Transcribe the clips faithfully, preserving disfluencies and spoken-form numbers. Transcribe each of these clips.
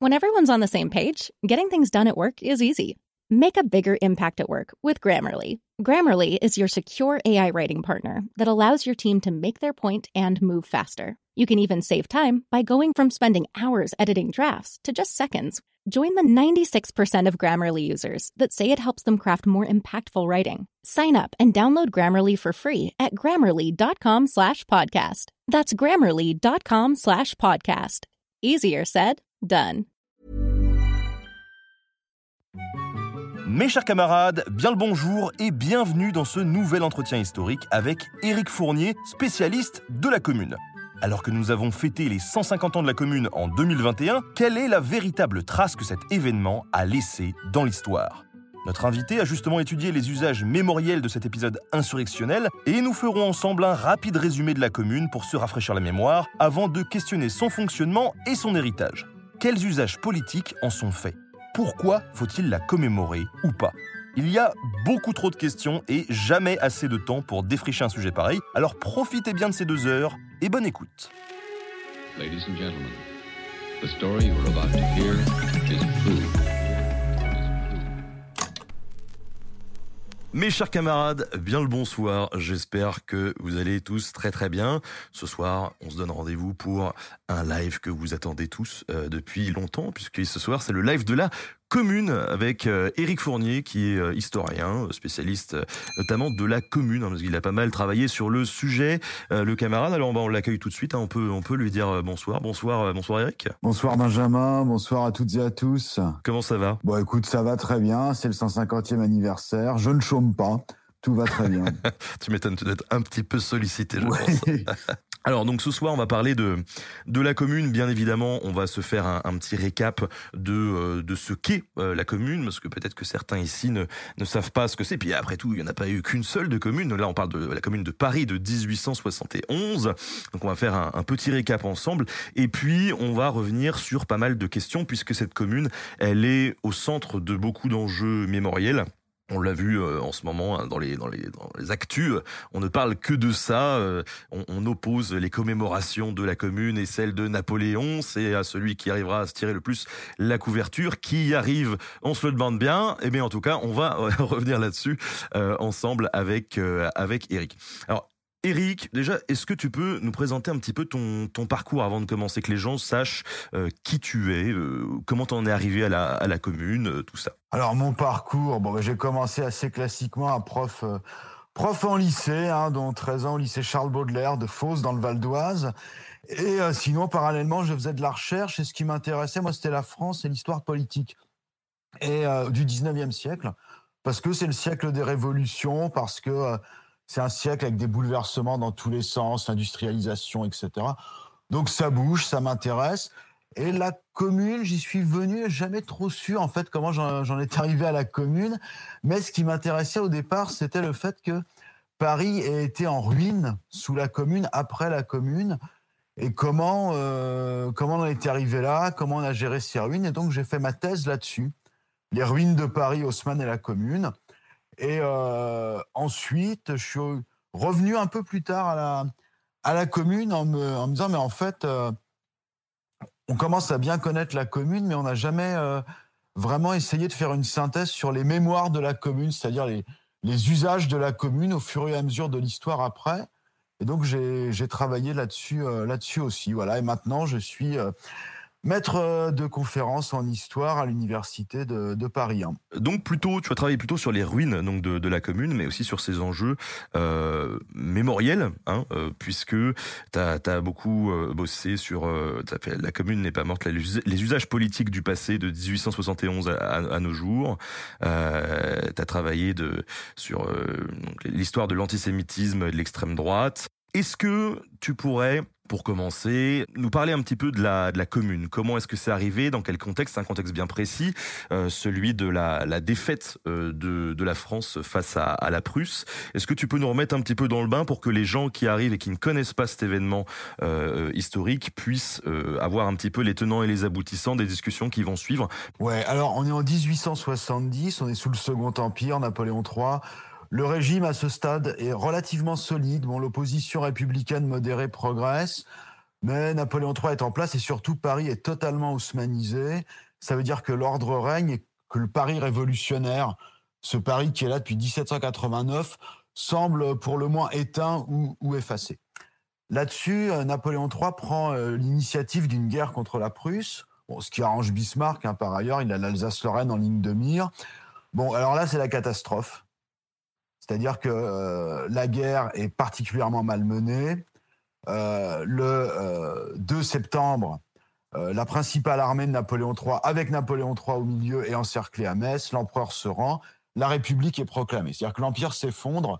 When everyone's on the same page, getting things done at work is easy. Make a bigger impact at work with Grammarly. Grammarly is your secure A I writing partner that allows your team to make their point and move faster. You can even save time by going from spending hours editing drafts to just seconds. Join the ninety-six percent of Grammarly users that say it helps them craft more impactful writing. Sign up and download Grammarly for free at grammarly.com slash podcast. That's grammarly.com slash podcast. Easier said, done. Mes chers camarades, bien le bonjour et bienvenue dans ce nouvel entretien historique avec Éric Fournier, spécialiste de la Commune. Alors que nous avons fêté les cent cinquante ans de la Commune en deux mille vingt et un, quelle est la véritable trace que cet événement a laissée dans l'histoire ? Notre invité a justement étudié les usages mémoriels de cet épisode insurrectionnel et nous ferons ensemble un rapide résumé de la Commune pour se rafraîchir la mémoire avant de questionner son fonctionnement et son héritage. Quels usages politiques en sont faits ? Pourquoi faut-il la commémorer ou pas ? Il y a beaucoup trop de questions et jamais assez de temps pour défricher un sujet pareil, alors profitez bien de ces deux heures et bonne écoute. Ladies and gentlemen, the story you are about to hear is true. Mes chers camarades, bien le bonsoir, j'espère que vous allez tous très très bien. Ce soir, on se donne rendez-vous pour un live que vous attendez tous euh, depuis longtemps, puisque ce soir, c'est le live de la Commune avec euh, Éric Fournier, qui est euh, historien, spécialiste euh, notamment de la Commune, hein, parce qu'il a pas mal travaillé sur le sujet, euh, le camarade. Alors bah, on l'accueille tout de suite, hein, on peut on peut lui dire euh, bonsoir, bonsoir, euh, bonsoir Éric. Bonsoir Benjamin, bonsoir à toutes et à tous. Comment ça va ? Bon écoute, ça va très bien, c'est le cent cinquantième anniversaire, je ne chôme pas, tout va très bien. Tu m'étonnes d'être un petit peu sollicité, je ouais. pense. Alors donc ce soir on va parler de de la Commune, bien évidemment on va se faire un, un petit récap de euh, de ce qu'est euh, la Commune, parce que peut-être que certains ici ne ne savent pas ce que c'est, puis après tout il n'y en a pas eu qu'une seule de commune, là on parle de la Commune de Paris de dix-huit cent soixante et onze, donc on va faire un, un petit récap ensemble, et puis on va revenir sur pas mal de questions, puisque cette Commune elle est au centre de beaucoup d'enjeux mémoriels. On l'a vu euh, en ce moment hein, dans les dans les dans les actus, on ne parle que de ça. Euh, on, on oppose les commémorations de la Commune et celles de Napoléon. C'est à celui qui arrivera à se tirer le plus la couverture qui y arrive. On se le demande bien. Et bien en tout cas, on va euh, revenir là-dessus euh, ensemble avec euh, avec Éric. Alors. Éric, déjà, est-ce que tu peux nous présenter un petit peu ton, ton parcours avant de commencer, que les gens sachent euh, qui tu es, euh, comment t'en es arrivé à la, à la Commune, euh, tout ça. Alors mon parcours, bon, j'ai commencé assez classiquement à prof, euh, prof en lycée, hein, dont treize ans au lycée Charles Baudelaire de Fos dans le Val d'Oise. Et euh, sinon, parallèlement, je faisais de la recherche et ce qui m'intéressait, moi, c'était la France et l'histoire politique et euh, du dix-neuvième siècle, parce que c'est le siècle des révolutions, parce que... Euh, c'est un siècle avec des bouleversements dans tous les sens, l'industrialisation, et cetera. Donc ça bouge, ça m'intéresse. Et la Commune, j'y suis venu, jamais trop sûr en fait comment j'en, j'en étais arrivé à la Commune. Mais ce qui m'intéressait au départ, c'était le fait que Paris ait été en ruine sous la Commune, après la Commune. Et comment, euh, comment on en était arrivé là, comment on a géré ces ruines. Et donc j'ai fait ma thèse là-dessus. Les ruines de Paris, Haussmann et la Commune. Et euh, ensuite, je suis revenu un peu plus tard à la, à la Commune en me, en me disant, mais en fait, euh, on commence à bien connaître la Commune, mais on n'a jamais euh, vraiment essayé de faire une synthèse sur les mémoires de la Commune, c'est-à-dire les, les usages de la Commune au fur et à mesure de l'histoire après. Et donc, j'ai, j'ai travaillé là-dessus, euh, là-dessus aussi. Voilà. Et maintenant, je suis... Euh, maître de conférences en histoire à l'université de, de Paris. Hein. Donc plutôt, tu vas travailler plutôt sur les ruines donc de, de la Commune, mais aussi sur ces enjeux euh, mémoriels, hein, euh, puisque tu as beaucoup euh, bossé sur... Euh, t'as fait, la Commune n'est pas morte, les, les usages politiques du passé de dix-huit cent soixante et onze à, à, à nos jours. Euh, tu as travaillé de, sur euh, donc, l'histoire de l'antisémitisme et de l'extrême droite. Est-ce que tu pourrais, pour commencer, nous parler un petit peu de la, de la Commune ? Comment est-ce que c'est arrivé ? Dans quel contexte ? Un contexte bien précis, euh, celui de la, la défaite euh, de, de la France face à, à la Prusse. Est-ce que tu peux nous remettre un petit peu dans le bain pour que les gens qui arrivent et qui ne connaissent pas cet événement euh, historique puissent euh, avoir un petit peu les tenants et les aboutissants des discussions qui vont suivre ? Ouais, alors on est en dix-huit cent soixante-dix, on est sous le Second Empire, Napoléon trois. Le régime, à ce stade, est relativement solide. Bon, l'opposition républicaine modérée progresse. Mais Napoléon trois est en place et surtout Paris est totalement haussmannisé. Ça veut dire que l'ordre règne et que le Paris révolutionnaire, ce Paris qui est là depuis dix-sept cent quatre-vingt-neuf, semble pour le moins éteint ou, ou effacé. Là-dessus, Napoléon trois prend euh, l'initiative d'une guerre contre la Prusse, bon, ce qui arrange Bismarck, hein, par ailleurs, il a l'Alsace-Lorraine en ligne de mire. Bon, alors là, c'est la catastrophe. C'est-à-dire que euh, la guerre est particulièrement mal menée. Euh, le euh, deux septembre, euh, la principale armée de Napoléon trois, avec Napoléon trois au milieu, est encerclée à Metz. L'empereur se rend, la République est proclamée. C'est-à-dire que l'Empire s'effondre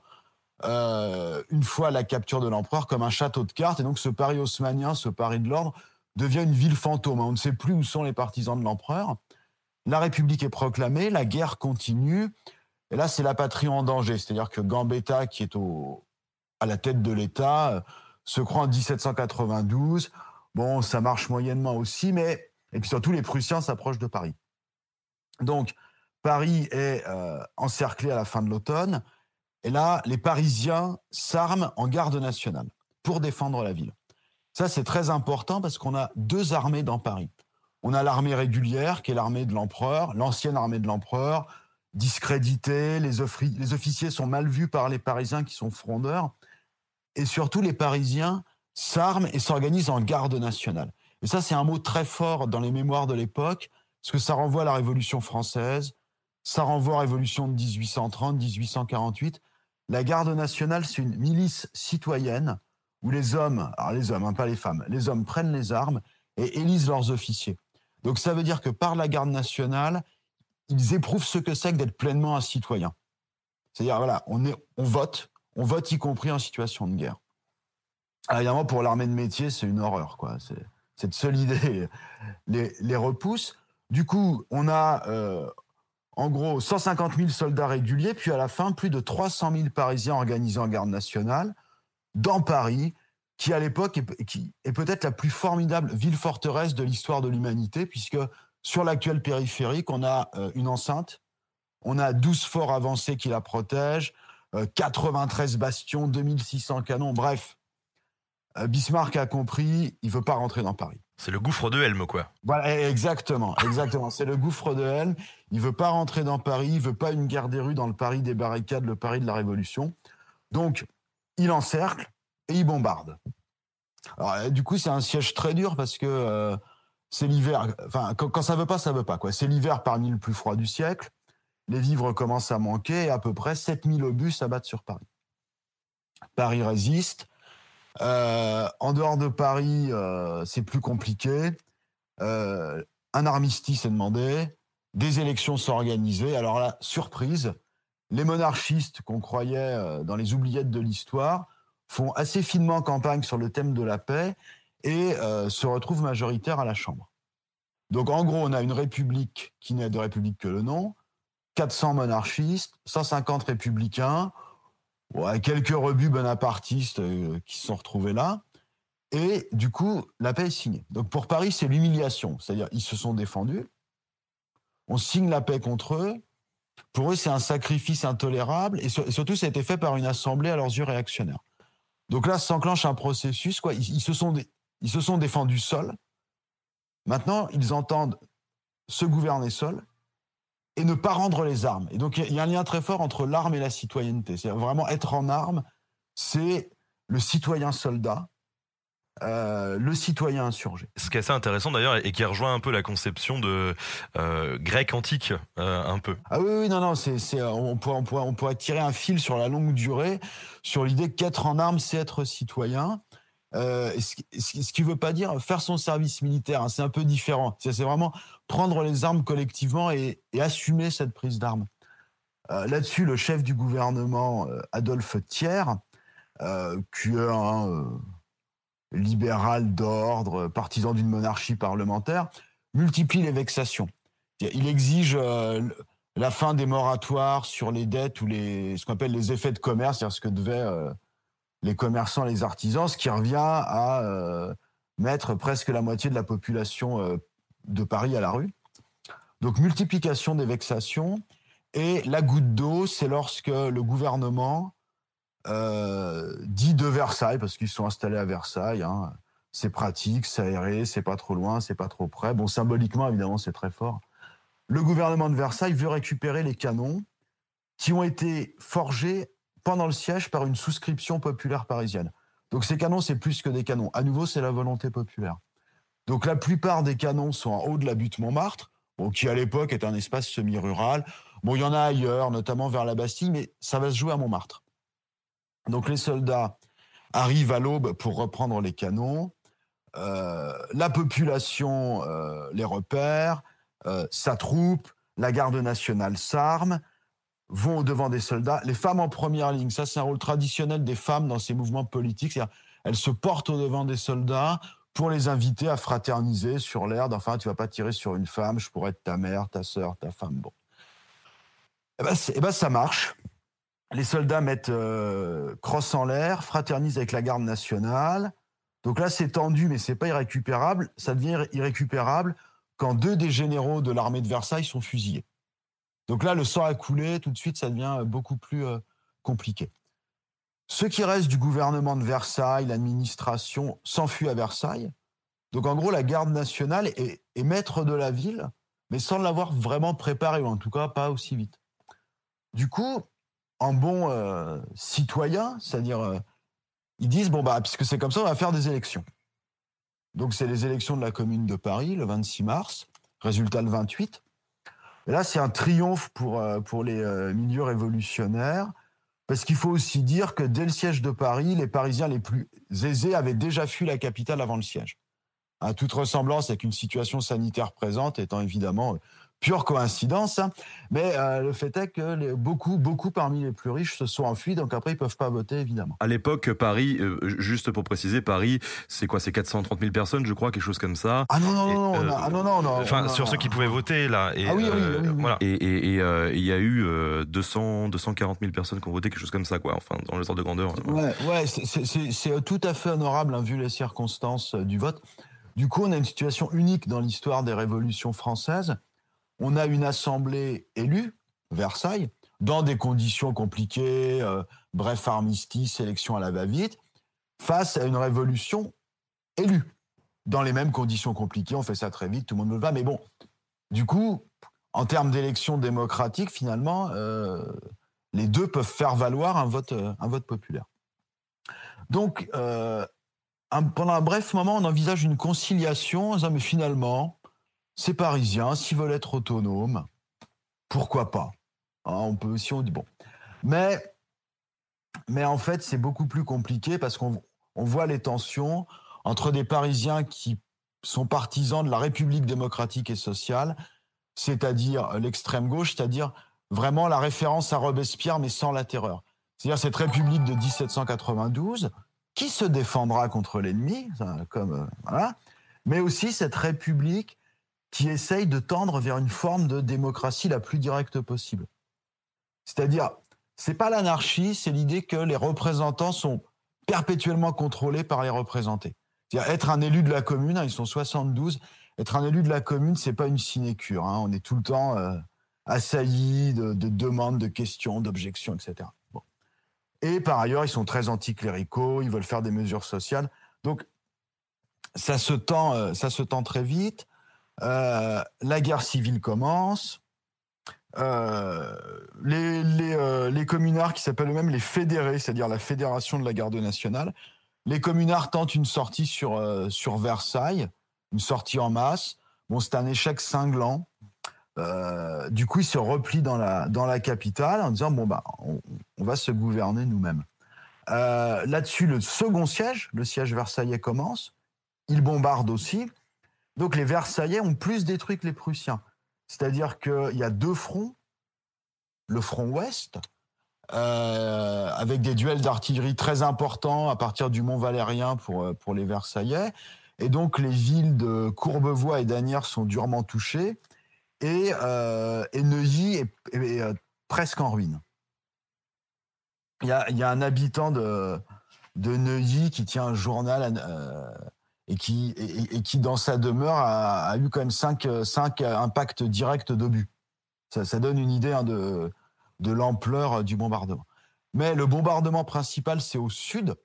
euh, une fois la capture de l'empereur comme un château de cartes. Et donc ce Paris haussmannien, ce Paris de l'ordre, devient une ville fantôme. On ne sait plus où sont les partisans de l'empereur. La République est proclamée, la guerre continue. Et là, c'est la patrie en danger. C'est-à-dire que Gambetta, qui est au, à la tête de l'État, se croit en dix-sept cent quatre-vingt-douze. Bon, ça marche moyennement aussi, mais... Et puis surtout, les Prussiens s'approchent de Paris. Donc, Paris est euh, encerclé à la fin de l'automne. Et là, les Parisiens s'arment en garde nationale pour défendre la ville. Ça, c'est très important parce qu'on a deux armées dans Paris. On a l'armée régulière, qui est l'armée de l'empereur, l'ancienne armée de l'empereur, discréditée, les, offi- les officiers sont mal vus par les Parisiens qui sont frondeurs. Et surtout, les Parisiens s'arment et s'organisent en garde nationale. Et ça, c'est un mot très fort dans les mémoires de l'époque, parce que ça renvoie à la Révolution française, ça renvoie à la Révolution de dix-huit cent trente, dix-huit cent quarante-huit. La garde nationale, c'est une milice citoyenne où les hommes, alors les hommes, hein, pas les femmes, les hommes prennent les armes et élisent leurs officiers. Donc ça veut dire que par la garde nationale, ils éprouvent ce que c'est que d'être pleinement un citoyen. C'est-à-dire, voilà, on, est, on vote, on vote y compris en situation de guerre. Alors, évidemment, pour l'armée de métier, c'est une horreur, quoi. C'est, cette seule idée les, les repousse. Du coup, on a, euh, en gros, cent cinquante mille soldats réguliers, puis à la fin, plus de trois cent mille Parisiens organisés en garde nationale, dans Paris, qui à l'époque est, qui est peut-être la plus formidable ville-forteresse de l'histoire de l'humanité, puisque sur l'actuel périphérique, on a euh, une enceinte, on a douze forts avancés qui la protègent, euh, quatre-vingt-treize bastions, deux mille six cents canons, bref. Euh, Bismarck a compris, il ne veut pas rentrer dans Paris. C'est le gouffre de Helm, quoi. Voilà, exactement, exactement. C'est le gouffre de Helm. Il ne veut pas rentrer dans Paris, il ne veut pas une guerre des rues dans le Paris des barricades, le Paris de la Révolution. Donc, il encercle et il bombarde. Alors, du coup, c'est un siège très dur parce que euh, c'est l'hiver. Enfin, quand, quand ça ne veut pas, ça ne veut pas, quoi. C'est l'hiver parmi le plus froid du siècle. Les vivres commencent à manquer et à peu près sept mille obus s'abattent sur Paris. Paris résiste. Euh, en dehors de Paris, euh, c'est plus compliqué. Euh, un armistice est demandé. Des élections sont organisées. Alors là, surprise, les monarchistes qu'on croyait euh, dans les oubliettes de l'histoire font assez finement campagne sur le thème de la paix et euh, se retrouvent majoritaires à la Chambre. Donc en gros, on a une république qui n'est de république que le nom, quatre cents monarchistes, cent cinquante républicains, ouais, quelques rebuts bonapartistes euh, qui se sont retrouvés là, et du coup, la paix est signée. Donc pour Paris, c'est l'humiliation, c'est-à-dire ils se sont défendus, on signe la paix contre eux, pour eux c'est un sacrifice intolérable, et, sur, et surtout ça a été fait par une assemblée à leurs yeux réactionnaire. Donc là s'enclenche un processus, quoi. Ils, ils, se sont dé, ils se sont défendus seuls, maintenant ils entendent se gouverner seuls, et ne pas rendre les armes. Et donc, il y a un lien très fort entre l'arme et la citoyenneté. C'est vraiment être en armes, c'est le citoyen soldat, euh, le citoyen insurgé. Ce qui est assez intéressant d'ailleurs et qui rejoint un peu la conception de euh, grec antique, euh, un peu. Ah oui, oui, non, non, c'est, c'est, on, pourrait, on, pourrait, on pourrait tirer un fil sur la longue durée, sur l'idée qu'être en armes, c'est être citoyen. Euh, ce, ce qui ne veut pas dire faire son service militaire, hein, c'est un peu différent. C'est, c'est vraiment prendre les armes collectivement et, et assumer cette prise d'armes. Euh, là-dessus, le chef du gouvernement, euh, Adolphe Thiers, euh, qui est un euh, libéral d'ordre, partisan d'une monarchie parlementaire, multiplie les vexations. Il exige euh, la fin des moratoires sur les dettes ou les, ce qu'on appelle les effets de commerce, c'est-à-dire ce que devaient euh, les commerçants, les artisans, ce qui revient à euh, mettre presque la moitié de la population euh, de Paris à la rue. Donc, multiplication des vexations. Et la goutte d'eau, c'est lorsque le gouvernement euh, dit de Versailles, parce qu'ils sont installés à Versailles, hein, c'est pratique, c'est aéré, c'est pas trop loin, c'est pas trop près. Bon, symboliquement, évidemment, c'est très fort. Le gouvernement de Versailles veut récupérer les canons qui ont été forgés pendant le siège par une souscription populaire parisienne. Donc ces canons, c'est plus que des canons. À nouveau, c'est la volonté populaire. Donc la plupart des canons sont en haut de la butte Montmartre, bon, qui à l'époque est un espace semi-rural. Bon, il y en a ailleurs, notamment vers la Bastille, mais ça va se jouer à Montmartre. Donc les soldats arrivent à l'aube pour reprendre les canons. Euh, la population euh, les repère, euh, s'attroupe, la garde nationale s'arme, vont au devant des soldats. Les femmes en première ligne, ça c'est un rôle traditionnel des femmes dans ces mouvements politiques. C'est-à-dire, elles se portent au devant des soldats pour les inviter à fraterniser sur l'air d'enfin, tu vas pas tirer sur une femme, je pourrais être ta mère, ta sœur, ta femme. Bon. Et ben, et ben ça marche. Les soldats mettent euh, crosse en l'air, fraternisent avec la garde nationale. Donc là, c'est tendu, mais c'est pas irrécupérable. Ça devient irrécupérable quand deux des généraux de l'armée de Versailles sont fusillés. Donc là, le sang a coulé, tout de suite, ça devient beaucoup plus euh, compliqué. Ce qui reste du gouvernement de Versailles, l'administration, s'enfuit à Versailles. Donc en gros, la garde nationale est, est maître de la ville, mais sans l'avoir vraiment préparée, ou en tout cas pas aussi vite. Du coup, en bon euh, citoyen, c'est-à-dire, euh, ils disent, bon, bah, puisque c'est comme ça, on va faire des élections. Donc c'est les élections de la Commune de Paris, le vingt-six mars, résultat le vingt-huit. Et là, c'est un triomphe pour, euh, pour les euh, milieux révolutionnaires, parce qu'il faut aussi dire que dès le siège de Paris, les Parisiens les plus aisés avaient déjà fui la capitale avant le siège. Hein, toute ressemblance avec une situation sanitaire présente étant évidemment euh, pure coïncidence, hein, mais euh, le fait est que les, beaucoup, beaucoup parmi les plus riches se sont enfuis, donc après ils peuvent pas voter évidemment. À l'époque, Paris, euh, juste pour préciser, Paris, c'est quoi, c'est quatre cent trente mille personnes, je crois, quelque chose comme ça. Ah non non non, non, Et, on a, euh, ah non non non. Enfin, on a, sur ceux qui pouvaient voter là. Et, ah oui, oui, euh, oui, oui. Voilà. Et il et, et, euh, y a eu euh, deux cents, deux cent quarante mille personnes qui ont voté, quelque chose comme ça, quoi. Enfin, dans les ordres de grandeur. Ouais, ouais, c'est, c'est, c'est, c'est tout à fait honorable, hein, vu les circonstances euh, du vote. Du coup, on a une situation unique dans l'histoire des révolutions françaises. On a une assemblée élue, Versailles, dans des conditions compliquées, euh, bref armistice, élection à la va-vite, face à une révolution élue, dans les mêmes conditions compliquées. On fait ça très vite, tout le monde le va. Mais bon, du coup, en termes d'élection démocratique, finalement, euh, les deux peuvent faire valoir un vote, euh, un vote populaire. Donc, euh, un, pendant un bref moment, on envisage une conciliation en disant, mais finalement, ces Parisiens, s'ils veulent être autonomes, pourquoi pas, hein, on peut aussi, on dit bon. Mais, mais en fait, c'est beaucoup plus compliqué parce qu'on on voit les tensions entre des Parisiens qui sont partisans de la République démocratique et sociale, c'est-à-dire l'extrême gauche, c'est-à-dire vraiment la référence à Robespierre, mais sans la terreur. C'est-à-dire cette République de dix-sept cent quatre-vingt-douze qui se défendra contre l'ennemi, comme euh, voilà, mais aussi cette République qui essaye de tendre vers une forme de démocratie la plus directe possible. C'est-à-dire, c'est pas l'anarchie, c'est l'idée que les représentants sont perpétuellement contrôlés par les représentés. C'est-à-dire, être un élu de la commune, hein, ils sont soixante-douze, être un élu de la commune, c'est pas une sinécure, hein, on est tout le temps euh, assailli de, de demandes, de questions, d'objections, et cetera. Bon. Et par ailleurs, ils sont très anticléricaux, ils veulent faire des mesures sociales. Donc, ça se tend, euh, ça se tend très vite. Euh, la guerre civile commence. Euh, les, les, euh, les communards qui s'appellent eux-mêmes les fédérés, c'est-à-dire la fédération de la garde nationale, les communards tentent une sortie sur, euh, sur Versailles, une sortie en masse. Bon, c'est un échec cinglant. Euh, du coup, ils se replient dans la, dans la capitale en disant bon, bah, on, on va se gouverner nous-mêmes. Euh, là-dessus, le second siège, le siège versaillais commence. Ils bombardent aussi. Donc les Versaillais ont plus détruit que les Prussiens. C'est-à-dire qu'il y a deux fronts. Le front ouest, euh, avec des duels d'artillerie très importants à partir du Mont Valérien pour, pour les Versaillais. Et donc les villes de Courbevoie et d'Asnières sont durement touchées. Et, euh, et Neuilly est, est, est presque en ruine. Il y a, il y a un habitant de, de Neuilly qui tient un journal... Euh, et qui, et, et qui, dans sa demeure, a, a eu quand même cinq, cinq impacts directs d'obus. Ça, ça donne une idée, hein, de, de l'ampleur du bombardement. Mais le bombardement principal, c'est au sud,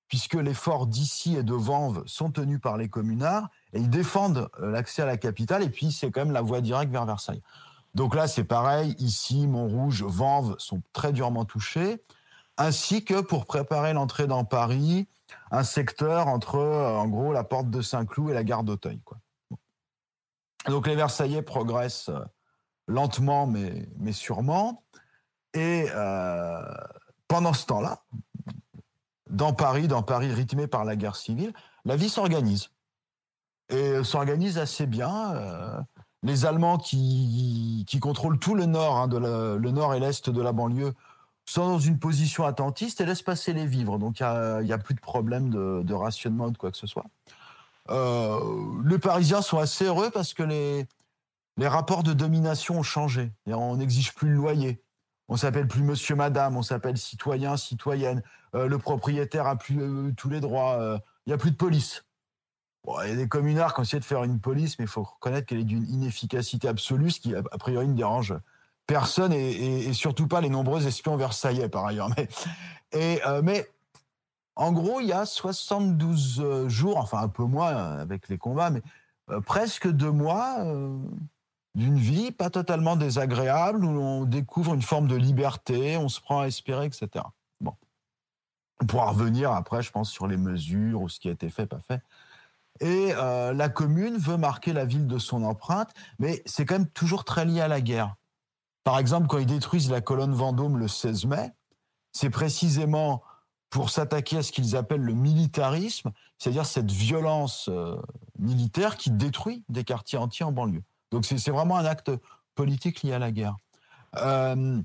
puisque les forts d'Issy et de Vanves sont tenus par les communards, et ils défendent l'accès à la capitale, et puis c'est quand même la voie directe vers Versailles. Donc là, c'est pareil, Issy, Montrouge, Vanves sont très durement touchés, ainsi que pour préparer l'entrée dans Paris, un secteur entre, en gros, la porte de Saint-Cloud et la gare d'Auteuil, quoi. Donc les Versaillais progressent lentement, mais, mais sûrement, et euh, pendant ce temps-là, dans Paris, dans Paris rythmé par la guerre civile, la vie s'organise. Et s'organise assez bien. Euh, les Allemands qui, qui contrôlent tout le nord, hein, de la, le nord et l'est de la banlieue, sont dans une position attentiste et laissent passer les vivres. Donc il n'y a, a plus de problème de, de rationnement ou de quoi que ce soit. Euh, les Parisiens sont assez heureux parce que les, les rapports de domination ont changé. Et on n'exige plus le loyer. On s'appelle plus monsieur, madame, on s'appelle citoyen, citoyenne. Euh, le propriétaire a plus euh, tous les droits. Il euh, n'y a plus de police. Bon, il y a des communards qui ont essayé de faire une police, mais il faut reconnaître qu'elle est d'une inefficacité absolue, ce qui, a priori, ne dérange personne, et, et, et surtout pas les nombreux espions versaillais, par ailleurs. Mais, et, euh, mais en gros, il y a soixante-douze jours, enfin un peu moins avec les combats, mais euh, presque deux mois... Euh, d'une vie pas totalement désagréable, où on découvre une forme de liberté, on se prend à espérer, et cetera. Bon. On pourra revenir après, je pense, sur les mesures, ou ce qui a été fait, pas fait. Et euh, la commune veut marquer la ville de son empreinte, mais c'est quand même toujours très lié à la guerre. Par exemple, quand ils détruisent la colonne Vendôme le seize mai, c'est précisément pour s'attaquer à ce qu'ils appellent le militarisme, c'est-à-dire cette violence euh, militaire qui détruit des quartiers entiers en banlieue. Donc c'est, c'est vraiment un acte politique lié à la guerre. Euh,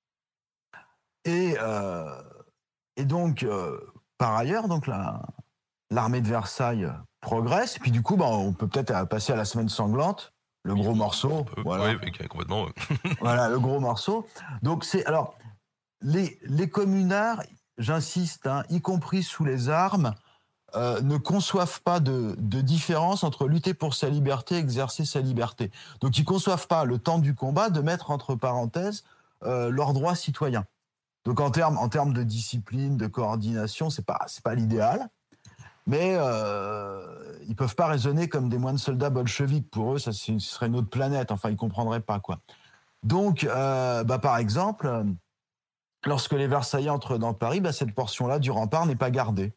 et, euh, et donc, euh, par ailleurs, donc la, l'armée de Versailles progresse. Et puis du coup, bah, on peut peut-être passer à la semaine sanglante, le gros morceau. Peu, voilà. Oui, complètement. Voilà, le gros morceau. Donc c'est alors les, les communards, j'insiste, hein, y compris sous les armes, Euh, ne conçoivent pas de, de différence entre lutter pour sa liberté et exercer sa liberté. Donc, ils ne conçoivent pas le temps du combat de mettre entre parenthèses euh, leurs droits citoyens. Donc, en termes en termes de discipline, de coordination, ce n'est pas, c'est pas l'idéal, mais euh, ils ne peuvent pas raisonner comme des moines soldats bolcheviques. Pour eux, ça, ce serait une autre planète. Enfin, ils ne comprendraient pas, quoi. Donc, euh, bah, par exemple, lorsque les Versaillais entrent dans Paris, bah, cette portion-là du rempart n'est pas gardée.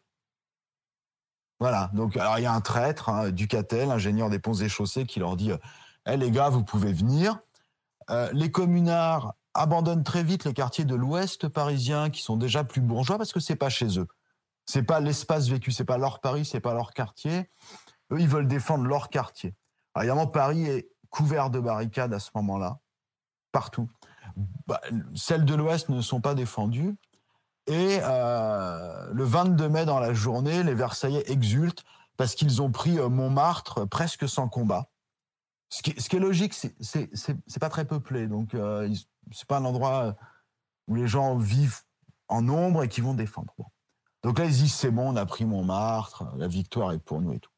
Voilà, donc alors il y a un traître, hein, Ducatel, ingénieur des ponts et chaussées, qui leur dit hey, « les gars, vous pouvez venir ». Euh, les communards abandonnent très vite les quartiers de l'ouest parisien qui sont déjà plus bourgeois parce que c'est pas chez eux. C'est pas l'espace vécu, c'est pas leur Paris, c'est pas leur quartier. Eux, ils veulent défendre leur quartier. Alors évidemment, Paris est couvert de barricades à ce moment-là, partout. Bah, celles de l'ouest ne sont pas défendues. Et euh, le vingt-deux mai, dans la journée, les Versaillais exultent parce qu'ils ont pris Montmartre presque sans combat. Ce qui, ce qui est logique, c'est, c'est, c'est, c'est pas très peuplé, donc euh, c'est pas un endroit où les gens vivent en nombre et qui vont défendre. Bon. Donc là, ils disent c'est bon, on a pris Montmartre, la victoire est pour nous et tout.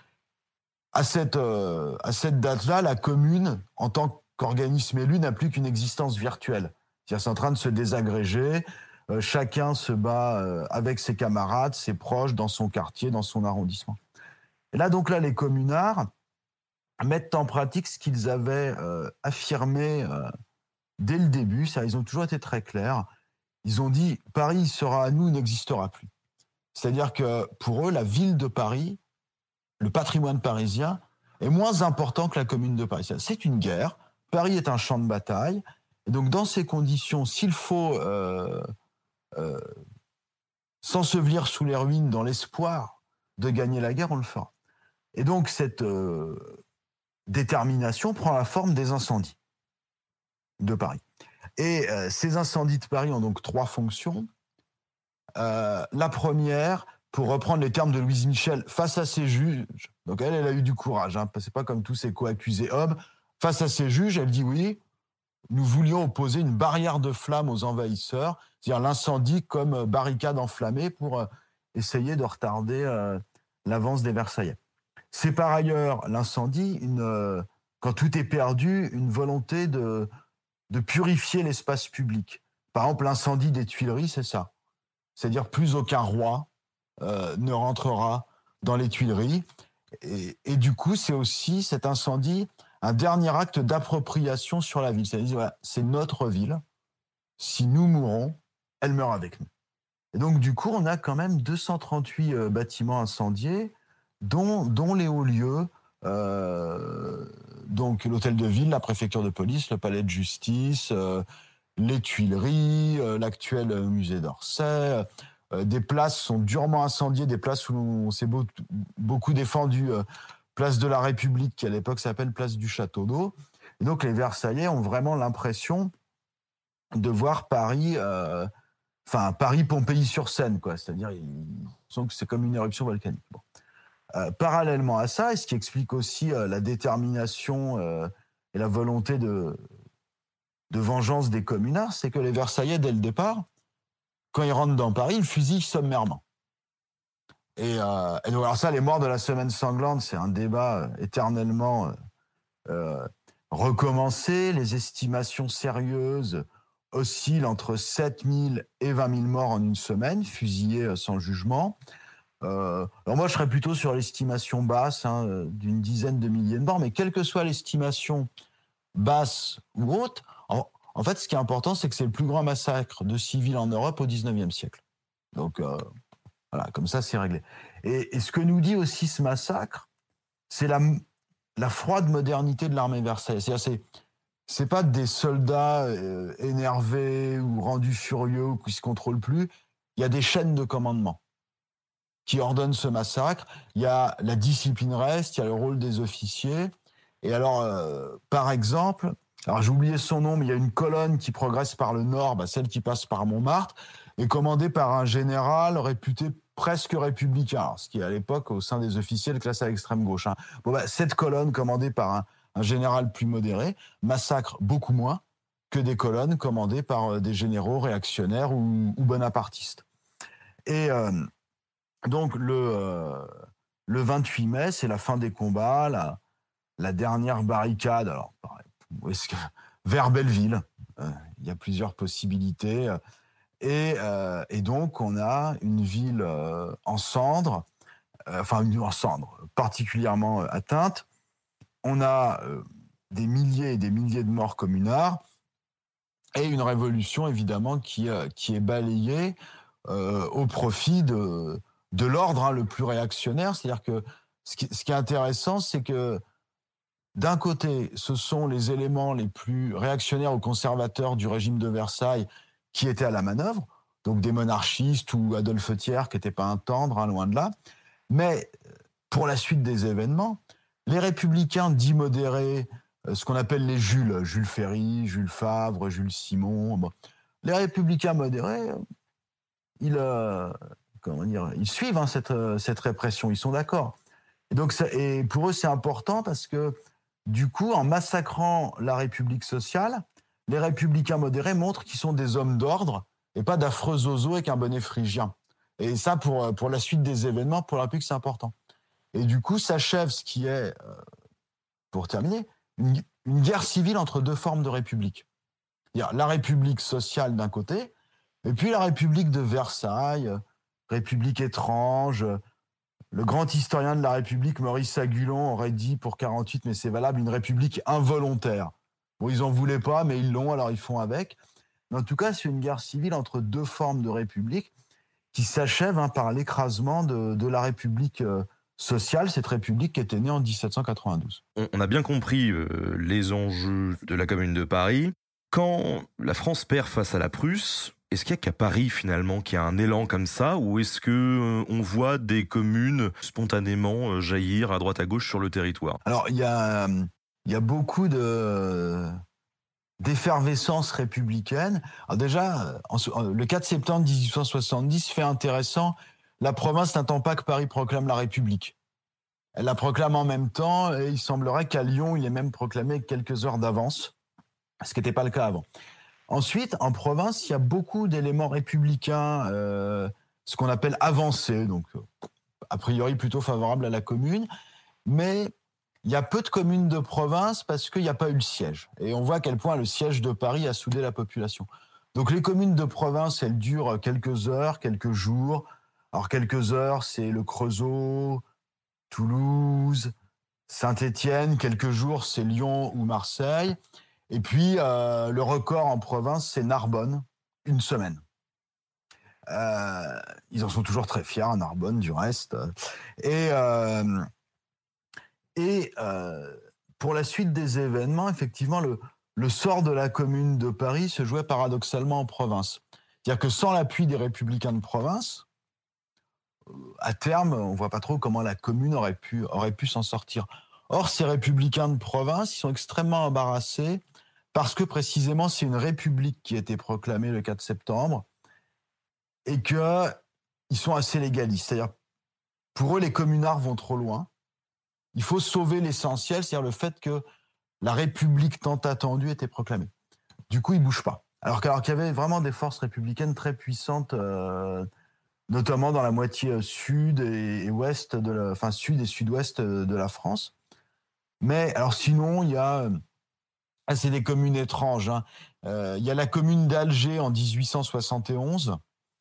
À cette, euh, à cette date-là, la commune, en tant qu'organisme élu, n'a plus qu'une existence virtuelle. C'est-à-dire, c'est en train de se désagréger. Euh, chacun se bat euh, avec ses camarades, ses proches, dans son quartier, dans son arrondissement. Et là, donc là, les communards mettent en pratique ce qu'ils avaient euh, affirmé euh, dès le début. Ça, ils ont toujours été très clairs. Ils ont dit « Paris sera à nous, n'existera plus ». C'est-à-dire que pour eux, la ville de Paris, le patrimoine parisien, est moins important que la commune de Paris. C'est une guerre. Paris est un champ de bataille. Et donc, dans ces conditions, s'il faut euh, euh, s'ensevelir sous les ruines dans l'espoir de gagner la guerre, on le fera. Et donc, cette euh, détermination prend la forme des incendies de Paris. Et euh, ces incendies de Paris ont donc trois fonctions. Euh, la première, pour reprendre les termes de Louise Michel, face à ses juges, donc elle, elle a eu du courage, hein, c'est pas comme tous ses co-accusés hommes, face à ses juges, elle dit oui, nous voulions opposer une barrière de flammes aux envahisseurs, c'est-à-dire l'incendie comme barricade enflammée pour euh, essayer de retarder euh, l'avance des Versaillais. C'est par ailleurs l'incendie, une, euh, quand tout est perdu, une volonté de, de purifier l'espace public. Par exemple, l'incendie des Tuileries, c'est ça. C'est-à-dire plus aucun roi, euh, ne rentrera dans les Tuileries. Et, et du coup, c'est aussi cet incendie un dernier acte d'appropriation sur la ville. C'est-à-dire, voilà, c'est notre ville. Si nous mourons, elle meurt avec nous. Et donc, du coup, on a quand même deux cent trente-huit euh, bâtiments incendiés, dont, dont les hauts lieux, euh, donc l'hôtel de ville, la préfecture de police, le palais de justice, euh, les Tuileries, euh, l'actuel euh, musée d'Orsay. Euh, des places sont durement incendiées, des places où on s'est beau, beaucoup défendu, euh, place de la République, qui à l'époque s'appelle place du Château d'Eau. Et donc, les Versaillais ont vraiment l'impression de voir Paris... Euh, Enfin, Paris-Pompéi-sur-Seine, quoi. C'est-à-dire, ils sentent que c'est comme une éruption volcanique. Bon. Euh, parallèlement à ça, et ce qui explique aussi euh, la détermination euh, et la volonté de, de vengeance des communards, c'est que les Versaillais, dès le départ, quand ils rentrent dans Paris, ils fusillent sommairement. Et, euh, et donc, alors ça, les morts de la semaine sanglante, c'est un débat euh, éternellement euh, euh, recommencé. Les estimations sérieuses oscille entre sept mille et vingt mille morts en une semaine, fusillés sans jugement. Euh, alors moi, je serais plutôt sur l'estimation basse, hein, d'une dizaine de milliers de morts, mais quelle que soit l'estimation basse ou haute, en, en fait, ce qui est important, c'est que c'est le plus grand massacre de civils en Europe au dix-neuvième siècle. Donc, euh, voilà, comme ça, c'est réglé. Et, et ce que nous dit aussi ce massacre, c'est la, la froide modernité de l'armée versaillaise. C'est-à-dire, c'est C'est pas des soldats euh, énervés ou rendus furieux ou qui se contrôlent plus. Il y a des chaînes de commandement qui ordonnent ce massacre. Il y a la discipline reste, il y a le rôle des officiers. Et alors, euh, par exemple, alors j'ai oublié son nom, mais il y a une colonne qui progresse par le nord, bah, celle qui passe par Montmartre, est commandée par un général réputé presque républicain, alors, ce qui est à l'époque au sein des officiels classé à l'extrême gauche. Hein. Bon, bah, cette colonne commandée par un un général plus modéré, massacre beaucoup moins que des colonnes commandées par des généraux réactionnaires ou, ou bonapartistes. Et euh, donc, le, euh, le vingt-huit mai, c'est la fin des combats, la, la dernière barricade, alors, où est-ce que, vers Belleville. Euh, il y a plusieurs possibilités. Et, euh, et donc, on a une ville euh, en cendres, euh, enfin, une ville en cendres, particulièrement euh, atteinte. On a euh, des milliers et des milliers de morts communards et une révolution, évidemment, qui, euh, qui est balayée euh, au profit de, de l'ordre hein, le plus réactionnaire. C'est-à-dire que ce qui, ce qui est intéressant, c'est que d'un côté, ce sont les éléments les plus réactionnaires ou conservateurs du régime de Versailles qui étaient à la manœuvre, donc des monarchistes ou Adolphe Thiers, qui n'était pas un tendre, hein, loin de là. Mais pour la suite des événements, les républicains dits modérés, ce qu'on appelle les Jules, Jules Ferry, Jules Favre, Jules Simon, bon. Les républicains modérés, ils, euh, comment dire, ils suivent hein, cette, cette répression, ils sont d'accord. Et, donc, ça, et pour eux, c'est important parce que, du coup, en massacrant la République sociale, les républicains modérés montrent qu'ils sont des hommes d'ordre et pas d'affreux zozos avec un bonnet phrygien. Et ça, pour, pour la suite des événements, pour la République, c'est important. Et du coup, s'achève ce qui est, euh, pour terminer, une, une guerre civile entre deux formes de république. C'est-à-dire la République sociale d'un côté, et puis la République de Versailles, République étrange. Le grand historien de la République, Maurice Agulon, aurait dit pour quarante-huit, mais c'est valable, une République involontaire. Bon, ils n'en voulaient pas, mais ils l'ont, alors ils font avec. Mais en tout cas, c'est une guerre civile entre deux formes de République qui s'achève hein, par l'écrasement de, de la République euh, sociale, cette République qui était née en dix-sept cent quatre-vingt-douze. On a bien compris euh, les enjeux de la Commune de Paris. Quand la France perd face à la Prusse, est-ce qu'il n'y a qu'à Paris finalement qu'il y a un élan comme ça, ou est-ce que euh, on voit des communes spontanément euh, jaillir à droite à gauche sur le territoire ? Alors il y a, il y a beaucoup de d'effervescence républicaine. Alors déjà, en, le quatre septembre dix-huit cent soixante-dix, fait intéressant, la province n'attend pas que Paris proclame la République. Elle la proclame en même temps, et il semblerait qu'à Lyon, il est même proclamé quelques heures d'avance, ce qui n'était pas le cas avant. Ensuite, en province, il y a beaucoup d'éléments républicains, euh, ce qu'on appelle avancés, donc a priori plutôt favorables à la commune, mais il y a peu de communes de province parce qu'il n'y a pas eu le siège. Et on voit à quel point le siège de Paris a soudé la population. Donc les communes de province, elles durent quelques heures, quelques jours, Alors, quelques heures, c'est le Creusot, Toulouse, Saint-Étienne. Quelques jours, c'est Lyon ou Marseille. Et puis, euh, le record en province, c'est Narbonne, une semaine. Euh, ils en sont toujours très fiers, à Narbonne, du reste. Et, euh, et euh, pour la suite des événements, effectivement, le, le sort de la Commune de Paris se jouait paradoxalement en province. C'est-à-dire que sans l'appui des Républicains de province, à terme, on ne voit pas trop comment la Commune aurait pu, aurait pu s'en sortir. Or, ces Républicains de province, ils sont extrêmement embarrassés parce que précisément, c'est une république qui a été proclamée le quatre septembre et qu'ils sont assez légalistes. C'est-à-dire, pour eux, les communards vont trop loin. Il faut sauver l'essentiel, c'est-à-dire le fait que la République tant attendue était proclamée. Du coup, ils ne bougent pas. Alors, alors qu'il y avait vraiment des forces républicaines très puissantes, euh, notamment dans la moitié sud et, et ouest de la, enfin sud et sud-ouest de la France. Mais alors sinon, il y a, ah, c'est des communes étranges. Hein. Euh, il y a la commune d'Alger en dix-huit cent soixante et onze,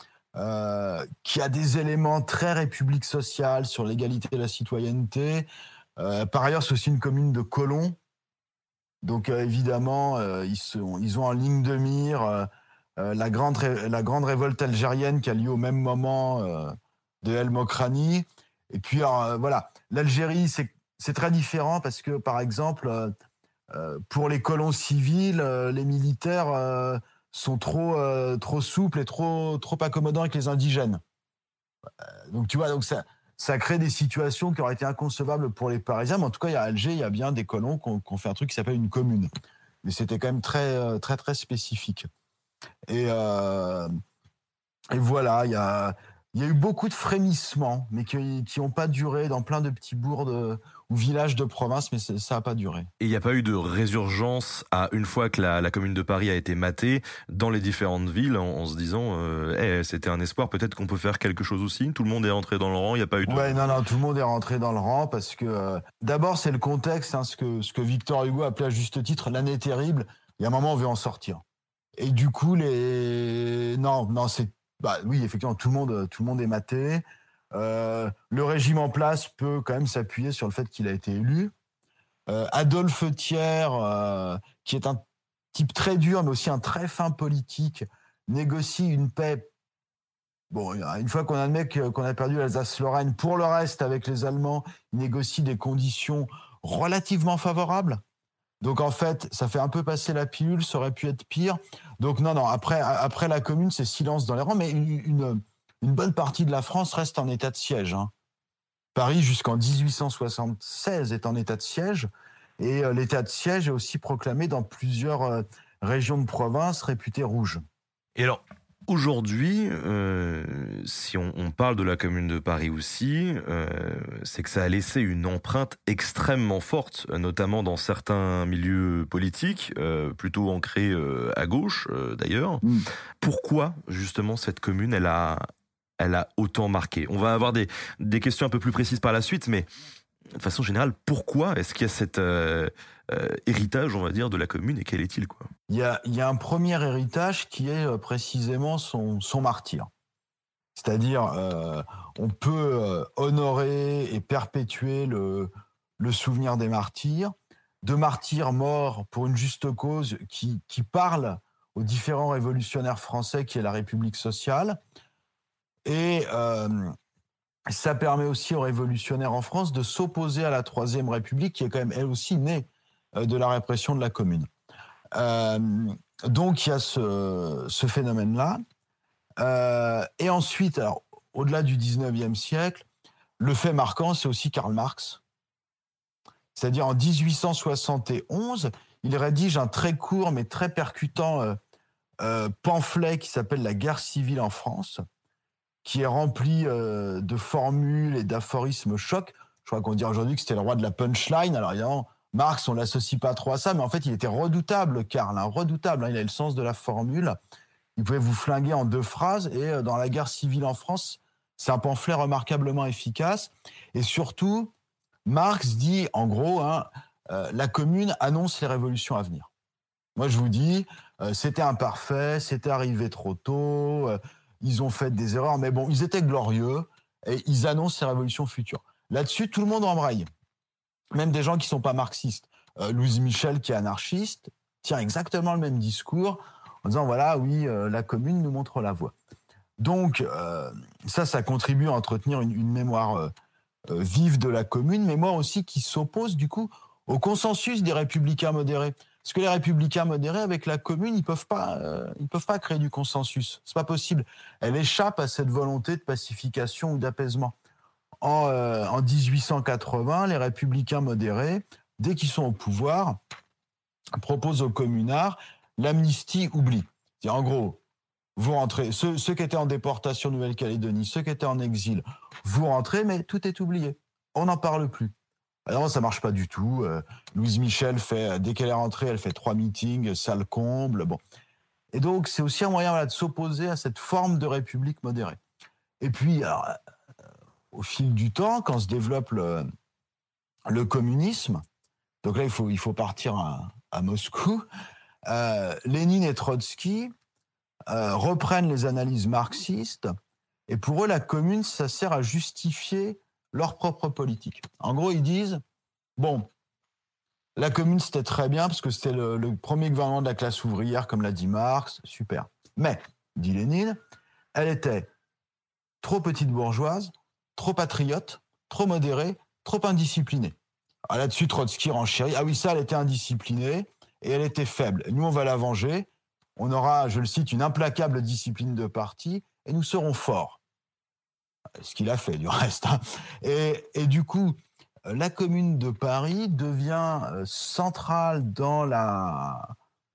euh, qui a des éléments très République sociale sur l'égalité et la citoyenneté. Euh, par ailleurs, c'est aussi une commune de colons. Donc euh, évidemment, euh, ils, sont, ils ont en ligne de mire euh, euh, la, grande ré, la grande révolte algérienne qui a lieu au même moment euh, de El Mokrani. Et puis alors, euh, voilà, l'Algérie, c'est, c'est très différent parce que, par exemple, euh, euh, pour les colons civils, euh, les militaires euh, sont trop, euh, trop souples et trop, trop accommodants avec les indigènes. Euh, donc tu vois, donc ça... Ça crée des situations qui auraient été inconcevables pour les Parisiens. Mais en tout cas, il y a Alger, il y a bien des colons qui ont, qui ont fait un truc qui s'appelle une commune. Mais c'était quand même très, très, très spécifique. Et, euh, et voilà, il y a, il y a eu beaucoup de frémissements, mais qui n'ont pas duré dans plein de petits bourgs de, ou villages de province, mais ça n'a pas duré. Et il n'y a pas eu de résurgence à une fois que la, la Commune de Paris a été matée dans les différentes villes en, en se disant euh, hey, c'était un espoir, peut-être qu'on peut faire quelque chose aussi. Tout le monde est rentré dans le rang, il n'y a pas eu de... Ouais, non, non, tout le monde est rentré dans le rang parce que euh, d'abord c'est le contexte, hein, ce, que, ce que Victor Hugo appelait à juste titre l'année terrible. Il y a un moment on veut en sortir. Et du coup, les... Non, non, c'est... Bah, oui, effectivement, tout le monde, tout le monde est maté. Euh, le régime en place peut quand même s'appuyer sur le fait qu'il a été élu. Euh, Adolphe Thiers, euh, qui est un type très dur, mais aussi un très fin politique, négocie une paix. Bon, une fois qu'on admet qu'on a perdu l'Alsace-Lorraine, pour le reste, avec les Allemands, il négocie des conditions relativement favorables. Donc en fait, ça fait un peu passer la pilule, ça aurait pu être pire. Donc non, non, après, après la Commune, c'est silence dans les rangs, mais une, une, une bonne partie de la France reste en état de siège. Hein. Paris, jusqu'en dix-huit cent soixante-seize, est en état de siège, et euh, l'état de siège est aussi proclamé dans plusieurs euh, régions de province réputées rouges. Et alors, aujourd'hui, euh, si on, on parle de la Commune de Paris aussi, euh, c'est que ça a laissé une empreinte extrêmement forte, notamment dans certains milieux politiques, euh, plutôt ancrés euh, à gauche euh, d'ailleurs. Mmh. Pourquoi justement cette commune, elle a, elle a autant marqué ? On va avoir des, des questions un peu plus précises par la suite, mais de façon générale, pourquoi est-ce qu'il y a cet euh, euh, héritage, on va dire, de la commune, et quel est-il, quoi ? Il y a, il y a un premier héritage qui est euh, précisément son, son martyre. C'est-à-dire, euh, on peut euh, honorer et perpétuer le, le souvenir des martyrs, de martyrs morts pour une juste cause qui, qui parlent aux différents révolutionnaires français qui est la République sociale. Et euh, ça permet aussi aux révolutionnaires en France de s'opposer à la Troisième République, qui est quand même elle aussi née euh, de la répression de la Commune. Euh, donc il y a ce, ce phénomène-là. Euh, et ensuite, alors, au-delà du dix-neuvième siècle, le fait marquant, c'est aussi Karl Marx. C'est-à-dire en dix-huit cent soixante et onze, il rédige un très court mais très percutant euh, euh, pamphlet qui s'appelle « La guerre civile en France », qui est rempli euh, de formules et d'aphorismes chocs. Je crois qu'on dit aujourd'hui que c'était le roi de la punchline. Alors évidemment, Marx, on ne l'associe pas trop à ça, mais en fait, il était redoutable, Karl, hein, redoutable. Hein, il a le sens de la formule. Il pouvait vous flinguer en deux phrases. Et euh, dans la guerre civile en France, c'est un pamphlet remarquablement efficace. Et surtout, Marx dit, en gros, hein, euh, la Commune annonce les révolutions à venir. Moi, je vous dis, euh, c'était imparfait, c'était arrivé trop tôt, euh, ils ont fait des erreurs, mais bon, ils étaient glorieux et ils annoncent ces révolutions futures. Là-dessus, tout le monde embraye. Même des gens qui ne sont pas marxistes. Euh, Louise Michel, qui est anarchiste, tient exactement le même discours en disant, voilà, oui, euh, la commune nous montre la voie. Donc, euh, ça, ça contribue à entretenir une, une mémoire euh, euh, vive de la commune, mémoire aussi qui s'oppose, du coup, au consensus des républicains modérés. Parce que les républicains modérés, avec la commune, ils peuvent pas, euh, ils peuvent pas créer du consensus. C'est pas possible. Elle échappe à cette volonté de pacification ou d'apaisement. En, euh, en dix-huit cent quatre-vingts, les républicains modérés, dès qu'ils sont au pouvoir, proposent aux communards l'amnistie oubli. C'est-à-dire, en gros, vous rentrez, ceux, ceux qui étaient en déportation Nouvelle-Calédonie, ceux qui étaient en exil, vous rentrez, mais tout est oublié. On n'en parle plus. Alors, ça marche pas du tout. Euh, Louise Michel fait, dès qu'elle est rentrée, elle fait trois meetings, salle comble, bon. Et donc, c'est aussi un moyen, voilà, de s'opposer à cette forme de république modérée. Et puis, alors, euh, au fil du temps, quand se développe le, le communisme, donc là, il faut, il faut partir à, à Moscou, euh, Lénine et Trotsky euh, reprennent les analyses marxistes, et pour eux, la commune, ça sert à justifier leur propre politique. En gros, ils disent, bon, la commune, c'était très bien, parce que c'était le, le premier gouvernement de la classe ouvrière, comme l'a dit Marx, super. Mais, dit Lénine, elle était trop petite bourgeoise, trop patriote, trop modérée, trop indisciplinée. Alors là-dessus, Trotsky renchérit, ah oui, ça, elle était indisciplinée, et elle était faible. Nous, on va la venger, on aura, je le cite, une implacable discipline de parti, et nous serons forts. Ce qu'il a fait, du reste. Hein. Et, et du coup, la Commune de Paris devient centrale dans la,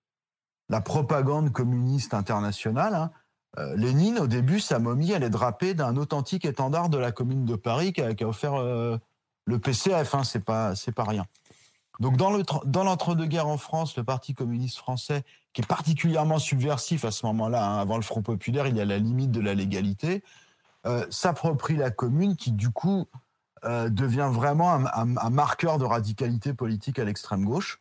la propagande communiste internationale. Hein. Euh, Lénine, au début, sa momie, elle est drapée d'un authentique étendard de la Commune de Paris qui a, qui a offert euh, le P C F. Hein, c'est pas, c'est pas rien. Donc, dans, le, dans l'entre-deux-guerres en France, le Parti communiste français, qui est particulièrement subversif à ce moment-là, hein, avant le Front populaire, il est à la limite de la légalité, Euh, s'approprie la commune qui, du coup, euh, devient vraiment un, un, un marqueur de radicalité politique à l'extrême gauche.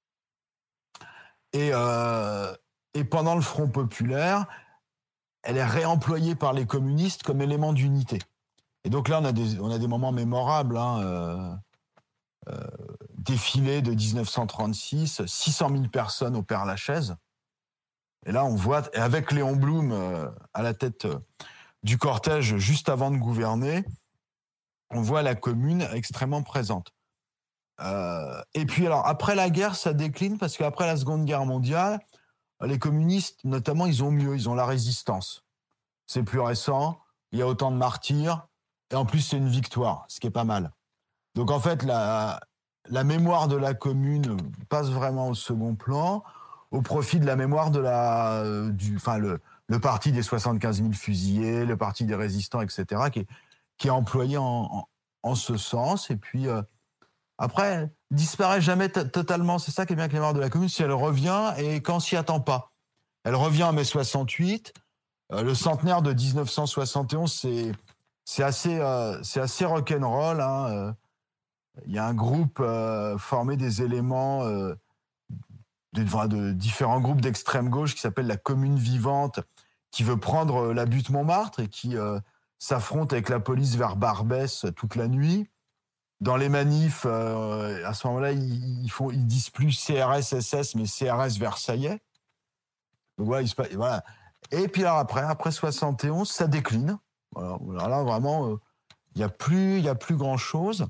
Et, euh, et pendant le Front populaire, elle est réemployée par les communistes comme élément d'unité. Et donc là, on a des, on a des moments mémorables. Hein, euh, euh, défilé de dix-neuf cent trente-six, six cent mille personnes au Père-Lachaise. Et là, on voit, et avec Léon Blum euh, à la tête... Euh, du cortège juste avant de gouverner, on voit la commune extrêmement présente. Euh, et puis alors, après la guerre, ça décline parce qu'après la Seconde Guerre mondiale, les communistes, notamment, ils ont mieux, ils ont la résistance. C'est plus récent, il y a autant de martyrs, et en plus, c'est une victoire, ce qui est pas mal. Donc en fait, la, la mémoire de la commune passe vraiment au second plan, au profit de la mémoire de la... du, enfin, le... le parti des soixante-quinze mille fusillés, le parti des résistants, et cetera, qui est, qui est employé en, en, en ce sens. Et puis, euh, après, elle disparaît jamais t- totalement. C'est ça qui est bien avec les mémoires de la commune, c'est qu'elle revient et quand on s'y attend pas. Elle revient en mai soixante-huit. Euh, le centenaire de dix-neuf cent soixante et onze, c'est, c'est, assez, euh, c'est assez rock'n'roll. Hein. Euh, il y a un groupe euh, formé des éléments... Euh, De, de différents groupes d'extrême gauche qui s'appelle la Commune Vivante, qui veut prendre la butte Montmartre et qui euh, s'affronte avec la police vers Barbès toute la nuit. Dans les manifs, euh, à ce moment-là, ils, ils, font, ils disent plus C R S S S, mais C R S Versaillais. Donc voilà, il se, voilà. Et puis alors après, après soixante et onze, ça décline. Voilà, alors là, vraiment, il euh, n'y a plus, il y a plus grand-chose.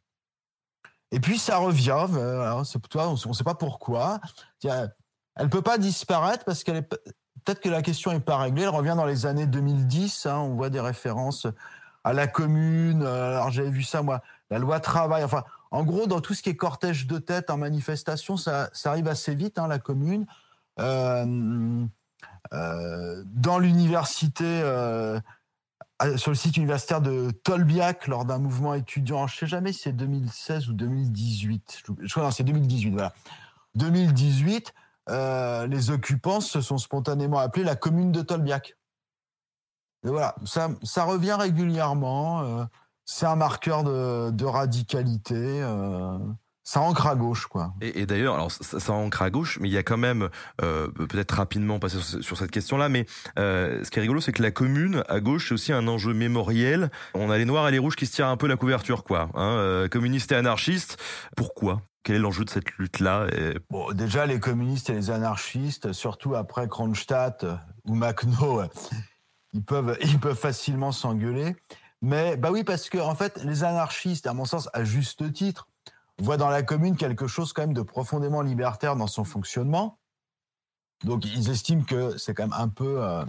Et puis ça revient, euh, c'est, toi, on ne sait pas pourquoi. Elle ne peut pas disparaître parce qu'elle est peut-être que la question n'est pas réglée. Elle revient dans les années deux mille dix. Hein, on voit des références à la commune. Alors j'avais vu ça, moi, la loi travail. Enfin, en gros, dans tout ce qui est cortège de tête en manifestation, ça, ça arrive assez vite, hein, la commune. Euh, euh, dans l'université... Euh, sur le site universitaire de Tolbiac, lors d'un mouvement étudiant, je ne sais jamais si c'est deux mille seize ou deux mille dix-huit. Je crois que c'est deux mille dix-huit, voilà. deux mille dix-huit, euh, les occupants se sont spontanément appelés la commune de Tolbiac. Et voilà, ça, ça revient régulièrement. Euh, c'est un marqueur de, de radicalité. Euh, ça ancre à gauche, quoi. Et, et d'ailleurs, alors ça, ça ancre à gauche, mais il y a quand même, euh, peut-être rapidement passer sur, sur cette question-là, mais euh, ce qui est rigolo, c'est que la commune, à gauche, c'est aussi un enjeu mémoriel. On a les noirs et les rouges qui se tirent un peu la couverture, quoi. Hein, euh, communistes et anarchistes. Pourquoi ? Quel est l'enjeu de cette lutte-là ? et... Bon, déjà, les communistes et les anarchistes, surtout après Kronstadt ou Makhno, ils peuvent, ils peuvent facilement s'engueuler. Mais, bah oui, parce que, en fait, les anarchistes, à mon sens, à juste titre, voient dans la commune quelque chose quand même de profondément libertaire dans son fonctionnement. Donc, ils estiment que c'est quand même un peu euh,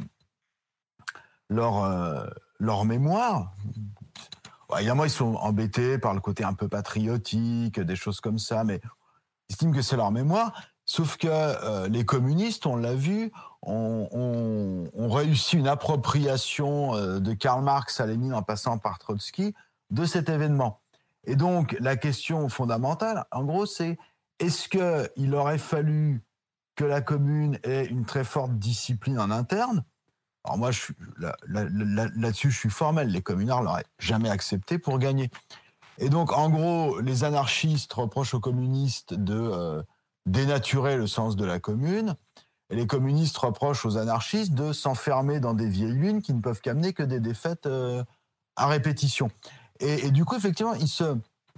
leur, euh, leur mémoire. Ouais, évidemment, ils sont embêtés par le côté un peu patriotique, des choses comme ça, mais ils estiment que c'est leur mémoire. Sauf que euh, les communistes, on l'a vu, ont, ont, ont réussi une appropriation euh, de Karl Marx à Lénine en passant par Trotsky de cet événement. Et donc, la question fondamentale, en gros, c'est est-ce qu'il aurait fallu que la commune ait une très forte discipline en interne ? Alors moi, je suis, là, là, là, là-dessus, je suis formel. Les communards l'auraient jamais accepté pour gagner. Et donc, en gros, les anarchistes reprochent aux communistes de euh, dénaturer le sens de la commune, et les communistes reprochent aux anarchistes de s'enfermer dans des vieilles lunes qui ne peuvent qu'amener que des défaites euh, à répétition. Et, et du coup, effectivement, ils se,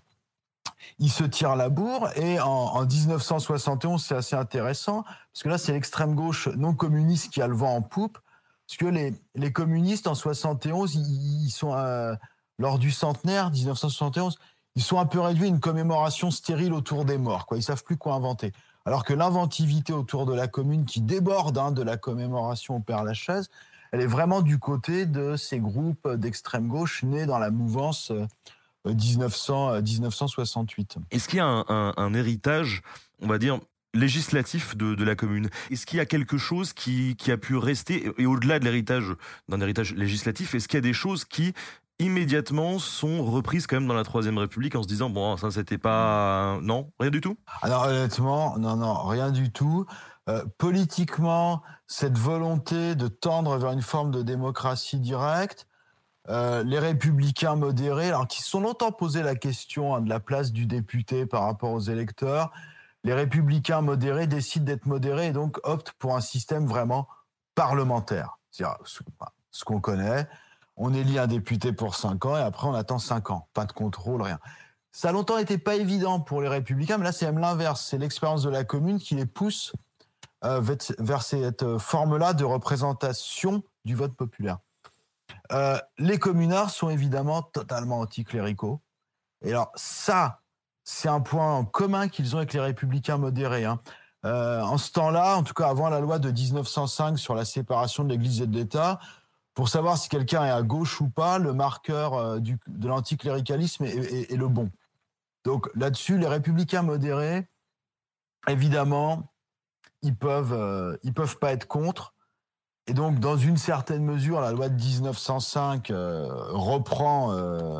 ils se tirent la bourre. Et en, en dix-neuf cent soixante et onze, c'est assez intéressant, parce que là, c'est l'extrême gauche non communiste qui a le vent en poupe, parce que les, les communistes, en soixante et onze, ils, ils sont, euh, lors du centenaire, dix-neuf cent soixante et onze, ils sont un peu réduits à une commémoration stérile autour des morts, quoi. Ils savent plus quoi inventer. Alors que l'inventivité autour de la commune, qui déborde hein, de la commémoration au Père-Lachaise, elle est vraiment du côté de ces groupes d'extrême gauche nés dans la mouvance euh, dix-neuf cents, dix-neuf cent soixante-huit. Est-ce qu'il y a un, un, un héritage, on va dire, législatif de, de la commune ? Est-ce qu'il y a quelque chose qui, qui a pu rester, et au-delà de l'héritage, d'un héritage législatif, est-ce qu'il y a des choses qui immédiatement sont reprises quand même dans la Troisième République en se disant bon, ça c'était pas... Non, rien du tout ? Alors honnêtement, non, non, rien du tout. Euh, politiquement, cette volonté de tendre vers une forme de démocratie directe, euh, les républicains modérés, alors qui se sont longtemps posé la question hein, de la place du député par rapport aux électeurs, les républicains modérés décident d'être modérés et donc optent pour un système vraiment parlementaire. C'est-à-dire ce, ce qu'on connaît, on élit un député pour cinq ans et après on attend cinq ans. Pas de contrôle, rien. Ça a longtemps été pas évident pour les républicains, mais là c'est même l'inverse. C'est l'expérience de la commune qui les pousse euh, vers cette forme-là de représentation du vote populaire. Euh, les communards sont évidemment totalement anticléricaux. Et alors ça, c'est un point en commun qu'ils ont avec les républicains modérés. Hein. Euh, en ce temps-là, en tout cas avant la loi de dix-neuf cent cinq sur la séparation de l'Église et de l'État, pour savoir si quelqu'un est à gauche ou pas, le marqueur euh, du, de l'anticléricalisme est, est, est le bon. Donc là-dessus, les républicains modérés, évidemment, ils peuvent, euh, ils peuvent pas être contre. Et donc, dans une certaine mesure, la loi de dix-neuf cent cinq euh, reprend euh,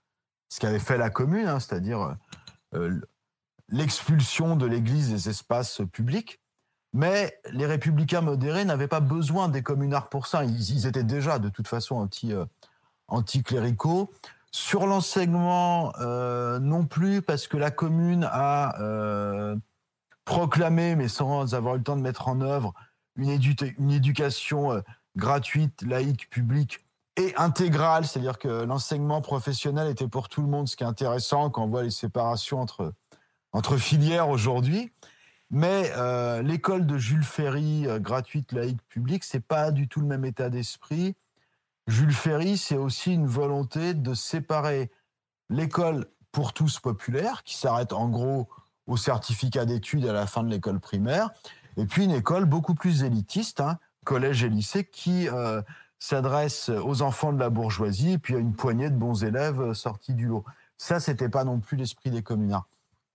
ce qu'avait fait la Commune, hein, c'est-à-dire euh, l'expulsion de l'Église des espaces publics. Mais les républicains modérés n'avaient pas besoin des communards pour ça. Ils, ils étaient déjà, de toute façon, anti, euh, anticléricaux. Sur l'enseignement, euh, non plus, parce que la Commune a euh, proclamé, mais sans avoir eu le temps de mettre en œuvre, une, édu- une éducation euh, gratuite, laïque, publique et intégrale. C'est-à-dire que l'enseignement professionnel était pour tout le monde, ce qui est intéressant quand on voit les séparations entre, entre filières aujourd'hui. Mais euh, l'école de Jules Ferry, euh, gratuite, laïque, publique, c'est pas du tout le même état d'esprit. Jules Ferry, c'est aussi une volonté de séparer l'école pour tous populaire, qui s'arrête en gros au certificat d'études à la fin de l'école primaire, et puis une école beaucoup plus élitiste, hein, collège et lycée, qui euh, s'adresse aux enfants de la bourgeoisie, et puis à une poignée de bons élèves sortis du lot. Ça, c'était pas non plus l'esprit des communards.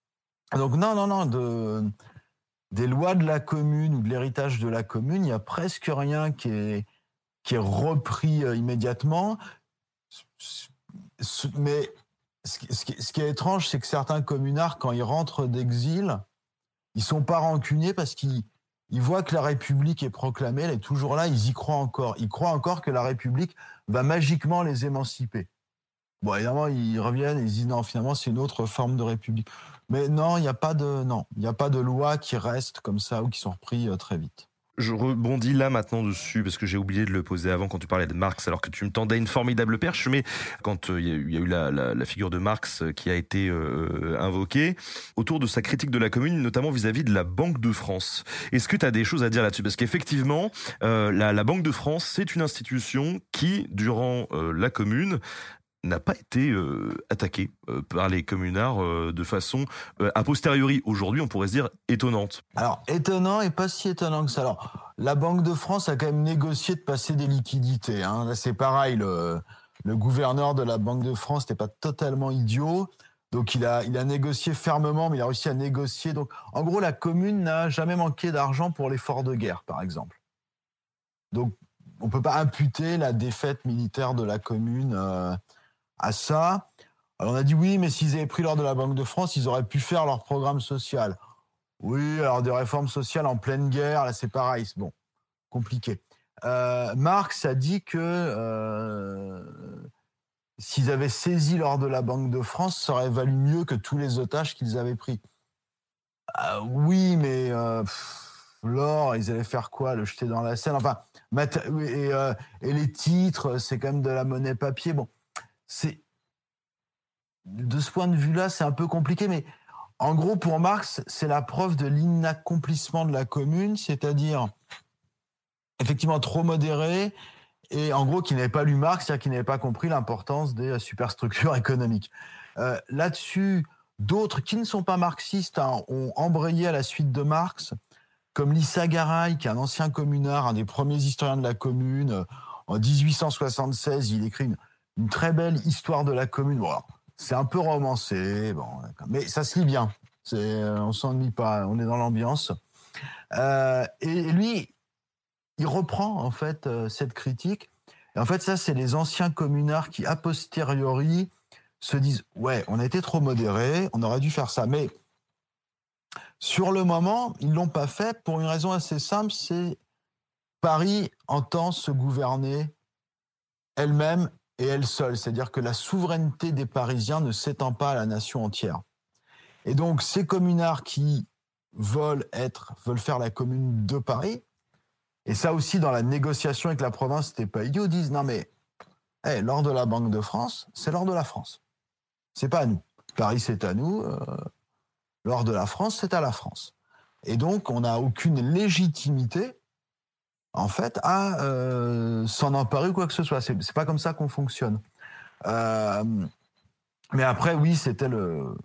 Donc non, non, non, de... des lois de la commune ou de l'héritage de la commune, il n'y a presque rien qui est, qui est repris euh, immédiatement. Mais ce qui, ce, qui, ce qui est étrange, c'est que certains communards, quand ils rentrent d'exil, ils ne sont pas rancuniers parce qu'ils ils voient que la République est proclamée, elle est toujours là, ils y croient encore. Ils croient encore que la République va magiquement les émanciper. Bon, évidemment, ils reviennent et ils disent non, finalement, c'est une autre forme de république. Mais non, il n'y a pas de non, il n'y a pas de loi qui restent comme ça ou qui sont repris euh, très vite. Je rebondis là maintenant dessus parce que j'ai oublié de le poser avant quand tu parlais de Marx, alors que tu me tendais une formidable perche. Mais quand il euh, y, y a eu la, la, la figure de Marx qui a été euh, invoquée autour de sa critique de la Commune, notamment vis-à-vis de la Banque de France. Est-ce que tu as des choses à dire là-dessus? Parce qu'effectivement, euh, la, la Banque de France, c'est une institution qui, durant euh, la Commune, n'a pas été euh, attaqué euh, par les communards euh, de façon euh, a posteriori. Aujourd'hui, on pourrait se dire étonnante. Alors, étonnant et pas si étonnant que ça. Alors, la Banque de France a quand même négocié de passer des liquidités. Hein. Là, c'est pareil, le, le gouverneur de la Banque de France n'était pas totalement idiot. Donc, il a, il a négocié fermement, mais il a réussi à négocier. Donc, en gros, la commune n'a jamais manqué d'argent pour l'effort de guerre, par exemple. Donc, on ne peut pas imputer la défaite militaire de la commune euh, à ça. Alors on a dit oui, mais s'ils avaient pris l'or de la Banque de France, ils auraient pu faire leur programme social. Oui, alors des réformes sociales en pleine guerre, là c'est pareil, c'est bon, compliqué. Euh, Marx a dit que euh, s'ils avaient saisi l'or de la Banque de France, ça aurait valu mieux que tous les otages qu'ils avaient pris. Euh, oui, mais euh, pff, l'or, ils allaient faire quoi? Le jeter dans la Seine? Enfin, et, euh, et les titres, c'est quand même de la monnaie papier. Bon. C'est, de ce point de vue-là, c'est un peu compliqué, mais en gros, pour Marx, c'est la preuve de l'inaccomplissement de la commune, c'est-à-dire, effectivement, trop modéré, et en gros, qui n'avait pas lu Marx, c'est-à-dire qui n'avait pas compris l'importance des superstructures économiques. Euh, là-dessus, d'autres qui ne sont pas marxistes hein, ont embrayé à la suite de Marx, comme Lissa Garay, qui est un ancien communard, un des premiers historiens de la commune. En dix-huit cent soixante-seize, il écrit une Une très belle histoire de la commune. Bon, alors, c'est un peu romancé, bon, mais ça se lit bien. C'est, on s'ennuie pas, on est dans l'ambiance. Euh, et lui, il reprend en fait euh, cette critique. Et en fait, ça, c'est les anciens communards qui, a posteriori, se disent ouais, on a été trop modérés, on aurait dû faire ça. Mais sur le moment, ils l'ont pas fait pour une raison assez simple, c'est Paris entend se gouverner elle-même et elle seule, c'est-à-dire que la souveraineté des Parisiens ne s'étend pas à la nation entière. Et donc, ces communards qui veulent être, veulent faire la commune de Paris, et ça aussi, dans la négociation avec la province, c'était pas idiot, disent, non mais, hey, l'or de la Banque de France, c'est l'or de la France. C'est pas à nous. Paris, c'est à nous. Euh, l'or de la France, c'est à la France. Et donc, on n'a aucune légitimité en fait, à euh, s'en emparer ou quoi que ce soit. C'est, c'est pas comme ça qu'on fonctionne. Euh, mais après, oui, c'était le...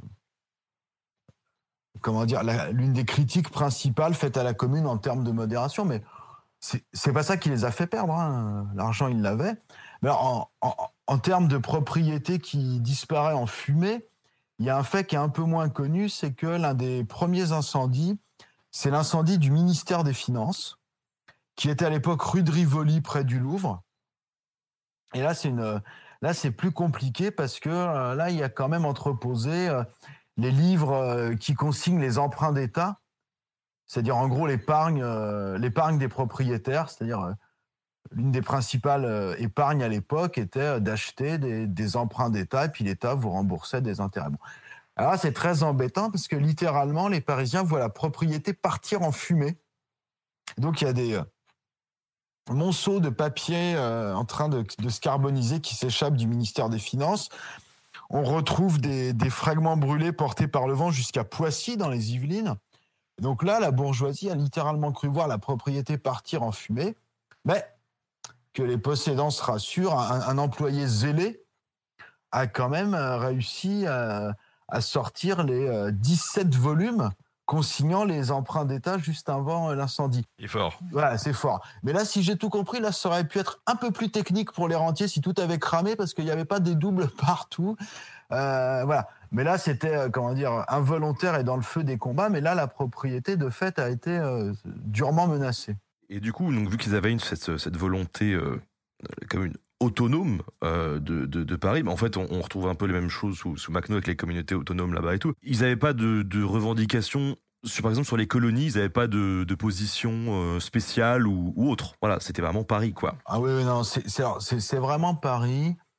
Comment dire, la, l'une des critiques principales faites à la commune en termes de modération, mais c'est, c'est pas ça qui les a fait perdre. Hein. L'argent, ils l'avaient. Mais alors, en, en, en termes de propriété qui disparaît en fumée, il y a un fait qui est un peu moins connu, c'est que l'un des premiers incendies, c'est l'incendie du ministère des Finances, qui était à l'époque rue de Rivoli, près du Louvre. Et là, c'est, une, là, c'est plus compliqué parce que euh, là, il y a quand même entreposé euh, les livres euh, qui consignent les emprunts d'État, c'est-à-dire en gros l'épargne, euh, l'épargne des propriétaires, c'est-à-dire euh, l'une des principales euh, épargnes à l'époque était euh, d'acheter des, des emprunts d'État et puis l'État vous remboursait des intérêts. Bon. Alors là, c'est très embêtant parce que littéralement, les Parisiens voient la propriété partir en fumée. Donc, il y a des... Euh, monceau de papier euh, en train de, de se carboniser qui s'échappe du ministère des Finances. On retrouve des, des fragments brûlés portés par le vent jusqu'à Poissy, dans les Yvelines. Donc là, la bourgeoisie a littéralement cru voir la propriété partir en fumée, mais que les possédants se rassurent, un, un employé zélé a quand même réussi à, à sortir les euh, dix-sept volumes consignant les emprunts d'État juste avant l'incendie. Il est fort. Voilà, c'est fort. Mais là, si j'ai tout compris, là, ça aurait pu être un peu plus technique pour les rentiers si tout avait cramé parce qu'il n'y avait pas des doubles partout. Euh, voilà. Mais là, c'était, comment dire, involontaire et dans le feu des combats. Mais là, la propriété, de fait, a été euh, durement menacée. Et du coup, donc, vu qu'ils avaient une, cette, cette volonté euh, comme une autonome euh, de, de, de Paris, mais en fait, on, on retrouve un peu les mêmes choses sous, sous Macknaud avec les communautés autonomes là-bas et tout. Ils n'avaient pas de, de revendications, sur, par exemple sur les colonies, ils n'avaient pas de, de position euh, spéciale ou, ou autre. Voilà, c'était vraiment Paris, quoi. Ah oui, oui non, c'est, c'est, c'est, c'est vraiment Paris.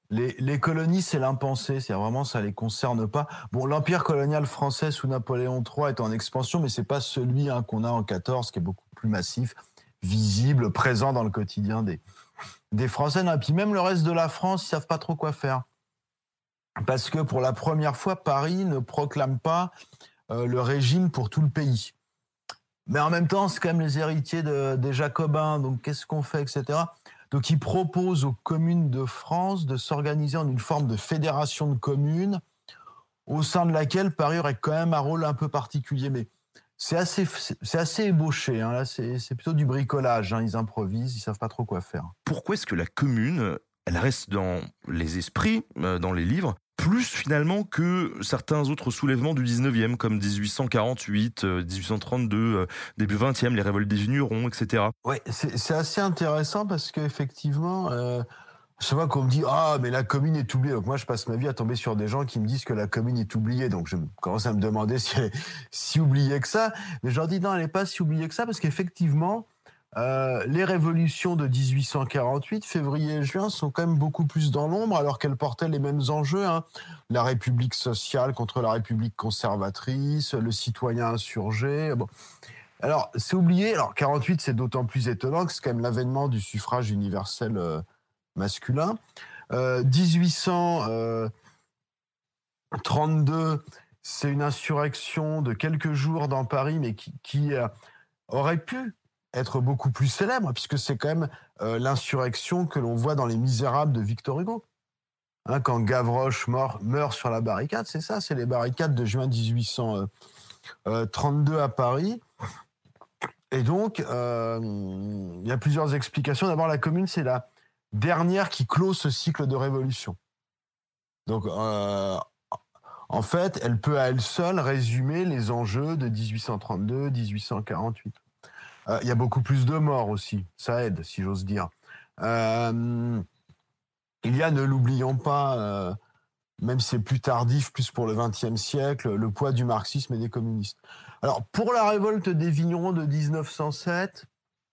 Les, les colonies, c'est l'impensé, c'est vraiment ça les concerne pas. Bon, l'empire colonial français sous Napoléon trois est en expansion, mais c'est pas celui hein, qu'on a en quatorze, qui est beaucoup plus massif, visible, présent dans le quotidien des, des Français. Non, et puis même le reste de la France, ils savent pas trop quoi faire. Parce que pour la première fois, Paris ne proclame pas euh, le régime pour tout le pays. Mais en même temps, c'est quand même les héritiers de, des Jacobins, donc qu'est-ce qu'on fait, et cetera. Donc ils proposent aux communes de France de s'organiser en une forme de fédération de communes au sein de laquelle Paris aurait quand même un rôle un peu particulier. Mais c'est assez, c'est assez ébauché, hein. Là, c'est, c'est plutôt du bricolage, hein. Ils improvisent, ils savent pas trop quoi faire. Pourquoi est-ce que la commune, elle reste dans les esprits, euh, dans les livres, plus finalement que certains autres soulèvements du dix-neuvième, comme dix-huit cent quarante-huit, euh, dix-huit cent trente-deux, euh, début vingtième, les révoltes des vignerons, et cetera. Ouais, c'est, c'est assez intéressant parce qu'effectivement, euh, chaque fois qu'on me dit « Ah, mais la commune est oubliée », donc moi je passe ma vie à tomber sur des gens qui me disent que la commune est oubliée, donc je commence à me demander si elle est si oubliée que ça, mais je leur dis non, elle n'est pas si oubliée que ça, parce qu'effectivement, Euh, les révolutions de dix-huit cent quarante-huit, février et juin, sont quand même beaucoup plus dans l'ombre, alors qu'elles portaient les mêmes enjeux, hein. La République sociale contre la République conservatrice, le citoyen insurgé. Bon. Alors, c'est oublié. Alors, quarante-huit, c'est d'autant plus étonnant que c'est quand même l'avènement du suffrage universel euh, masculin. Euh, dix-huit cent trente-deux, c'est une insurrection de quelques jours dans Paris, mais qui, qui euh, aurait pu être beaucoup plus célèbre, puisque c'est quand même euh, l'insurrection que l'on voit dans Les Misérables de Victor Hugo. Hein, quand Gavroche meurt, meurt sur la barricade, c'est ça, c'est les barricades de juin dix-huit cent trente-deux à Paris. Et donc, euh, il y a plusieurs explications. D'abord, la Commune, c'est la dernière qui clôt ce cycle de révolution. Donc, euh, en fait, elle peut à elle seule résumer les enjeux de dix-huit cent trente-deux, dix-huit cent quarante-huit. Il euh, y a beaucoup plus de morts aussi, ça aide, si j'ose dire. Euh, il y a, ne l'oublions pas, euh, même si c'est plus tardif, plus pour le vingtième siècle, le poids du marxisme et des communistes. Alors, pour la révolte des vignerons de dix-neuf cent sept,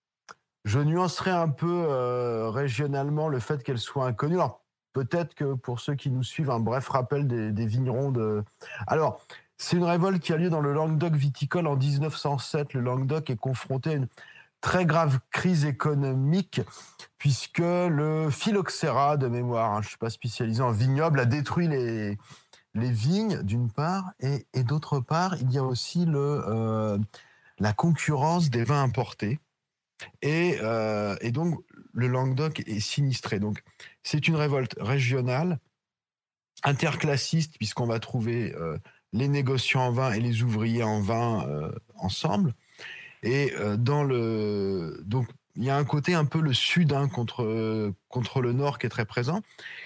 je nuancerai un peu euh, régionalement le fait qu'elle soit inconnue. Alors, peut-être que pour ceux qui nous suivent, un bref rappel des, des vignerons de... Alors, c'est une révolte qui a lieu dans le Languedoc viticole en dix-neuf cent sept. Le Languedoc est confronté à une très grave crise économique puisque le phylloxéra, de mémoire, hein, je ne suis pas spécialisé en vignoble, a détruit les, les vignes d'une part et, et d'autre part, il y a aussi le, euh, la concurrence des vins importés et, euh, et donc le Languedoc est sinistré. Donc c'est une révolte régionale, interclassiste puisqu'on va trouver... Euh, les négociants en vin et les ouvriers en vin euh, ensemble. Et euh, dans le... Donc, il y a un côté un peu le sud hein, contre, euh, contre le nord qui est très présent.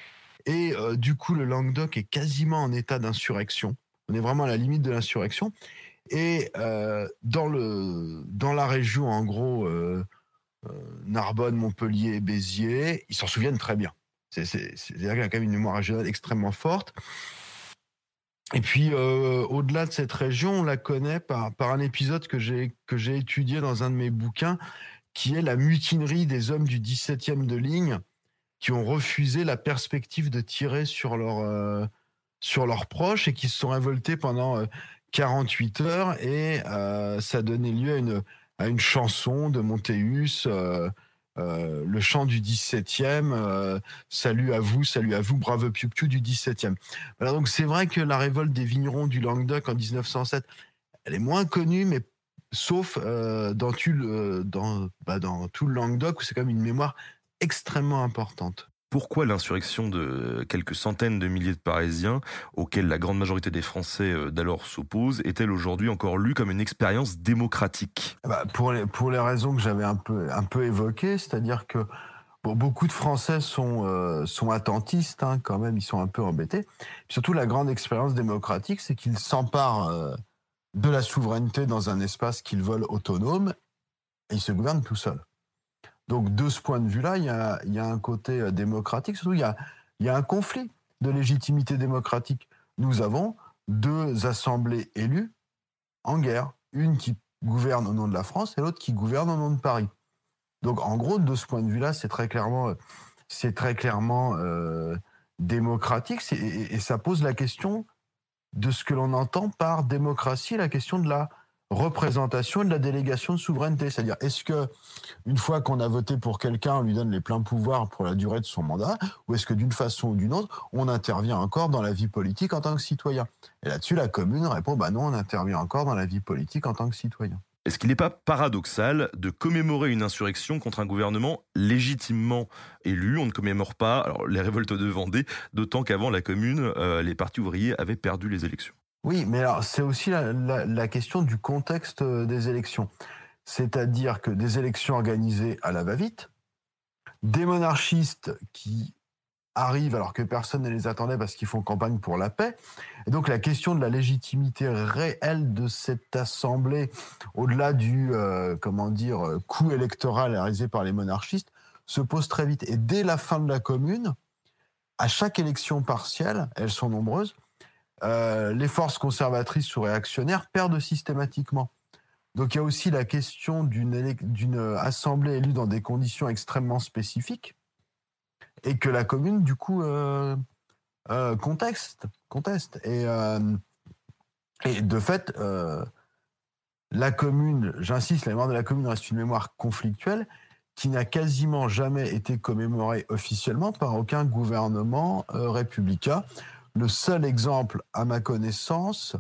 Et euh, du coup, le Languedoc est quasiment en état d'insurrection. On est vraiment à la limite de l'insurrection. Et euh, dans, le, dans la région, en gros, euh, euh, Narbonne, Montpellier, Béziers, ils s'en souviennent très bien. C'est, c'est, c'est-à-dire qu'il y a quand même une mémoire régionale extrêmement forte. Et puis, euh, au-delà de cette région, on la connaît par, par un épisode que j'ai, que j'ai étudié dans un de mes bouquins, qui est la mutinerie des hommes du dix-septième de ligne, qui ont refusé la perspective de tirer sur, leur, euh, sur leurs proches et qui se sont révoltés pendant euh, quarante-huit heures. Et euh, ça donnait lieu à une, à une chanson de Montéus, euh, Euh, le chant du dix-septième, euh, salut à vous, salut à vous, brave piou piou du dix-septième. Voilà, donc c'est vrai que la révolte des vignerons du Languedoc en dix-neuf cent sept, elle est moins connue, mais sauf euh, dans, tout le, dans, bah, dans tout le Languedoc, où c'est quand même une mémoire extrêmement importante. Pourquoi l'insurrection de quelques centaines de milliers de Parisiens, auxquels la grande majorité des Français d'alors s'opposent, est-elle aujourd'hui encore lue comme une expérience démocratique ? Bah, pour, les, pour les raisons que j'avais un peu, un peu évoquées, c'est-à-dire que bon, beaucoup de Français sont, euh, sont attentistes, hein, quand même, ils sont un peu embêtés. Puis surtout, la grande expérience démocratique, c'est qu'ils s'emparent euh, de la souveraineté dans un espace qu'ils veulent autonome et ils se gouvernent tout seuls. Donc, de ce point de vue-là, il y a, il y a un côté démocratique. Surtout, il y a, il y a un conflit de légitimité démocratique. Nous avons deux assemblées élues en guerre. Une qui gouverne au nom de la France et l'autre qui gouverne au nom de Paris. Donc, en gros, de ce point de vue-là, c'est très clairement, c'est très clairement euh, démocratique, c'est, et, et ça pose la question de ce que l'on entend par démocratie, la question de la représentation et de la délégation de souveraineté. C'est-à-dire, est-ce que une fois qu'on a voté pour quelqu'un, on lui donne les pleins pouvoirs pour la durée de son mandat, ou est-ce que d'une façon ou d'une autre, on intervient encore dans la vie politique en tant que citoyen? Et là-dessus, la commune répond, bah non, on intervient encore dans la vie politique en tant que citoyen. Est-ce qu'il n'est pas paradoxal de commémorer une insurrection contre un gouvernement légitimement élu? On ne commémore pas alors, les révoltes de Vendée, d'autant qu'avant la Commune, euh, les partis ouvriers avaient perdu les élections. Oui, mais alors c'est aussi la, la, la question du contexte des élections. C'est-à-dire que des élections organisées à la va-vite, des monarchistes qui arrivent alors que personne ne les attendait parce qu'ils font campagne pour la paix. Et donc la question de la légitimité réelle de cette assemblée, au-delà du euh, comment dire, coup électoral réalisé par les monarchistes, se pose très vite. Et dès la fin de la Commune, à chaque élection partielle, elles sont nombreuses, euh, les forces conservatrices ou réactionnaires perdent systématiquement. Donc il y a aussi la question d'une, élec- d'une assemblée élue dans des conditions extrêmement spécifiques, et que la Commune, du coup, euh, euh, conteste, conteste. Et, euh, et de fait, euh, la Commune, j'insiste, la mémoire de la Commune reste une mémoire conflictuelle qui n'a quasiment jamais été commémorée officiellement par aucun gouvernement euh, républicain. Le seul exemple, à ma connaissance,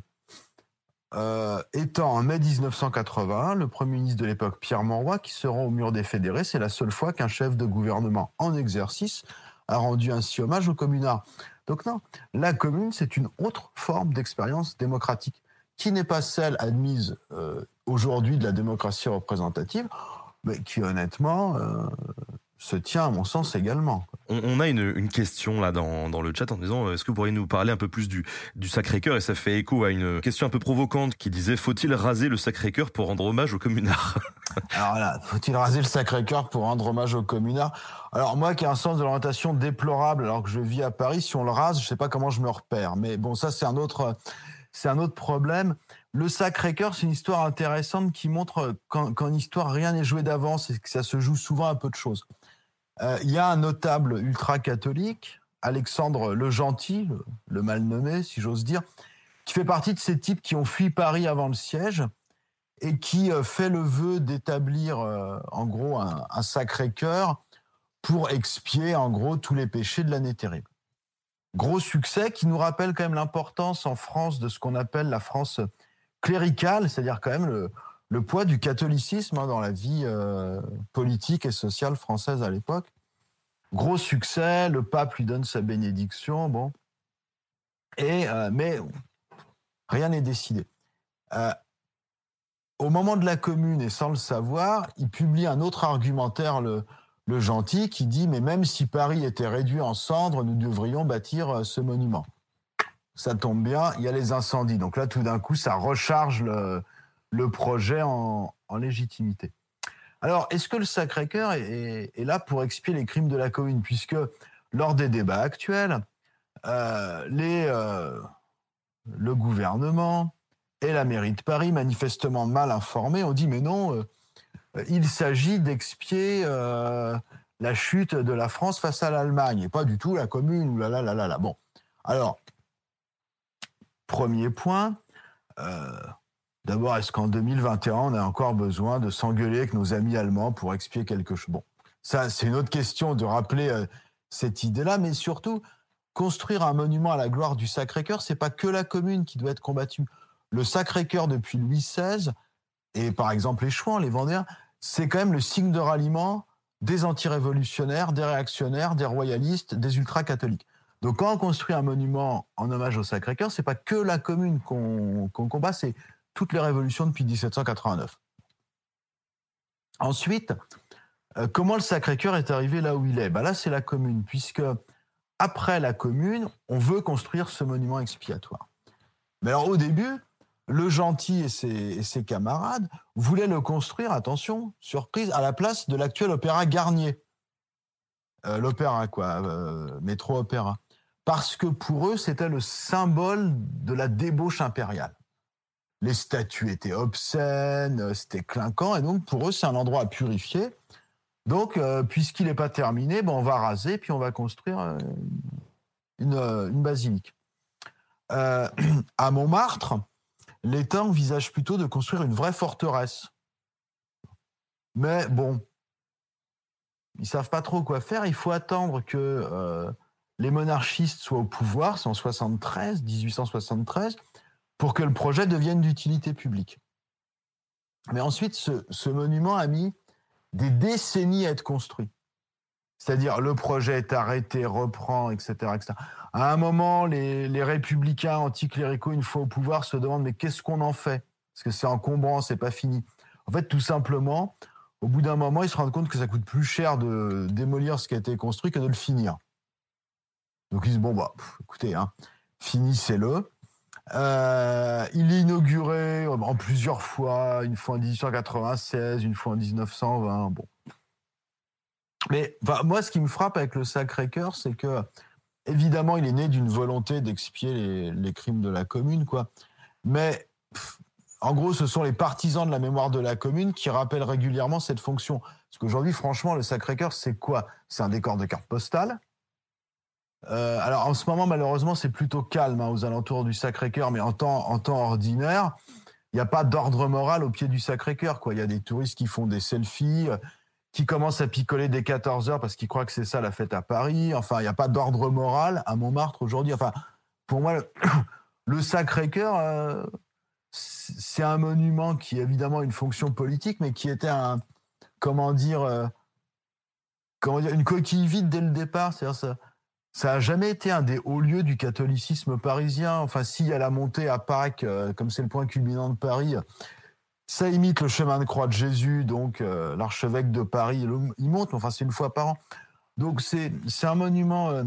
euh, étant en mai dix-neuf cent quatre-vingt-un, le Premier ministre de l'époque, Pierre Monroy, qui se rend au Mur des Fédérés. C'est la seule fois qu'un chef de gouvernement en exercice a rendu ainsi hommage aux communards. Donc non, la Commune, c'est une autre forme d'expérience démocratique qui n'est pas celle admise euh, aujourd'hui de la démocratie représentative, mais qui honnêtement euh, se tient à mon sens également. On, on a une, une question là dans, dans le chat en disant est-ce que vous pourriez nous parler un peu plus du, du Sacré-Cœur? Et ça fait écho à une question un peu provocante qui disait faut-il raser le Sacré-Cœur pour rendre hommage aux communards? Alors là, faut-il raser le Sacré-Cœur pour rendre hommage aux communards? Alors moi qui ai un sens de l'orientation déplorable alors que je vis à Paris, si on le rase, je sais pas comment je me repère. Mais bon, ça c'est un autre, c'est un autre problème. Le Sacré-Cœur, c'est une histoire intéressante qui montre qu'en, qu'en histoire, rien n'est joué d'avance et que ça se joue souvent à peu de choses. Euh, il y a un notable ultra-catholique, Alexandre le Gentil, le, le mal nommé, si j'ose dire, qui fait partie de ces types qui ont fui Paris avant le siège et qui euh, fait le vœu d'établir, euh, en gros, un, un Sacré-Cœur pour expier, en gros, tous les péchés de l'année terrible. Gros succès qui nous rappelle quand même l'importance en France de ce qu'on appelle la France cléricale, c'est-à-dire quand même le, le poids du catholicisme hein, dans la vie euh, politique et sociale française à l'époque. Gros succès, le pape lui donne sa bénédiction, bon. Et, euh, mais rien n'est décidé. Euh, au moment de la Commune, et sans le savoir, il publie un autre argumentaire, le, le Gentil, qui dit « Mais même si Paris était réduit en cendres, nous devrions bâtir ce monument. » Ça tombe bien, il y a les incendies. Donc là, tout d'un coup, ça recharge le, le projet en, en légitimité. Alors, est-ce que le Sacré-Cœur est, est, est là pour expier les crimes de la Commune? Puisque lors des débats actuels, euh, les, euh, le gouvernement et la mairie de Paris, manifestement mal informés, ont dit « Mais non, euh, il s'agit d'expier euh, la chute de la France face à l'Allemagne, et pas du tout la Commune. » Ou là, là, là, là, là. Bon, alors... Premier point, euh, d'abord, est-ce qu'en deux mille vingt et un, on a encore besoin de s'engueuler avec nos amis allemands pour expier quelque chose? Bon, ça, c'est une autre question de rappeler euh, cette idée-là, mais surtout, construire un monument à la gloire du Sacré-Cœur, c'est pas que la Commune qui doit être combattue. Le Sacré-Cœur, depuis Louis seize, et par exemple les Chouans, les Vendéens, c'est quand même le signe de ralliement des antirévolutionnaires, des réactionnaires, des royalistes, des ultra-catholiques. Donc, quand on construit un monument en hommage au Sacré-Cœur, c'est pas que la Commune qu'on, qu'on combat, c'est toutes les révolutions depuis dix-sept cent quatre-vingt-neuf. Ensuite, euh, comment le Sacré-Cœur est arrivé là où il est? Ben là, c'est la Commune, puisque après la Commune, on veut construire ce monument expiatoire. Mais alors, au début, le Gentil et ses, et ses camarades voulaient le construire, attention, surprise, à la place de l'actuel opéra Garnier. Euh, l'opéra, quoi, euh, métro-opéra. Parce que pour eux, c'était le symbole de la débauche impériale. Les statues étaient obscènes, c'était clinquant, et donc pour eux, c'est un endroit à purifier. Donc, euh, puisqu'il n'est pas terminé, ben, on va raser, puis on va construire euh, une, une basilique. Euh, à Montmartre, l'État envisage plutôt de construire une vraie forteresse. Mais bon, ils savent pas trop quoi faire. Il faut attendre que euh, les monarchistes soient au pouvoir, c'est en soixante-treize, dix-huit cent soixante-treize, pour que le projet devienne d'utilité publique. Mais ensuite, ce, ce monument a mis des décennies à être construit. C'est-à-dire, le projet est arrêté, reprend, et cetera, et cetera. À un moment, les, les républicains anticléricaux, une fois au pouvoir, se demandent mais qu'est-ce qu'on en fait ? Parce que c'est encombrant, c'est pas fini. En fait, tout simplement, au bout d'un moment, ils se rendent compte que ça coûte plus cher de démolir ce qui a été construit que de le finir. Donc ils disent bon bah, pff, écoutez, hein, finissez-le. Euh, il est inauguré en plusieurs fois, une fois en dix-huit cent quatre-vingt-seize, une fois en dix-neuf cent vingt. Bon. Mais enfin, moi, ce qui me frappe avec le Sacré-Cœur, c'est que, évidemment, il est né d'une volonté d'expier les, les crimes de la Commune, quoi. Mais, pff, en gros, ce sont les partisans de la mémoire de la Commune qui rappellent régulièrement cette fonction. Parce qu'aujourd'hui, franchement, le Sacré-Cœur, c'est quoi ? C'est un décor de carte postale. Euh, alors, en ce moment, malheureusement, c'est plutôt calme hein, aux alentours du Sacré-Cœur, mais en temps, en temps ordinaire, il n'y a pas d'ordre moral au pied du Sacré-Cœur, quoi. Il y a des touristes qui font des selfies, qui commencent à picoler dès quatorze heures parce qu'ils croient que c'est ça la fête à Paris. Enfin, il n'y a pas d'ordre moral à Montmartre aujourd'hui. Enfin, pour moi, le, le Sacré-Cœur, euh, c'est un monument qui a évidemment une fonction politique, mais qui était un, comment dire, euh, comment dire, une coquille vide dès le départ. C'est-à-dire ça, ça a jamais été un des hauts lieux du catholicisme parisien. Enfin, s'il y a la montée à Pâques, euh, comme c'est le point culminant de Paris, ça imite le chemin de croix de Jésus, donc euh, l'archevêque de Paris, il monte, mais enfin c'est une fois par an. Donc c'est, c'est un monument euh,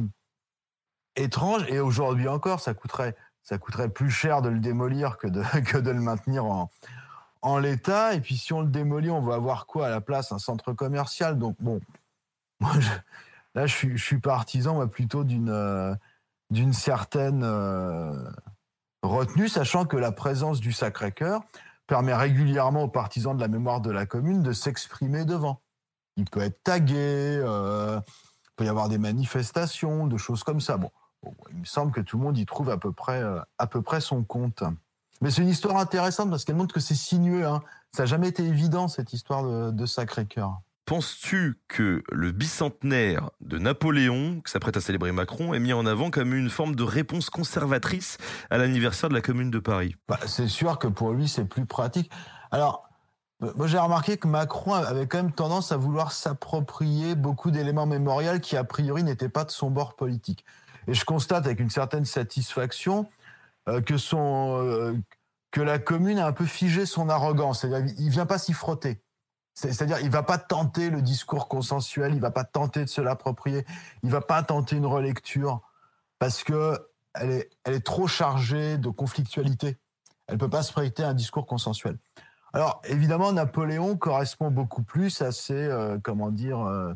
étrange, et aujourd'hui encore, ça coûterait, ça coûterait plus cher de le démolir que de, que de le maintenir en, en l'état. Et puis si on le démolit, on va avoir quoi à la place ? Un centre commercial. Donc bon, moi, je, là je suis, je suis partisan moi, plutôt d'une, euh, d'une certaine euh, retenue, sachant que la présence du Sacré-Cœur permet régulièrement aux partisans de la mémoire de la Commune de s'exprimer devant. Il peut être tagué, euh, il peut y avoir des manifestations, de choses comme ça. Bon, bon, il me semble que tout le monde y trouve à peu près, euh, à peu près son compte. Mais c'est une histoire intéressante parce qu'elle montre que c'est sinueux. Hein. Ça n'a jamais été évident, cette histoire de, de Sacré-Cœur. Penses-tu que le bicentenaire de Napoléon, que s'apprête à célébrer Macron, est mis en avant comme une forme de réponse conservatrice à l'anniversaire de la Commune de Paris ? Bah, c'est sûr que pour lui, c'est plus pratique. Alors, moi, j'ai remarqué que Macron avait quand même tendance à vouloir s'approprier beaucoup d'éléments mémoriels qui, a priori, n'étaient pas de son bord politique. Et je constate avec une certaine satisfaction euh, que, son, euh, que la Commune a un peu figé son arrogance. C'est-à-dire, il ne vient pas s'y frotter. C'est-à-dire, il va pas tenter le discours consensuel, il va pas tenter de se l'approprier, il va pas tenter une relecture parce que elle est, elle est trop chargée de conflictualité. Elle peut pas se prêter à un discours consensuel. Alors, évidemment, Napoléon correspond beaucoup plus à ces, euh, comment dire, euh,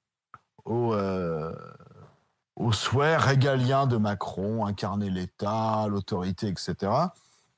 aux, euh, aux souhaits régaliens de Macron, incarner l'État, l'autorité, et cetera.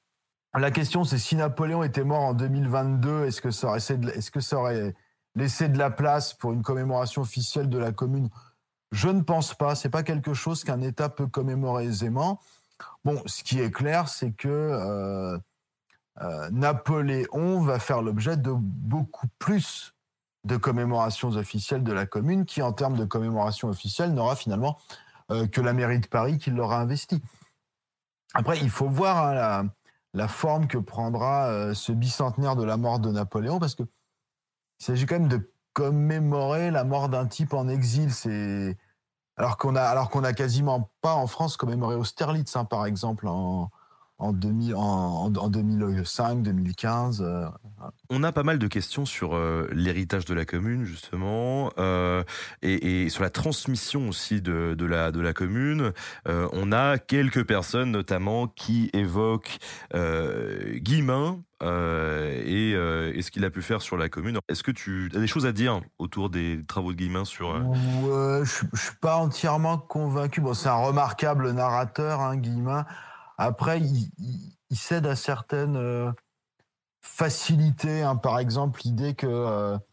La question, c'est si Napoléon était mort en deux mille vingt-deux, est-ce que ça aurait, est-ce que ça aurait laissé de la place pour une commémoration officielle de la Commune ? Je ne pense pas. C'est pas quelque chose qu'un État peut commémorer aisément. Bon, ce qui est clair, c'est que euh, euh, Napoléon va faire l'objet de beaucoup plus de commémorations officielles de la Commune, qui, en termes de commémoration officielle, n'aura finalement euh, que la mairie de Paris qui l'aura investi. Après, il faut voir hein, la la forme que prendra euh, ce bicentenaire de la mort de Napoléon, parce que il s'agit quand même de commémorer la mort d'un type en exil. C'est alors qu'on a alors qu'on a quasiment pas en France commémoré Austerlitz, hein, par exemple en en, deux mille, en, en deux mille cinq, deux mille quinze. Euh, On a pas mal de questions sur euh, l'héritage de la Commune, justement, euh, et, et sur la transmission aussi de, de, la, de la Commune. Euh, on a quelques personnes, notamment, qui évoquent euh, Guillemin euh, et, euh, et ce qu'il a pu faire sur la Commune. Est-ce que tu as des choses à dire autour des travaux de Guillemin sur... Euh... Ouais, je ne suis pas entièrement convaincu. Bon, c'est un remarquable narrateur, hein, Guillemin. Après, il, il, il cède à certaines euh, facilités. Hein. Par exemple, l'idée que, euh,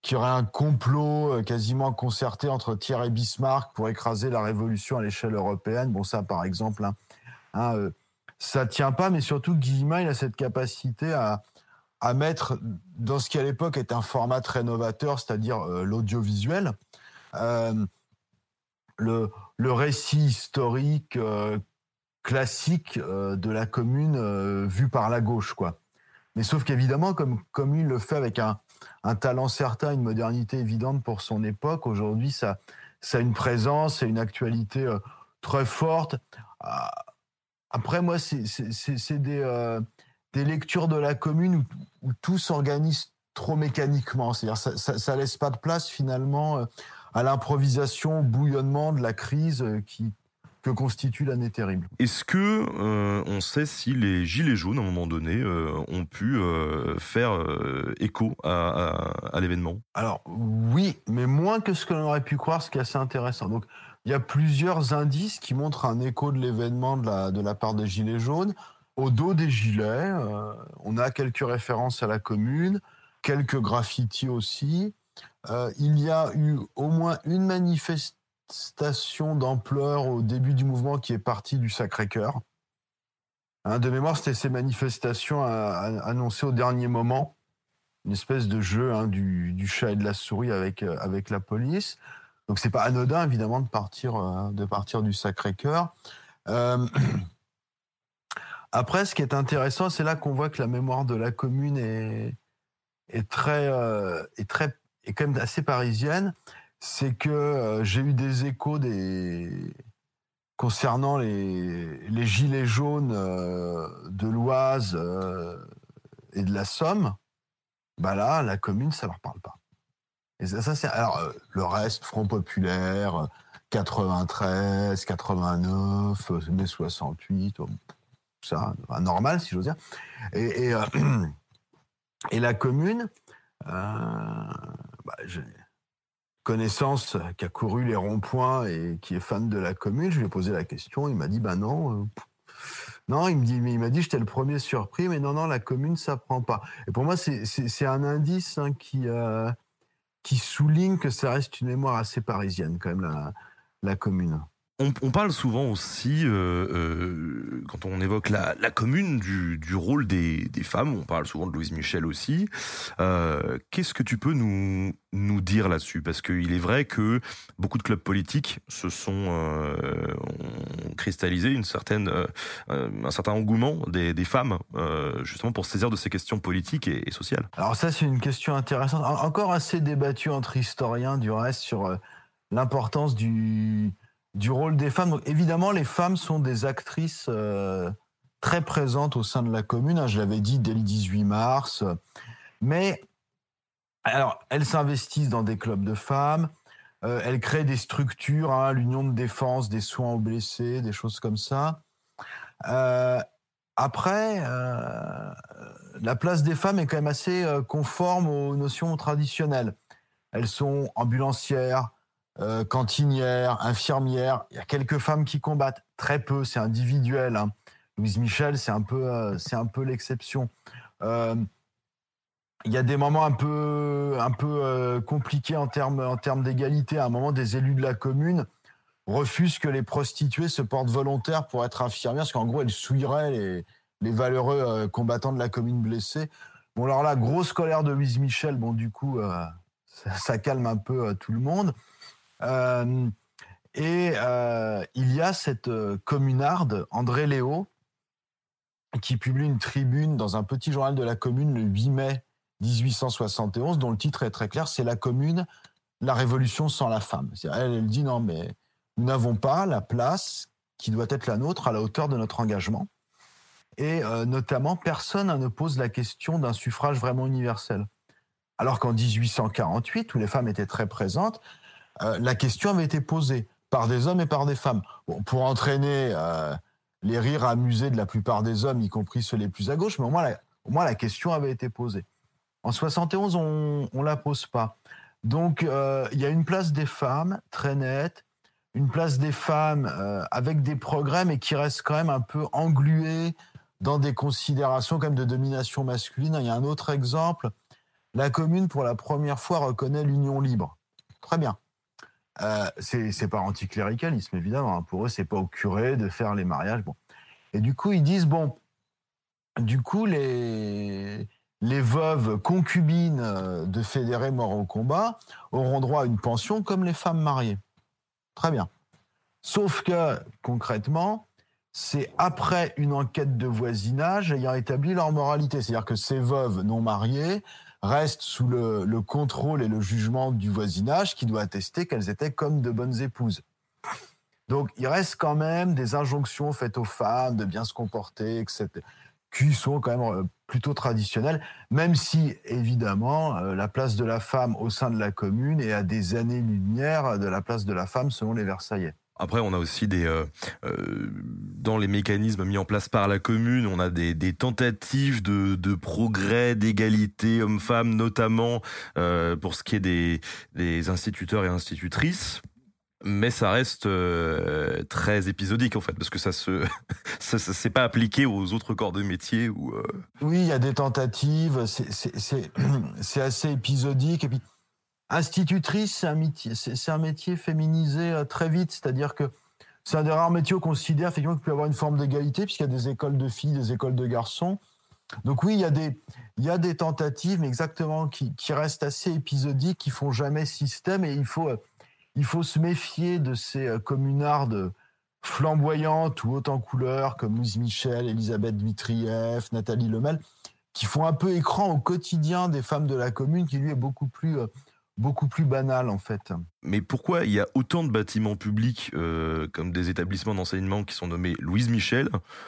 qu'il y aurait un complot quasiment concerté entre Thiers et Bismarck pour écraser la révolution à l'échelle européenne. Bon, ça, par exemple, hein, hein, euh, ça tient pas, mais surtout, Guillemin, il a cette capacité à, à mettre dans ce qui, à l'époque, est un format très novateur, c'est-à-dire euh, l'audiovisuel, euh, le, le récit historique euh, classique euh, de la commune euh, vu par la gauche, quoi. Mais sauf qu'évidemment, comme, comme il le fait avec un, un talent certain, une modernité évidente pour son époque, aujourd'hui, ça, ça a une présence et une actualité euh, très forte. Euh, après, moi, c'est, c'est, c'est, c'est des, euh, des lectures de la commune où, où tout s'organise trop mécaniquement. C'est-à-dire ça, ça, ça laisse pas de place, finalement, euh, à l'improvisation, au bouillonnement de la crise euh, qui... que constitue l'année terrible. Est-ce que euh, on sait si les Gilets jaunes, à un moment donné, euh, ont pu euh, faire euh, écho à, à, à l'événement ? Alors oui, mais moins que ce que l'on aurait pu croire, ce qui est assez intéressant. Donc il y a plusieurs indices qui montrent un écho de l'événement de la, de la part des Gilets jaunes. Au dos des Gilets, euh, on a quelques références à la commune, quelques graffitis aussi. Euh, il y a eu au moins une manifestation station d'ampleur au début du mouvement qui est parti du Sacré-Cœur. Hein, de mémoire, c'était ces manifestations à, à, annoncées au dernier moment, une espèce de jeu hein, du, du chat et de la souris avec, euh, avec la police. Donc c'est pas anodin évidemment de partir, euh, de partir du Sacré-Cœur. Euh... Après, ce qui est intéressant, c'est là qu'on voit que la mémoire de la commune est, est, très, euh, est, très, est quand même assez parisienne. C'est que euh, j'ai eu des échos des... concernant les, les gilets jaunes euh, de l'Oise euh, et de la Somme. Bah là, la commune, ça leur parle pas. Et ça, ça c'est alors euh, le reste, Front populaire, quatre-vingt-treize, quatre-vingt-neuf, mai soixante-huit, ça, normal si j'ose dire. Et, et, euh, et la commune, euh, bah, j'ai connaissance qui a couru les ronds-points et qui est fan de la commune, je lui ai posé la question, il m'a dit bah non, euh, non, il me dit, mais il m'a dit j'étais le premier surpris, mais non non la commune ça prend pas. Et pour moi c'est c'est, c'est un indice hein, qui euh, qui souligne que ça reste une mémoire assez parisienne quand même la la commune. On, on parle souvent aussi, euh, euh, quand on évoque la, la commune, du, du rôle des, des femmes. On parle souvent de Louise Michel aussi. Euh, qu'est-ce que tu peux nous, nous dire là-dessus ? Parce qu'il est vrai que beaucoup de clubs politiques se sont euh, ont cristallisé une certaine, euh, un certain engouement des, des femmes, euh, justement pour saisir de ces questions politiques et, et sociales. Alors ça, c'est une question intéressante, en, encore assez débattue entre historiens du reste sur euh, l'importance du... du rôle des femmes. Donc, évidemment, les femmes sont des actrices euh, très présentes au sein de la commune. Hein, je l'avais dit dès le dix-huit mars. Mais, alors, elles s'investissent dans des clubs de femmes. Euh, elles créent des structures, hein, l'union de défense, des soins aux blessés, des choses comme ça. Euh, après, euh, la place des femmes est quand même assez euh, conforme aux notions traditionnelles. Elles sont ambulancières, Euh, cantinière, infirmière, il y a quelques femmes qui combattent, très peu, c'est individuel. Hein. Louise Michel, c'est un peu, euh, c'est un peu l'exception. Euh, il y a des moments un peu, un peu euh, compliqués en termes, en termes d'égalité. À un moment, des élus de la commune refusent que les prostituées se portent volontaires pour être infirmières, parce qu'en gros, elles souilleraient les, les valeureux euh, combattants de la commune blessés. Bon, alors là, grosse colère de Louise Michel, bon, du coup, euh, ça, ça calme un peu euh, tout le monde. Euh, et euh, il y a cette euh, communarde, André Léo, qui publie une tribune dans un petit journal de la commune le huit mai dix-huit cent soixante et onze, dont le titre est très clair, c'est La commune, la révolution sans la femme. Elle, elle dit non, mais nous n'avons pas la place qui doit être la nôtre à la hauteur de notre engagement. Et euh, notamment, personne ne pose la question d'un suffrage vraiment universel. Alors qu'en dix-huit cent quarante-huit, où les femmes étaient très présentes, Euh, la question avait été posée par des hommes et par des femmes. Bon, pour entraîner euh, les rires amusés de la plupart des hommes, y compris ceux les plus à gauche, mais au moins la, au moins la question avait été posée. En soixante et onze, on ne la pose pas. Donc, euh, il y a une place des femmes très nette, une place des femmes euh, avec des progrès, mais qui reste quand même un peu engluée dans des considérations quand même de domination masculine. Il y a un autre exemple, la commune, pour la première fois, reconnaît l'union libre. Très bien. Euh, c'est, c'est pas anticléricalisme, évidemment. Pour eux, c'est pas au curé de faire les mariages. Bon. Et du coup, ils disent, bon, du coup, les, les veuves concubines de fédérés morts au combat auront droit à une pension comme les femmes mariées. Très bien. Sauf que, concrètement, c'est après une enquête de voisinage ayant établi leur moralité. C'est-à-dire que ces veuves non mariées restent sous le, le contrôle et le jugement du voisinage qui doit attester qu'elles étaient comme de bonnes épouses. Donc, il reste quand même des injonctions faites aux femmes de bien se comporter, et cetera, qui sont quand même plutôt traditionnelles, même si, évidemment, la place de la femme au sein de la commune est à des années-lumière de la place de la femme selon les Versaillais. Après, on a aussi des euh, euh, dans les mécanismes mis en place par la commune, on a des, des tentatives de, de progrès, d'égalité hommes-femmes, notamment euh, pour ce qui est des, des instituteurs et institutrices. Mais ça reste euh, très épisodique en fait, parce que ça se, ça, ça c'est pas appliqué aux autres corps de métier ou. Euh... Oui, il y a des tentatives, c'est, c'est, c'est, c'est assez épisodique et puis. Institutrice, c'est un métier, c'est, c'est un métier féminisé euh, très vite, c'est-à-dire que c'est un des rares métiers où on considère effectivement qu'il peut y avoir une forme d'égalité, puisqu'il y a des écoles de filles, des écoles de garçons. Donc oui, il y a des, il y a des tentatives, mais exactement, qui, qui restent assez épisodiques, qui font jamais système, et il faut, euh, il faut se méfier de ces euh, communardes flamboyantes ou hautes en couleur, comme Louise Michel, Elisabeth Dmitrieff, Nathalie Lemel, qui font un peu écran au quotidien des femmes de la commune, qui lui est beaucoup plus... Euh, beaucoup plus banal en fait. Mais pourquoi il y a autant de bâtiments publics euh, comme des établissements d'enseignement qui sont nommés Louise Michel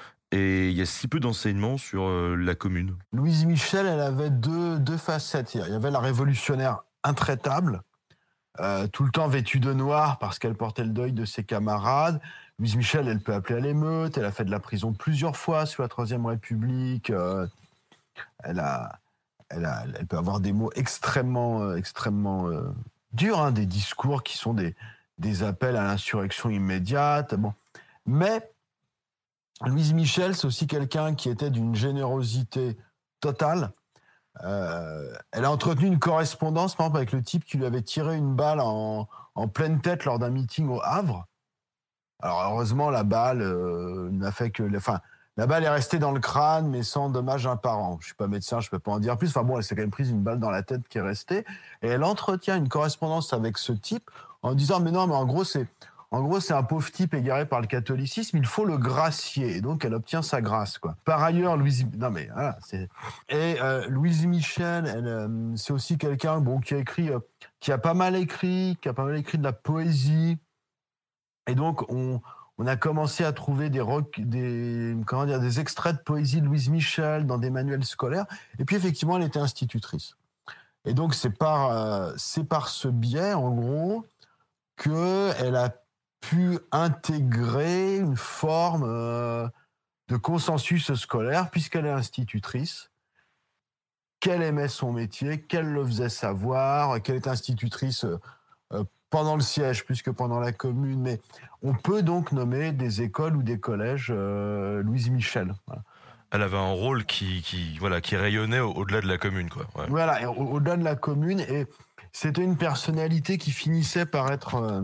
et il y a si peu d'enseignements sur euh, la commune? Louise Michel, elle avait deux, deux facettes. Il y avait la révolutionnaire intraitable, euh, tout le temps vêtue de noir parce qu'elle portait le deuil de ses camarades. Louise Michel, elle peut appeler à l'émeute, elle a fait de la prison plusieurs fois sous la Troisième République. Euh, elle a... Elle, a, elle peut avoir des mots extrêmement, euh, extrêmement euh, durs, hein, des discours qui sont des, des appels à l'insurrection immédiate. Bon. Mais Louise Michel, c'est aussi quelqu'un qui était d'une générosité totale. Euh, elle a entretenu une correspondance, par exemple, avec le type qui lui avait tiré une balle en, en pleine tête lors d'un meeting au Havre. Alors heureusement, la balle euh, n'a fait que... Enfin, la balle est restée dans le crâne, mais sans dommage apparent. Je suis pas médecin, je peux pas en dire plus. Enfin bon, elle s'est quand même prise une balle dans la tête qui est restée. Et elle entretient une correspondance avec ce type en disant, mais non, mais en gros, c'est, en gros, c'est un pauvre type égaré par le catholicisme, il faut le gracier. Et donc, elle obtient sa grâce, quoi. Par ailleurs, Louise, non mais, voilà, c'est, et euh, Louise Michel, elle, euh, c'est aussi quelqu'un, bon, qui a écrit, euh, qui a pas mal écrit, qui a pas mal écrit de la poésie. Et donc, on, On a commencé à trouver des, rock, des, comment dire, des extraits de poésie de Louise Michel dans des manuels scolaires. Et puis, effectivement, elle était institutrice. Et donc, c'est par, euh, c'est par ce biais, en gros, qu'elle a pu intégrer une forme euh, de consensus scolaire, puisqu'elle est institutrice, qu'elle aimait son métier, qu'elle le faisait savoir, qu'elle est institutrice euh, pendant le siège plus que pendant la commune, mais on peut donc nommer des écoles ou des collèges euh, Louise Michel. Voilà. Elle avait un rôle qui, qui, voilà, qui rayonnait au- au-delà de la commune, quoi. Ouais. Voilà, et au- au-delà de la commune, et c'était une personnalité qui finissait par être, euh,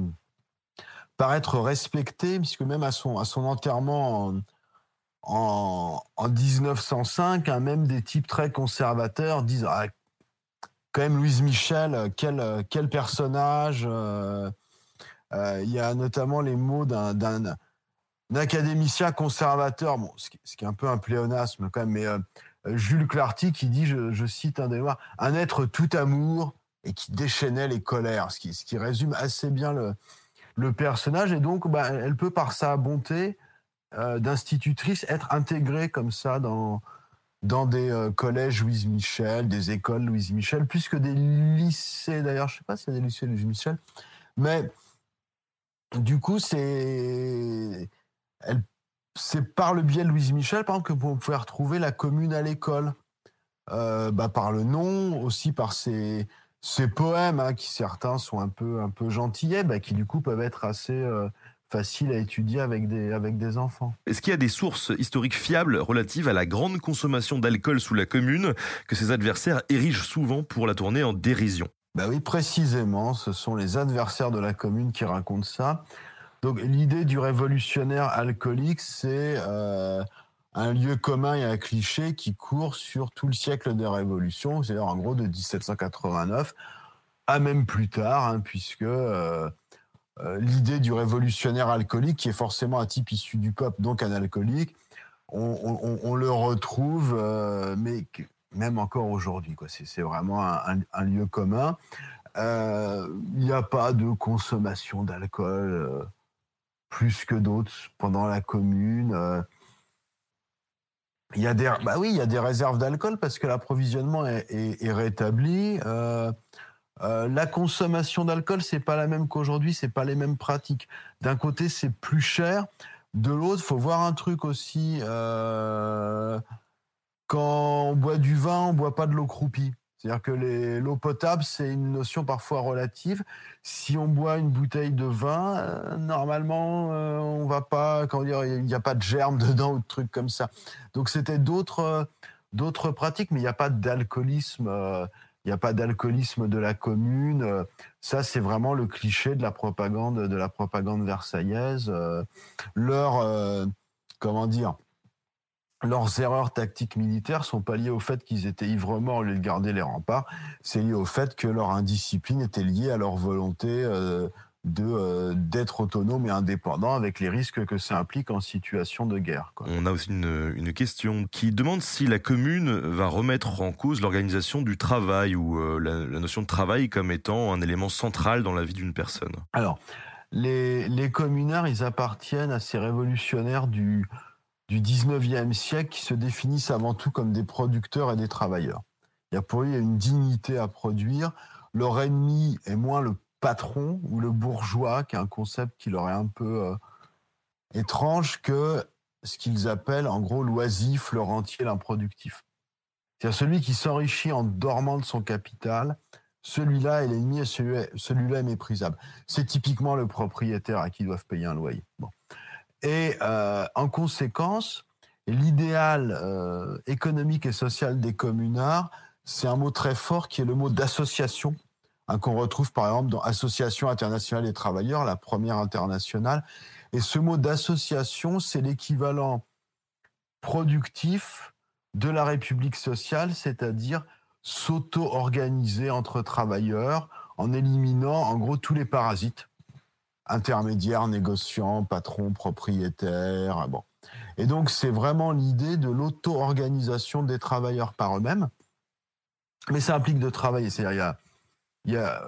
par être respectée, puisque même à son, à son enterrement en, en, en dix-neuf cent cinq, hein, même des types très conservateurs disent ah, quand même Louise Michel, quel, quel personnage. euh, euh, Il y a notamment les mots d'un, d'un, d'un académicien conservateur, bon, ce, qui, ce qui est un peu un pléonasme quand même, mais euh, Jules Clarty qui dit, je, je cite un des mémoires, un être tout amour et qui déchaînait les colères, ce qui, ce qui résume assez bien le, le personnage. Et donc, bah, elle peut par sa bonté euh, d'institutrice être intégrée comme ça dans... dans des euh, collèges Louise Michel, des écoles Louise Michel, plus que des lycées d'ailleurs. Je ne sais pas s'il y a des lycées Louise Michel, mais du coup, c'est, elle, c'est par le biais de Louise Michel, par exemple, que vous pouvez retrouver la commune à l'école, euh, bah, par le nom, aussi par ses, ses poèmes, hein, qui certains sont un peu, un peu gentillets, bah, qui du coup peuvent être assez euh, facile à étudier avec des, avec des enfants. Est-ce qu'il y a des sources historiques fiables relatives à la grande consommation d'alcool sous la Commune que ses adversaires érigent souvent pour la tourner en dérision? Ben oui, précisément, ce sont les adversaires de la Commune qui racontent ça. Donc l'idée du révolutionnaire alcoolique, c'est euh, un lieu commun et un cliché qui court sur tout le siècle des révolutions, c'est-à-dire en gros de dix-sept cent quatre-vingt-neuf à même plus tard, hein, puisque euh, euh, l'idée du révolutionnaire alcoolique, qui est forcément un type issu du peuple, donc un alcoolique, on, on, on le retrouve, euh, mais même encore aujourd'hui, quoi. C'est, c'est vraiment un, un, un lieu commun. Euh, Il n'y a pas de consommation d'alcool euh, plus que d'autres pendant la Commune. Euh, il y a des, bah oui, il y a des réserves d'alcool parce que l'approvisionnement est, est, est rétabli. Euh, euh, la consommation d'alcool, c'est pas la même qu'aujourd'hui, c'est pas les mêmes pratiques. D'un côté, c'est plus cher. De l'autre, faut voir un truc aussi. Euh, quand on boit du vin, on boit pas de l'eau croupie. C'est-à-dire que les, l'eau potable, c'est une notion parfois relative. Si on boit une bouteille de vin, euh, normalement, euh, on va pas, comment dire, il n'y a pas de germes dedans ou de trucs comme ça. Donc c'était d'autres, euh, d'autres pratiques, mais il n'y a pas d'alcoolisme. Euh, il n'y a pas d'alcoolisme de la Commune. Euh, ça, c'est vraiment le cliché de la propagande, de la propagande versaillaise. Euh, leur, euh, comment dire. Leurs erreurs tactiques militaires sont pas liées au fait qu'ils étaient ivres-morts au lieu de garder les remparts. C'est lié au fait que leur indiscipline était liée à leur volonté euh, de, euh, d'être autonome et indépendant avec les risques que ça implique en situation de guerre, quoi. On a aussi une, une question qui demande si la Commune va remettre en cause l'organisation du travail ou euh, la, la notion de travail comme étant un élément central dans la vie d'une personne. Alors, les, les communards, ils appartiennent à ces révolutionnaires du... du dix-neuvième siècle qui se définissent avant tout comme des producteurs et des travailleurs. Il y a pour eux une dignité à produire. Leur ennemi est moins le patron ou le bourgeois, qui est un concept qui leur est un peu euh, étrange, que ce qu'ils appellent en gros l'oisif, le rentier, l'improductif. C'est-à-dire celui qui s'enrichit en dormant de son capital, celui-là est l'ennemi et celui-là, celui-là est méprisable. C'est typiquement le propriétaire à qui ils doivent payer un loyer. Bon. Et euh, en conséquence, l'idéal euh, économique et social des communards, c'est un mot très fort qui est le mot d'association, hein, qu'on retrouve par exemple dans Association internationale des travailleurs, la première internationale. Et ce mot d'association, c'est l'équivalent productif de la République sociale, c'est-à-dire s'auto-organiser entre travailleurs en éliminant en gros tous les parasites. Intermédiaires, négociants, patrons, propriétaires, bon. Et donc, c'est vraiment l'idée de l'auto-organisation des travailleurs par eux-mêmes. Mais ça implique de travailler. C'est-à-dire, il y a, il y a,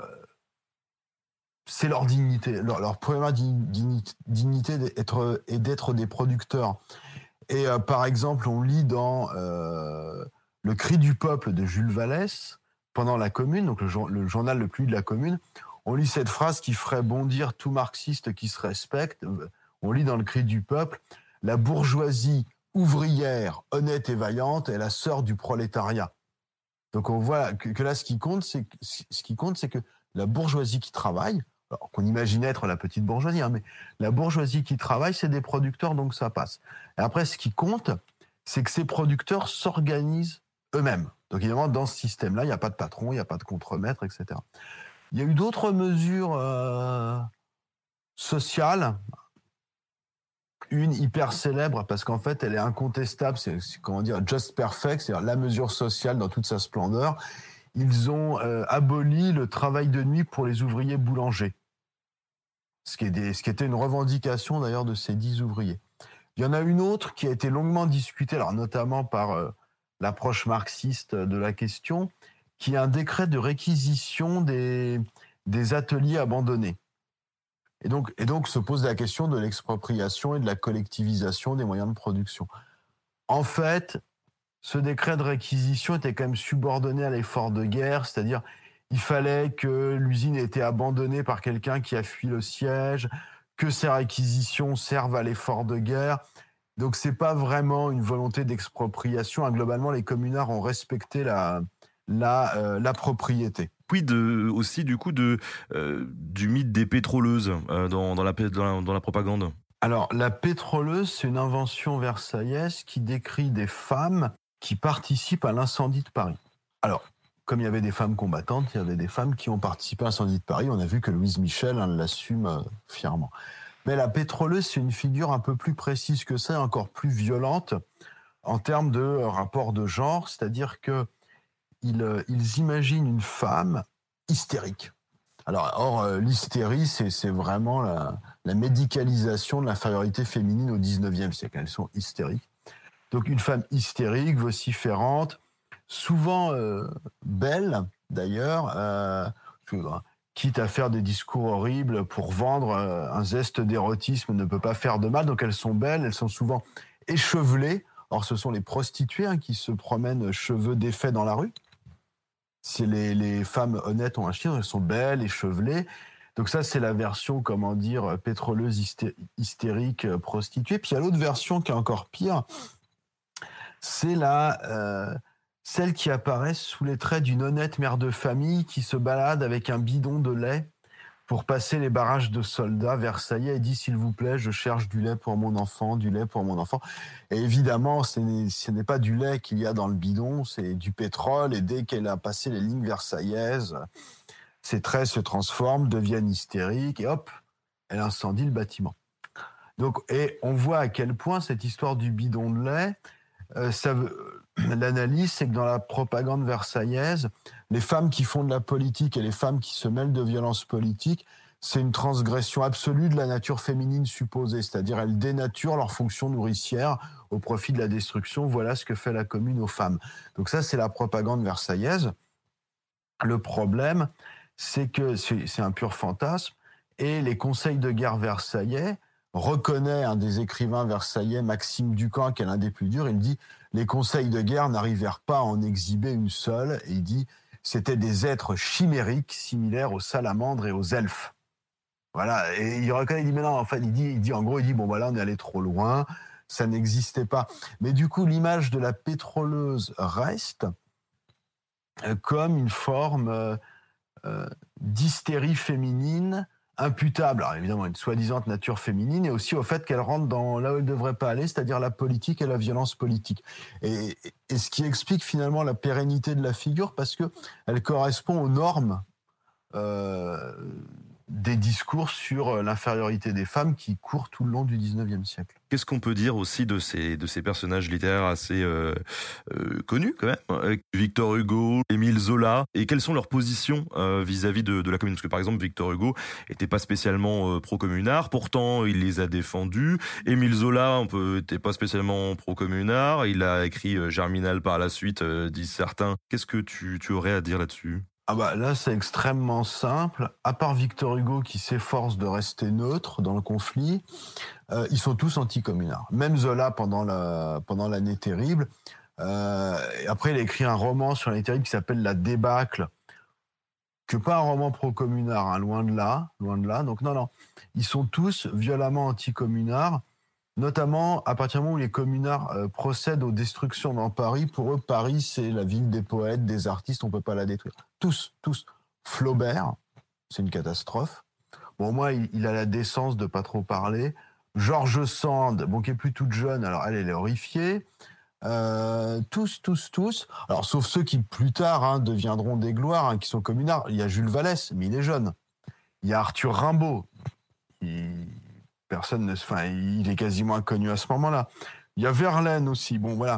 c'est leur dignité. Leur, leur première dignité d'être, est d'être des producteurs. Et euh, par exemple, on lit dans euh, Le Cri du peuple de Jules Vallès, pendant la Commune, donc le, le journal le plus de la Commune, on lit cette phrase qui ferait bondir tout marxiste qui se respecte. On lit dans Le Cri du peuple, « La bourgeoisie ouvrière, honnête et vaillante est la sœur du prolétariat ». Donc on voit que, que là, ce qui compte, c'est, ce qui compte, c'est que la bourgeoisie qui travaille, alors qu'on imagine être la petite bourgeoisie, hein, mais la bourgeoisie qui travaille, c'est des producteurs, donc ça passe. Et après, ce qui compte, c'est que ces producteurs s'organisent eux-mêmes. Donc évidemment, dans ce système-là, il n'y a pas de patron, il n'y a pas de contremaître, et cetera. Il y a eu d'autres mesures euh, sociales, une hyper célèbre parce qu'en fait elle est incontestable, c'est, c'est comment dire just perfect, c'est-à-dire la mesure sociale dans toute sa splendeur. Ils ont euh, aboli le travail de nuit pour les ouvriers boulangers, ce qui, est des, ce qui était une revendication d'ailleurs de ces dix ouvriers. Il y en a une autre qui a été longuement discutée, alors notamment par euh, l'approche marxiste de la question, qui est un décret de réquisition des, des ateliers abandonnés. Et donc, et donc se pose la question de l'expropriation et de la collectivisation des moyens de production. En fait, ce décret de réquisition était quand même subordonné à l'effort de guerre, c'est-à-dire il fallait que l'usine ait été abandonnée par quelqu'un qui a fui le siège, que ces réquisitions servent à l'effort de guerre. Donc c'est pas vraiment une volonté d'expropriation. Globalement, les communards ont respecté la... la, euh, la propriété. Puis de, aussi du coup de, euh, du mythe des pétroleuses euh, dans, dans, la, dans, la, dans la propagande. Alors, la pétroleuse, c'est une invention versaillaise qui décrit des femmes qui participent à l'incendie de Paris. Alors, comme il y avait des femmes combattantes, il y avait des femmes qui ont participé à l'incendie de Paris. On a vu que Louise Michel hein, l'assume euh, fièrement. Mais la pétroleuse, c'est une figure un peu plus précise que ça, encore plus violente en termes de euh, rapport de genre, c'est-à-dire que ils, euh, ils imaginent une femme hystérique. Alors, or, euh, l'hystérie, c'est, c'est vraiment la, la médicalisation de l'infériorité féminine au dix-neuvième siècle. Elles sont hystériques. Donc, une femme hystérique, vociférante, souvent euh, belle, d'ailleurs, euh, quitte à faire des discours horribles pour vendre euh, un zeste d'érotisme ne peut pas faire de mal. Donc, elles sont belles, elles sont souvent échevelées. Or, ce sont les prostituées hein, qui se promènent cheveux défaits dans la rue. Si les, les femmes honnêtes ont un chien, elles sont belles, échevelées. Donc ça, c'est la version, comment dire, pétroleuse, hysté- hystérique, euh, prostituée. Puis il y a l'autre version qui est encore pire. C'est la, euh, celle qui apparaît sous les traits d'une honnête mère de famille qui se balade avec un bidon de lait pour passer les barrages de soldats versaillais et dit « S'il vous plaît, je cherche du lait pour mon enfant, du lait pour mon enfant ». Et évidemment, ce n'est, ce n'est pas du lait qu'il y a dans le bidon, c'est du pétrole. Et dès qu'elle a passé les lignes versaillaises, ses traits se transforment, deviennent hystériques et hop, elle incendie le bâtiment. Donc, et on voit à quel point cette histoire du bidon de lait, euh, ça veut... L'analyse, c'est que dans la propagande versaillaise, les femmes qui font de la politique et les femmes qui se mêlent de violences politiques, c'est une transgression absolue de la nature féminine supposée, c'est-à-dire elles dénaturent leur fonction nourricière au profit de la destruction. Voilà ce que fait la Commune aux femmes. Donc ça, c'est la propagande versaillaise. Le problème, c'est que c'est, c'est un pur fantasme et les conseils de guerre versaillais reconnaît un des écrivains versaillais, Maxime Ducamp, qui est l'un des plus durs. Il dit « Les conseils de guerre n'arrivèrent pas à en exhiber une seule. » Et il dit « C'étaient des êtres chimériques, similaires aux salamandres et aux elfes. » Voilà. Et il reconnaît, il dit « Mais non, en fait, il dit, il dit en gros, il dit « Bon, voilà, on est allé trop loin. Ça n'existait pas. » Mais du coup, l'image de la pétroleuse reste comme une forme euh, euh, d'hystérie féminine imputable, alors évidemment une soi-disant nature féminine, et aussi au fait qu'elle rentre dans là où elle ne devrait pas aller, c'est-à-dire la politique et la violence politique. Et, et ce qui explique finalement la pérennité de la figure, parce qu'elle correspond aux normes euh, des discours sur l'infériorité des femmes qui courent tout le long du dix-neuvième siècle. Qu'est-ce qu'on peut dire aussi de ces, de ces personnages littéraires assez euh, euh, connus quand même, avec Victor Hugo, Émile Zola, et quelles sont leurs positions euh, vis-à-vis de, de la commune? Parce que par exemple, Victor Hugo n'était pas spécialement euh, pro-communard, pourtant il les a défendus. Émile Zola n'était pas spécialement pro-communard, il a écrit euh, Germinal par la suite, euh, disent certains. Qu'est-ce que tu, tu aurais à dire là-dessus? Ah bah là, c'est extrêmement simple. À part Victor Hugo qui s'efforce de rester neutre dans le conflit, euh, ils sont tous anti-communards. Même Zola pendant la pendant l'année terrible. Euh, et après, il a écrit un roman sur l'année terrible qui s'appelle La Débâcle, que pas un roman pro-communard, hein, loin de là, loin de là. Donc non, non, ils sont tous violemment anti-communards. Notamment à partir du moment où les communards euh, procèdent aux destructions dans Paris. Pour eux, Paris, c'est la ville des poètes, des artistes, on ne peut pas la détruire. Tous, tous. Flaubert, c'est une catastrophe. Bon, moi, il, il a la décence de pas trop parler. George Sand, bon, qui est plus toute jeune, alors elle, elle est horrifiée. Euh, tous, tous, tous. Alors, sauf ceux qui, plus tard, hein, deviendront des gloires, hein, qui sont communards. Il y a Jules Vallès, mais il est jeune. Il y a Arthur Rimbaud, qui... Personne ne, enfin, il est quasiment inconnu à ce moment-là. Il y a Verlaine aussi, bon voilà.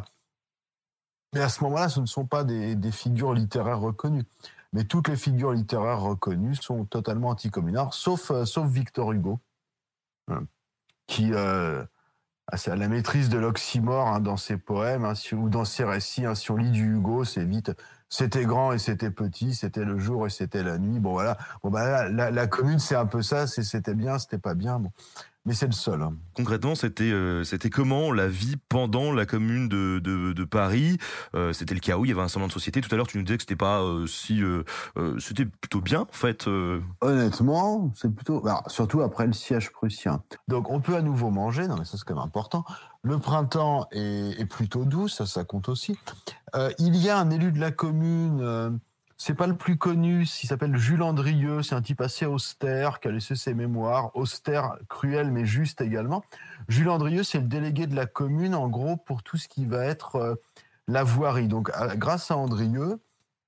Mais à ce moment-là, ce ne sont pas des, des figures littéraires reconnues. Mais toutes les figures littéraires reconnues sont totalement anticommunards, sauf, euh, sauf Victor Hugo, hein, qui euh, a la maîtrise de l'oxymore hein, dans ses poèmes hein, si, ou dans ses récits. Hein, si on lit du Hugo, c'est vite. C'était grand et c'était petit, c'était le jour et c'était la nuit. Bon voilà. Bon bah là, la, la commune, c'est un peu ça. C'est, c'était bien, c'était pas bien. Bon. mais c'est le seul. Hein. Concrètement, c'était euh, c'était comment la vie pendant la Commune de, de, de Paris? euh, C'était le chaos, il y avait un semblant de société. Tout à l'heure, tu nous disais que c'était pas euh, si... Euh, euh, c'était plutôt bien, en fait. Euh... Honnêtement, c'est plutôt... Alors, surtout après le siège prussien. Donc, on peut à nouveau manger, non mais ça c'est quand même important. Le printemps est, est plutôt doux, ça, ça compte aussi. Euh, il y a un élu de la Commune... Euh, c'est pas le plus connu, il s'appelle Jules Andrieux, c'est un type assez austère qui a laissé ses mémoires, austère, cruel mais juste également. Jules Andrieux, c'est le délégué de la Commune, en gros, pour tout ce qui va être euh, la voirie. Donc, à, grâce à Andrieux,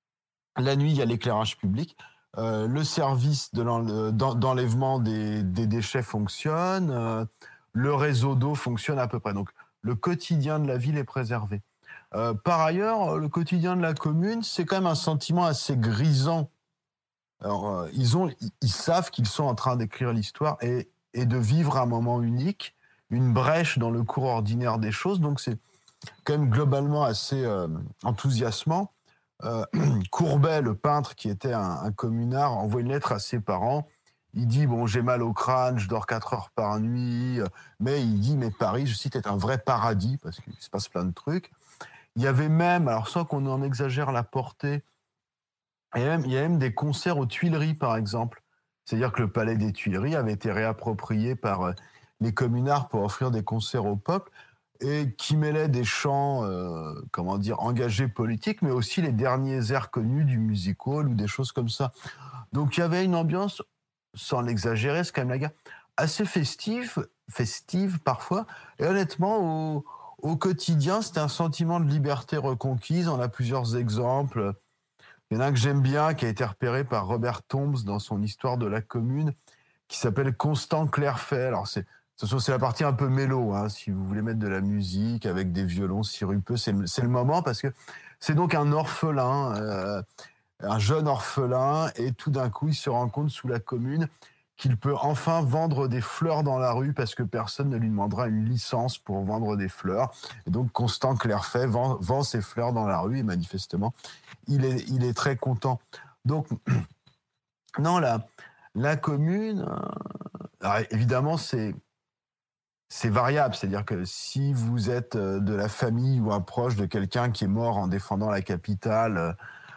la nuit, il y a l'éclairage public, euh, le service de l'en, d'enlèvement des, des déchets fonctionne, euh, le réseau d'eau fonctionne à peu près. Donc, le quotidien de la ville est préservé. Euh, par ailleurs, le quotidien de la Commune, c'est quand même un sentiment assez grisant. Alors, euh, ils, ont, ils, ils savent qu'ils sont en train d'écrire l'histoire et, et de vivre un moment unique, une brèche dans le cours ordinaire des choses. Donc, c'est quand même globalement assez euh, enthousiasmant. Euh, Courbet, le peintre qui était un, un communard, envoie une lettre à ses parents. Il dit, bon, j'ai mal au crâne, je dors quatre heures par nuit. Mais il dit, mais Paris, je cite, est un vrai paradis parce qu'il se passe plein de trucs. Il y avait même, alors sans qu'on en exagère la portée, il y, a même, il y a même des concerts aux Tuileries, par exemple. C'est-à-dire que le palais des Tuileries avait été réapproprié par les communards pour offrir des concerts au peuple et qui mêlaient des chants, euh, comment dire, engagés politiques, mais aussi les derniers airs connus du music hall ou des choses comme ça. Donc il y avait une ambiance, sans l'exagérer, c'est quand même la guerre, assez festive, festive parfois, et honnêtement, au... Au quotidien, c'était un sentiment de liberté reconquise. On a plusieurs exemples. Il y en a un que j'aime bien, qui a été repéré par Robert Tombs dans son Histoire de la Commune, qui s'appelle Constant Clerfay. Alors, c'est, c'est la partie un peu mélo, hein, si vous voulez mettre de la musique avec des violons sirupeux. C'est le, c'est le moment, parce que c'est donc un orphelin, euh, un jeune orphelin, et tout d'un coup, il se rend compte sous la Commune qu'il peut enfin vendre des fleurs dans la rue parce que personne ne lui demandera une licence pour vendre des fleurs. Et donc, Constant Clerfay vend, vend ses fleurs dans la rue et manifestement, il est, il est très content. Donc, non, la, la Commune, euh, alors évidemment, c'est, c'est variable. C'est-à-dire que si vous êtes de la famille ou un proche de quelqu'un qui est mort en défendant la capitale,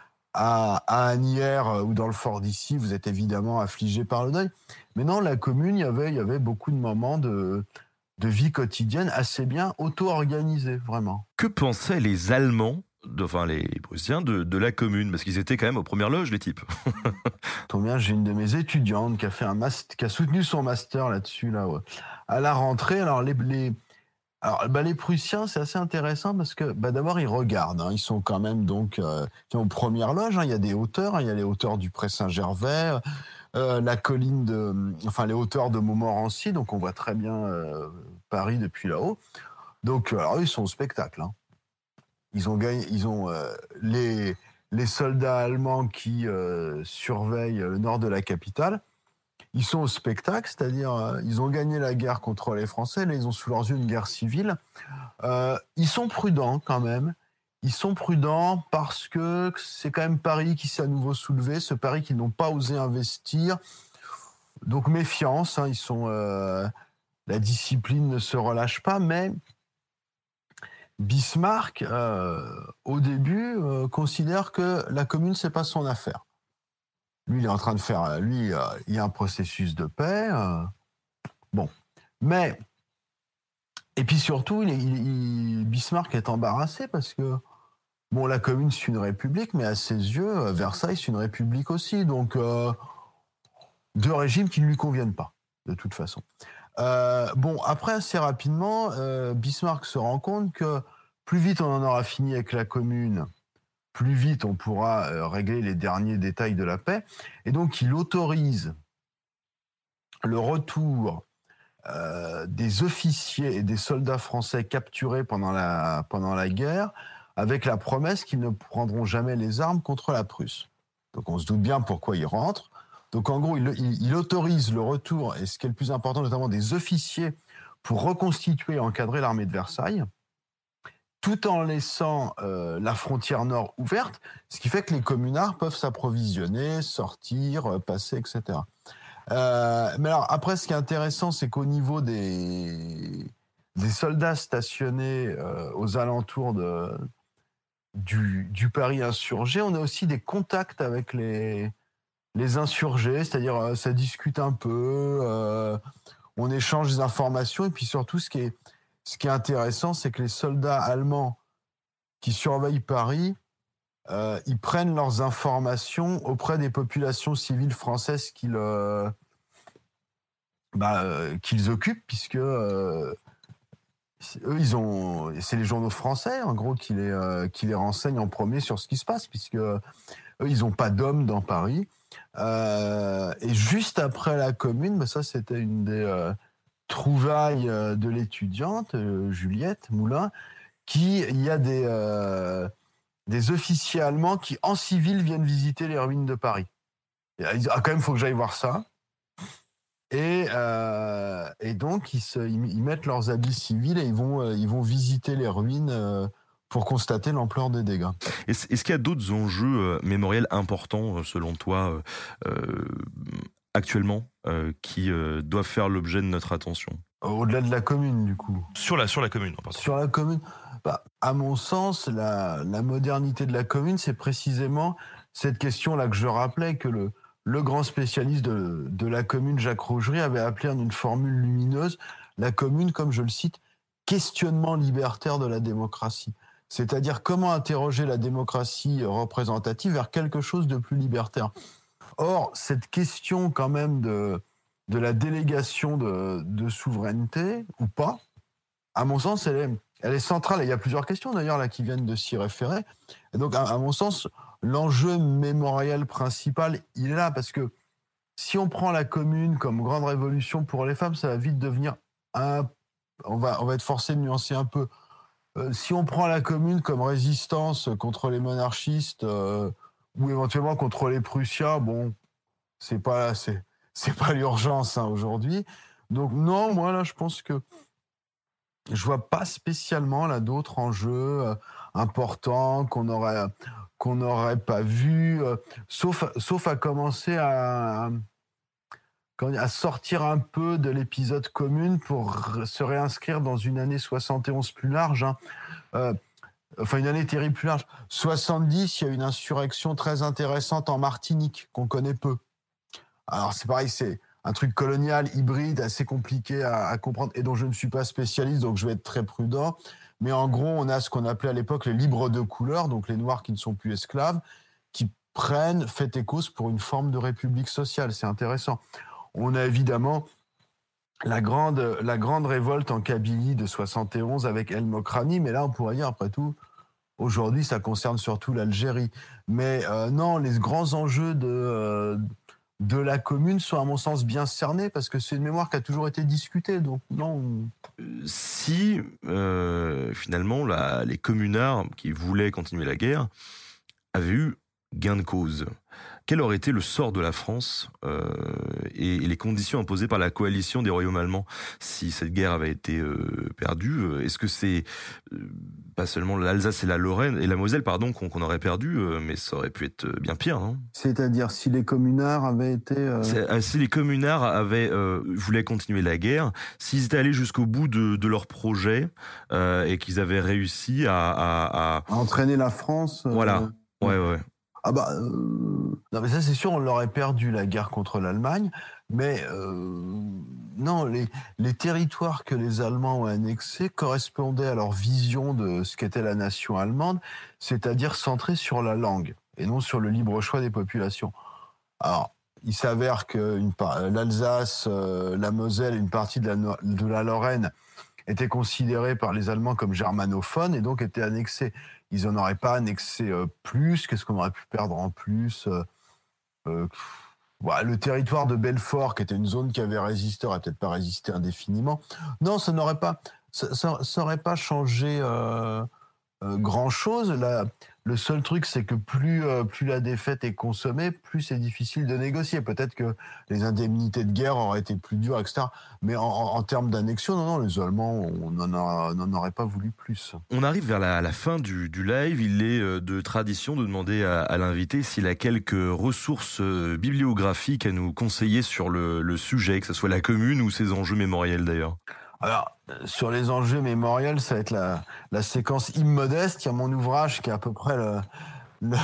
À, à Asnières ou dans le fort d'Issy, vous êtes évidemment affligé par le deuil. Mais non, la Commune, il y avait, il y avait beaucoup de moments de, de vie quotidienne assez bien auto-organisés, vraiment. Que pensaient les Allemands, de, enfin les Prussiens, de, de la Commune? Parce qu'ils étaient quand même aux premières loges, les types. Tombe bien, j'ai une de mes étudiantes qui a, fait un master, qui a soutenu son master là-dessus, là, ouais, à la rentrée. Alors, les... les Alors, bah, les Prussiens, c'est assez intéressant parce que, bah, d'abord, ils regardent. Hein, ils sont quand même donc euh, aux premières loges. Hein, il y a des hauteurs. Hein, il y a les hauteurs du Pré-Saint-Gervais, euh, la colline de, enfin les hauteurs de Montmorency. Donc, on voit très bien euh, Paris depuis là-haut. Donc, alors ils sont au spectacle. Hein. Ils ont gagné. Ils ont euh, les les soldats allemands qui euh, surveillent le nord de la capitale. Ils sont au spectacle, c'est-à-dire euh, ils ont gagné la guerre contre les Français, là ils ont sous leurs yeux une guerre civile. Euh, ils sont prudents quand même. Ils sont prudents parce que c'est quand même Paris qui s'est à nouveau soulevé, ce Paris qu'ils n'ont pas osé investir. Donc méfiance, hein, ils sont, euh, la discipline ne se relâche pas, mais Bismarck, euh, au début, euh, considère que la Commune, c'est pas son affaire. Lui, il est en train de faire... Lui, euh, il y a un processus de paix. Euh, bon. Mais... Et puis surtout, il est, il, il, Bismarck est embarrassé parce que... Bon, la Commune, c'est une république, mais à ses yeux, Versailles, c'est une république aussi. Donc, euh, deux régimes qui ne lui conviennent pas, de toute façon. Euh, bon, après, assez rapidement, euh, Bismarck se rend compte que plus vite on en aura fini avec la Commune, plus vite on pourra euh, régler les derniers détails de la paix. Et donc, il autorise le retour euh, des officiers et des soldats français capturés pendant la, pendant la guerre, avec la promesse qu'ils ne prendront jamais les armes contre la Prusse. Donc, on se doute bien pourquoi ils rentrent. Donc, en gros, il, il, il autorise le retour, et ce qui est le plus important, notamment des officiers, pour reconstituer et encadrer l'armée de Versailles, tout en laissant euh, la frontière nord ouverte, ce qui fait que les communards peuvent s'approvisionner, sortir, passer, et cetera. Euh, mais alors, après, ce qui est intéressant, c'est qu'au niveau des, des soldats stationnés euh, aux alentours de, du, du Paris insurgé, on a aussi des contacts avec les, les insurgés, c'est-à-dire euh, ça discute un peu, euh, on échange des informations, et puis surtout, ce qui est, ce qui est intéressant, c'est que les soldats allemands qui surveillent Paris, euh, ils prennent leurs informations auprès des populations civiles françaises qu'ils, euh, bah, euh, qu'ils occupent, puisque euh, eux, ils ont, c'est les journaux français, en gros, qui les, euh, qui les renseignent en premier sur ce qui se passe, puisque eux, ils n'ont pas d'hommes dans Paris. Euh, et juste après la Commune, bah, ça, c'était une des euh, trouvailles euh, de l'étudiante, euh, Juliette Moulin, qui, il y a des, euh, des officiers allemands qui, en civil, viennent visiter les ruines de Paris. Et ils disent, ah, quand même, il faut que j'aille voir ça. Et, euh, et donc, ils, se, ils, ils mettent leurs habits civils et ils vont, euh, ils vont visiter les ruines euh, pour constater l'ampleur des dégâts. Est-ce, est-ce qu'il y a d'autres enjeux euh, mémoriels importants, euh, selon toi, euh, euh, actuellement, euh, qui euh, doivent faire l'objet de notre attention ? Au-delà de la Commune, du coup. Sur la, sur la Commune, en Sur la Commune, bah, à mon sens, la, la modernité de la Commune, c'est précisément cette question-là que je rappelais, que le, le grand spécialiste de, de la Commune, Jacques Rougerie, avait appelé en une formule lumineuse la Commune, comme je le cite, questionnement libertaire de la démocratie. C'est-à-dire comment interroger la démocratie représentative vers quelque chose de plus libertaire. Or, cette question quand même de, de la délégation de, de souveraineté, ou pas, à mon sens, elle est, elle est centrale. Et il y a plusieurs questions d'ailleurs là qui viennent de s'y référer. Et donc, à, à mon sens, l'enjeu mémoriel principal, il est là, parce que si on prend la Commune comme grande révolution pour les femmes, ça va vite devenir un... On va, on va être forcé de nuancer un peu. Euh, si on prend la Commune comme résistance contre les monarchistes euh, ou éventuellement contre les Prussiens, bon, c'est pas, c'est, c'est pas l'urgence hein, aujourd'hui. Donc non, moi là, je pense que je vois pas spécialement là d'autres enjeux euh, importants qu'on aurait qu'on n'aurait pas vus, euh, sauf sauf à commencer à à sortir un peu de l'épisode Commune pour se réinscrire dans une année soixante et onze plus large. Hein. Euh, enfin, une année terrible plus large. soixante-dix, il y a une insurrection très intéressante en Martinique, qu'on connaît peu. Alors, c'est pareil, c'est un truc colonial, hybride, assez compliqué à, à comprendre, et dont je ne suis pas spécialiste, donc je vais être très prudent. Mais en gros, on a ce qu'on appelait à l'époque les libres de couleur, donc les Noirs qui ne sont plus esclaves, qui prennent fait et cause pour une forme de république sociale. C'est intéressant. On a évidemment la grande, la grande révolte en Kabylie de soixante et onze avec El Mokrani, mais là, on pourrait dire, après tout, aujourd'hui, ça concerne surtout l'Algérie. Mais euh, non, les grands enjeux de, euh, de la Commune sont, à mon sens, bien cernés, parce que c'est une mémoire qui a toujours été discutée. Donc, non. Si, euh, finalement, la, les communards qui voulaient continuer la guerre avaient eu gain de cause, quel aurait été le sort de la France euh, et, et les conditions imposées par la coalition des royaumes allemands si cette guerre avait été euh, perdue? Est-ce que c'est euh, pas seulement l'Alsace et la Lorraine et la Moselle, pardon, qu'on, qu'on aurait perdu, euh, mais ça aurait pu être bien pire, non? C'est-à-dire si les communards avaient été... Euh... Si les communards avaient euh, voulaient continuer la guerre, s'ils étaient allés jusqu'au bout de, de leur projet euh, et qu'ils avaient réussi à... À, à... à entraîner la France... Euh... Voilà, ouais, ouais. Ah bah euh... non mais ça c'est sûr, on l'aurait perdu la guerre contre l'Allemagne, mais euh... non, les, les territoires que les Allemands ont annexés correspondaient à leur vision de ce qu'était la nation allemande, c'est-à-dire centrée sur la langue et non sur le libre choix des populations. Alors, il s'avère que une par... l'Alsace, euh, la Moselle, une partie de la, no... de la Lorraine étaient considérés par les Allemands comme germanophones et donc étaient annexés. Ils n'en auraient pas annexé euh, plus. Qu'est-ce qu'on aurait pu perdre en plus euh, euh, voilà, le territoire de Belfort, qui était une zone qui avait résisté, n'aurait peut-être pas résisté indéfiniment. Non, ça n'aurait pas, ça, ça, ça aurait pas changé euh, euh, grand-chose. La, Le seul truc, c'est que plus, euh, plus la défaite est consommée, plus c'est difficile de négocier. Peut-être que les indemnités de guerre auraient été plus dures, et cetera. Mais en, en, en termes d'annexion, non, non, les Allemands, on n'en aurait pas voulu plus. On arrive vers la, la fin du, du live. Il est euh, de tradition de demander à, à l'invité s'il a quelques ressources euh, bibliographiques à nous conseiller sur le, le sujet, que ce soit la commune ou ses enjeux mémoriels d'ailleurs. Alors, sur les enjeux mémoriels, ça va être la, la séquence Immodeste. Il y a mon ouvrage qui est à peu près le, le,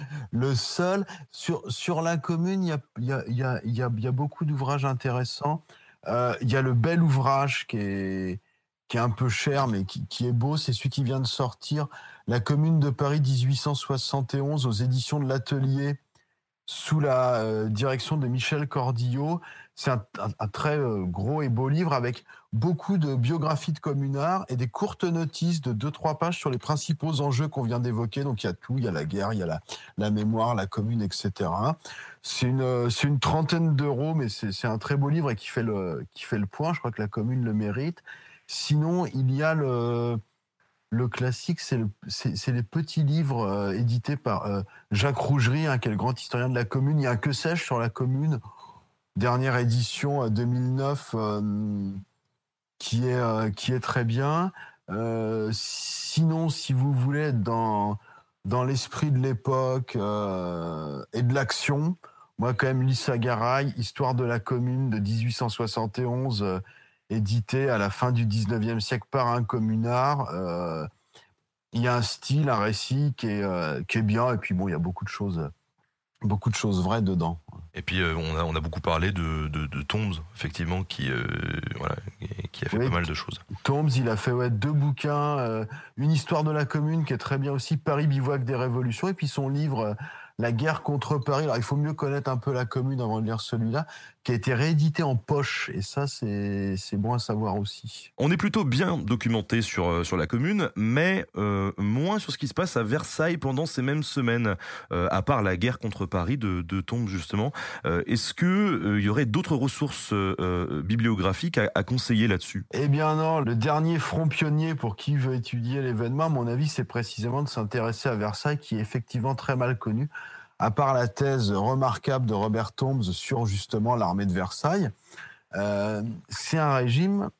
le seul. Sur, sur la commune, il y a, il y a, il y a, il y a, il y a beaucoup d'ouvrages intéressants. Euh, il y a le bel ouvrage qui est, qui est un peu cher, mais qui, qui est beau. C'est celui qui vient de sortir, La Commune de Paris dix-huit cent soixante et onze, aux éditions de l'Atelier, sous la euh, direction de Michel Cordillo. C'est un, un, un très euh, gros et beau livre avec beaucoup de biographies de communards et des courtes notices de deux trois pages sur les principaux enjeux qu'on vient d'évoquer. Donc il y a tout, il y a la guerre, il y a la, la mémoire, la commune, et cetera. C'est une, c'est une trentaine d'euros, mais c'est, c'est un très beau livre et qui fait, le, qui fait le point. Je crois que la commune le mérite. Sinon, il y a le... Le classique, c'est, le, c'est, c'est les petits livres euh, édités par euh, Jacques Rougerie, hein, qui est le grand historien de la commune. Il y a un Que sais-je sur la commune, dernière édition euh, deux mille neuf, euh, qui, est, euh, qui est très bien. Euh, sinon, si vous voulez être dans, dans l'esprit de l'époque euh, et de l'action, moi quand même, Lissa Garay, Histoire de la commune de dix-huit cent soixante et onze, euh, édité à la fin du dix-neuvième siècle par un communard. Euh, il y a un style, un récit qui est, euh, qui est bien, et puis bon, il y a beaucoup de choses, beaucoup de choses vraies dedans. Et puis euh, on, a, on a beaucoup parlé de, de, de Tombs, effectivement, qui, euh, voilà, qui a fait oui, pas mal de choses. Tombs, il a fait ouais, deux bouquins, euh, une histoire de la commune qui est très bien aussi, Paris bivouac des révolutions, et puis son livre euh, La guerre contre Paris. Alors il faut mieux connaître un peu la commune avant de lire celui-là, qui a été réédité en poche, et ça c'est, c'est bon à savoir aussi. On est plutôt bien documenté sur, sur la commune, mais euh, moins sur ce qui se passe à Versailles pendant ces mêmes semaines, euh, à part la guerre contre Paris de, de Tombs justement. Euh, est-ce qu'il euh, y aurait d'autres ressources euh, bibliographiques à, à conseiller là-dessus ? Eh bien non, le dernier front pionnier pour qui veut étudier l'événement, à mon avis, c'est précisément de s'intéresser à Versailles, qui est effectivement très mal connu. À part la thèse remarquable de Robert Tombs sur justement l'armée de Versailles, euh, c'est un régime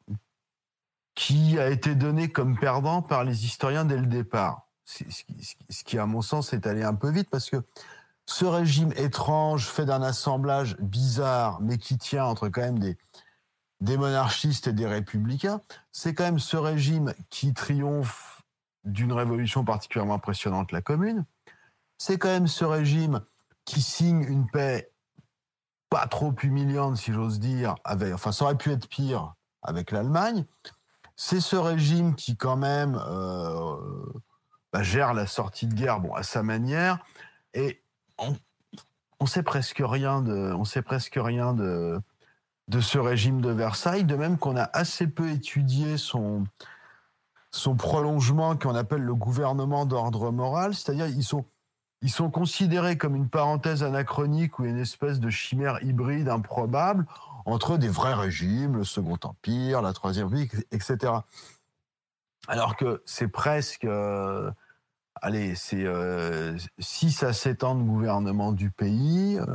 qui a été donné comme perdant par les historiens dès le départ. C'est, ce qui, à mon sens, est allé un peu vite, parce que ce régime étrange, fait d'un assemblage bizarre, mais qui tient entre quand même des, des monarchistes et des républicains, c'est quand même ce régime qui triomphe d'une révolution particulièrement impressionnante, la Commune. C'est quand même ce régime qui signe une paix pas trop humiliante, si j'ose dire, avec, enfin ça aurait pu être pire, avec l'Allemagne. C'est ce régime qui quand même euh, bah, gère la sortie de guerre, bon, à sa manière, et on, on sait presque rien de, on sait presque rien de, de ce régime de Versailles, de même qu'on a assez peu étudié son, son prolongement qu'on appelle le gouvernement d'ordre moral, c'est-à-dire ils sont Ils sont considérés comme une parenthèse anachronique ou une espèce de chimère hybride improbable entre des vrais régimes, le Second Empire, la Troisième République, et cetera. Alors que c'est presque, euh, allez, c'est euh, six à sept ans de gouvernement du pays, euh,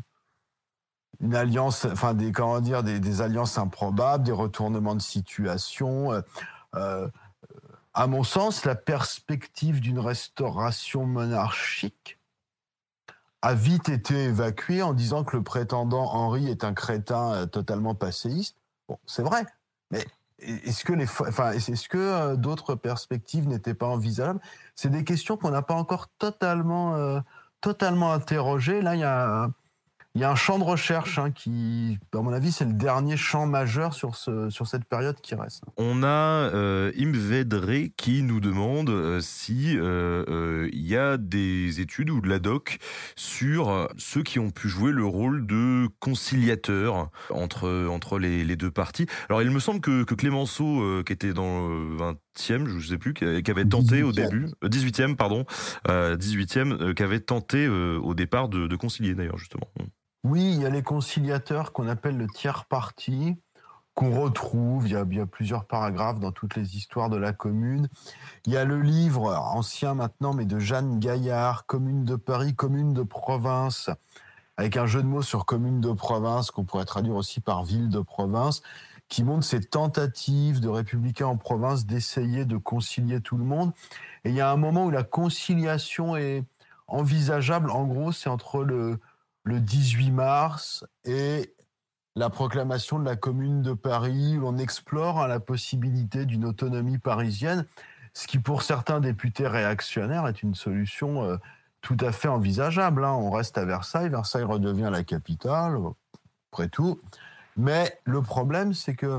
une alliance, enfin des comment dire, des, des alliances improbables, des retournements de situation. Euh, euh, À mon sens, la perspective d'une restauration monarchique a vite été évacuée en disant que le prétendant Henri est un crétin totalement passéiste. Bon, c'est vrai, mais est-ce que, les, enfin, est-ce que d'autres perspectives n'étaient pas envisageables ? C'est des questions qu'on n'a pas encore totalement, euh, totalement interrogées. Là, il y a... Il y a un champ de recherche hein, qui, à mon avis, c'est le dernier champ majeur sur, ce, sur cette période qui reste. On a euh, Imvedre qui nous demande euh, si euh, euh, il y a des études ou de la doc sur euh, ceux qui ont pu jouer le rôle de conciliateur entre, entre les, les deux parties. Alors, il me semble que, que Clémenceau, euh, qui était dans le vingtième, je ne sais plus, qui avait tenté au début, euh, dix-huitième, pardon, euh, dix-huitième, euh, qui avait tenté euh, au départ de, de concilier d'ailleurs, justement. Oui, il y a les conciliateurs qu'on appelle le tiers parti. qu'on retrouve. Il y, a, il y a plusieurs paragraphes dans toutes les histoires de la commune. Il y a le livre, ancien maintenant, mais de Jeanne Gaillard, Commune de Paris, Commune de province, avec un jeu de mots sur commune de province, qu'on pourrait traduire aussi par ville de province, qui montre ces tentatives de républicains en province d'essayer de concilier tout le monde. Et il y a un moment où la conciliation est envisageable. En gros, c'est entre le, le dix-huit mars et la proclamation de la Commune de Paris, où l'on explore hein, la possibilité d'une autonomie parisienne, ce qui pour certains députés réactionnaires est une solution euh, tout à fait envisageable. Hein. On reste à Versailles, Versailles redevient la capitale, après tout. Mais le problème, c'est que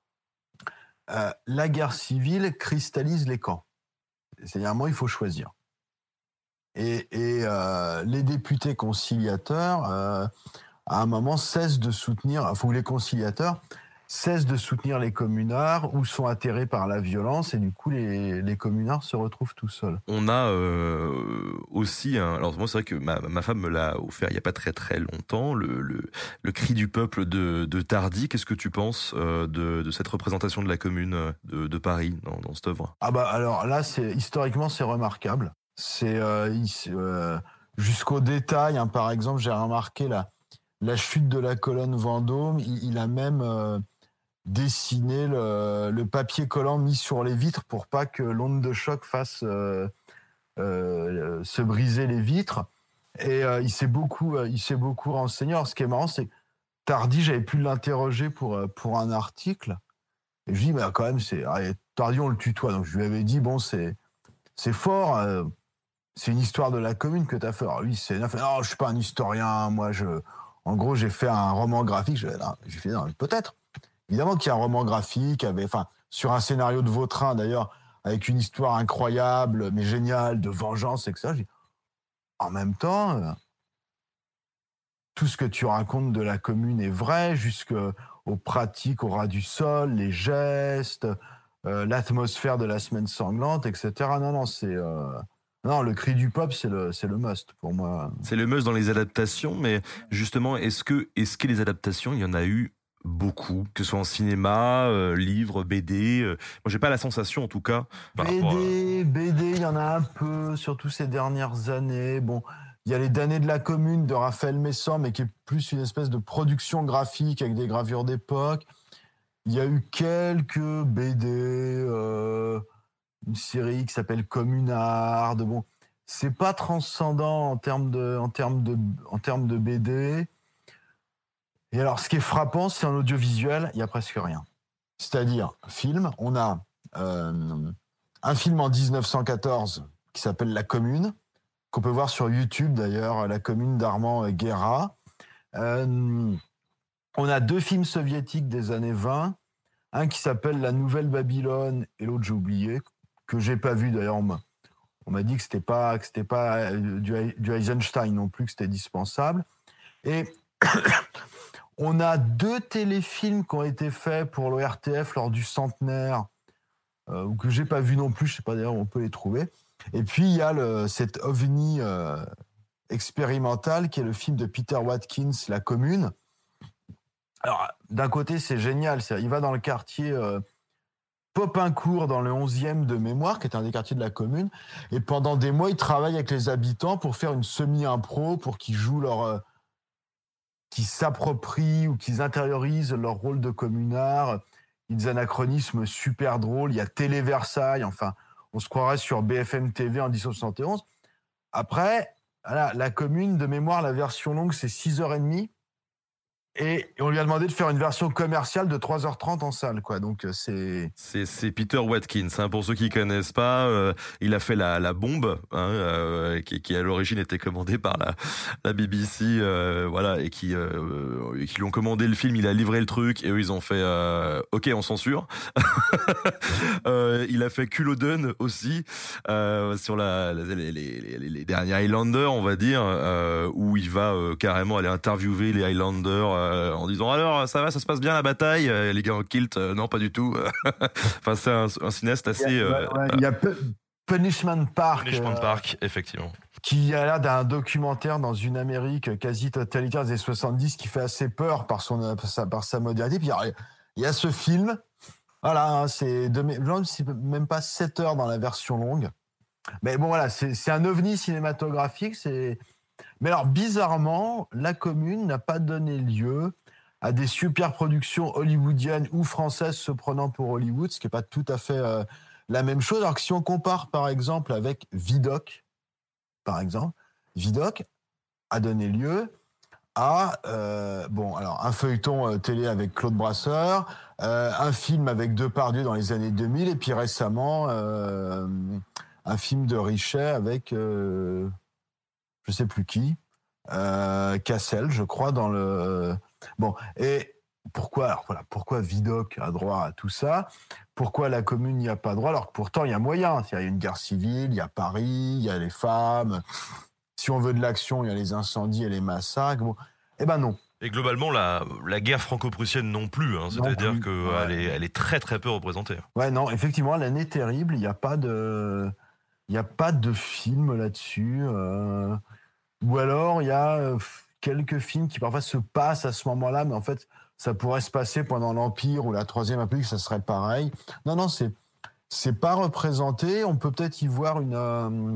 euh, la guerre civile cristallise les camps. C'est-à-dire, à un moment, il faut choisir. Et, et euh, les députés conciliateurs... Euh, à un moment, cessent de soutenir, enfin, les conciliateurs cessent de soutenir les communards ou sont atterrés par la violence et du coup, les, les communards se retrouvent tout seuls. On a euh, aussi, un, alors moi c'est vrai que ma, ma femme me l'a offert il n'y a pas très très longtemps, le, le, le cri du peuple de, de Tardy. Qu'est-ce que tu penses euh, de, de cette représentation de la commune de, de Paris dans, dans cette œuvre ? Ah bah alors là, c'est, historiquement, c'est remarquable. C'est euh, euh, jusqu'au détail, hein, par exemple, j'ai remarqué la La chute de la colonne Vendôme, il, il a même euh, dessiné le, le papier collant mis sur les vitres pour pas que l'onde de choc fasse euh, euh, se briser les vitres. Et euh, il s'est beaucoup, euh, il s'est beaucoup renseigné. Alors, ce qui est marrant, c'est que Tardy, j'avais pu l'interroger pour pour un article. Et je dis, bah quand même, c'est allez, Tardy, on le tutoie. Donc je lui avais dit, bon, c'est c'est fort. Euh, c'est une histoire de la commune que tu as fait. Alors lui, c'est non, je suis pas un historien, moi je En gros, j'ai fait un roman graphique. Je, non, j'ai fait, non, peut-être. Évidemment qu'il y a un roman graphique, avec, enfin, sur un scénario de Vautrin, d'ailleurs, avec une histoire incroyable, mais géniale, de vengeance, et cetera. En même temps, euh, tout ce que tu racontes de la commune est vrai, jusqu'aux pratiques au ras du sol, les gestes, euh, l'atmosphère de la semaine sanglante, et cetera. Non, non, c'est... Euh, Non, le cri du peuple, c'est le, c'est le must pour moi. C'est le must dans les adaptations, mais justement, est-ce que, est-ce que les adaptations, il y en a eu beaucoup, que ce soit en cinéma, euh, livre, B D. Euh, moi, j'ai pas la sensation, en tout cas. B D, à... B D, il y en a un peu, surtout ces dernières années. Bon, il y a les damnés de la commune de Raphaël Messan, mais qui est plus une espèce de production graphique avec des gravures d'époque. Il y a eu quelques B D. Euh... Une série qui s'appelle Communard. Bon, c'est pas transcendant en termes de, en termes de, en termes de B D. Et alors, ce qui est frappant, c'est en audiovisuel, il y a presque rien. C'est-à-dire, film, on a euh, un film en dix-neuf cent quatorze qui s'appelle La Commune, qu'on peut voir sur YouTube d'ailleurs, La Commune d'Armand Guéra. Euh, on a deux films soviétiques des années vingt, un qui s'appelle La Nouvelle Babylone et l'autre, j'ai oublié, que j'ai pas vu d'ailleurs. On m'a, on m'a dit que c'était pas, que c'était pas du, du Eisenstein non plus, que c'était dispensable. Et on a deux téléfilms qui ont été faits pour l'O R T F lors du centenaire, euh, que j'ai pas vu non plus. Je sais pas d'ailleurs où on peut les trouver. Et puis il y a le, cet ovni euh, expérimental qui est le film de Peter Watkins, La Commune. Alors d'un côté c'est génial, c'est, il va dans le quartier euh, Popincourt dans le onzième de mémoire, qui est un des quartiers de la commune. Et pendant des mois, ils travaillent avec les habitants pour faire une semi-impro, pour qu'ils jouent leur... Euh, qu'ils s'approprient ou qu'ils intériorisent leur rôle de communard. Il y a des anachronismes super drôles. Il y a Télé Versailles. Enfin, on se croirait sur B F M T V en dix-neuf cent soixante et onze. Après, voilà, la commune, de mémoire, la version longue, c'est six heures trente. Et on lui a demandé de faire une version commerciale de trois heures trente en salle, quoi. Donc c'est c'est, c'est Peter Watkins, hein, pour ceux qui connaissent pas. Euh, il a fait la, la bombe, hein, euh, qui, qui à l'origine était commandée par la, la B B C, euh, voilà, et qui, euh, et qui lui ont commandé le film. Il a livré le truc et eux ils ont fait euh, OK, on censure. euh, il a fait Culloden aussi, euh, sur la, les, les, les, les derniers Highlanders, on va dire, euh, où il va euh, carrément aller interviewer les Highlanders. Euh, en disant alors ça va, ça se passe bien la bataille, euh, les gars en kilt, euh, non pas du tout. Enfin c'est un, un cinéaste assez. Il y a, euh, ouais, il y a Punishment Park. Punishment euh, Park, effectivement. Qui a l'air d'un documentaire dans une Amérique quasi totalitaire des années soixante-dix qui fait assez peur par son par sa, par sa modernité. Puis il y a il y a ce film. Voilà, hein, c'est, de, c'est même pas sept heures dans la version longue. Mais bon, voilà, c'est, c'est un ovni cinématographique. C'est... Mais alors, bizarrement, La Commune n'a pas donné lieu à des super productions hollywoodiennes ou françaises se prenant pour Hollywood, ce qui n'est pas tout à fait euh, la même chose. Alors que si on compare, par exemple, avec Vidocq, par exemple, Vidocq a donné lieu à euh, bon, alors, un feuilleton euh, télé avec Claude Brasseur, euh, un film avec Depardieu dans les années deux mille, et puis récemment, euh, un film de Richet avec, euh, je ne sais plus qui, euh, Cassel, je crois, dans le... Euh, bon, et pourquoi, alors, voilà, pourquoi Vidocq a droit à tout ça ? Pourquoi La Commune n'y a pas droit ? Alors que pourtant, il y a moyen. Il y a une guerre civile, il y a Paris, il y a les femmes... Si on veut de l'action, il y a les incendies et les massacres. Bon, eh ben non. Et globalement, la, la guerre franco-prussienne non plus. Hein, c'est-à-dire qu'elle ouais. est, elle est très très peu représentée. Ouais, non, effectivement, l'année terrible. Il n'y a pas de, il y a pas de film là-dessus. Euh, ou alors, il y a euh, quelques films qui parfois se passent à ce moment-là, mais en fait, ça pourrait se passer pendant l'Empire ou la Troisième République, ça serait pareil. Non, non, c'est, c'est pas représenté. On peut peut-être y voir une... Euh,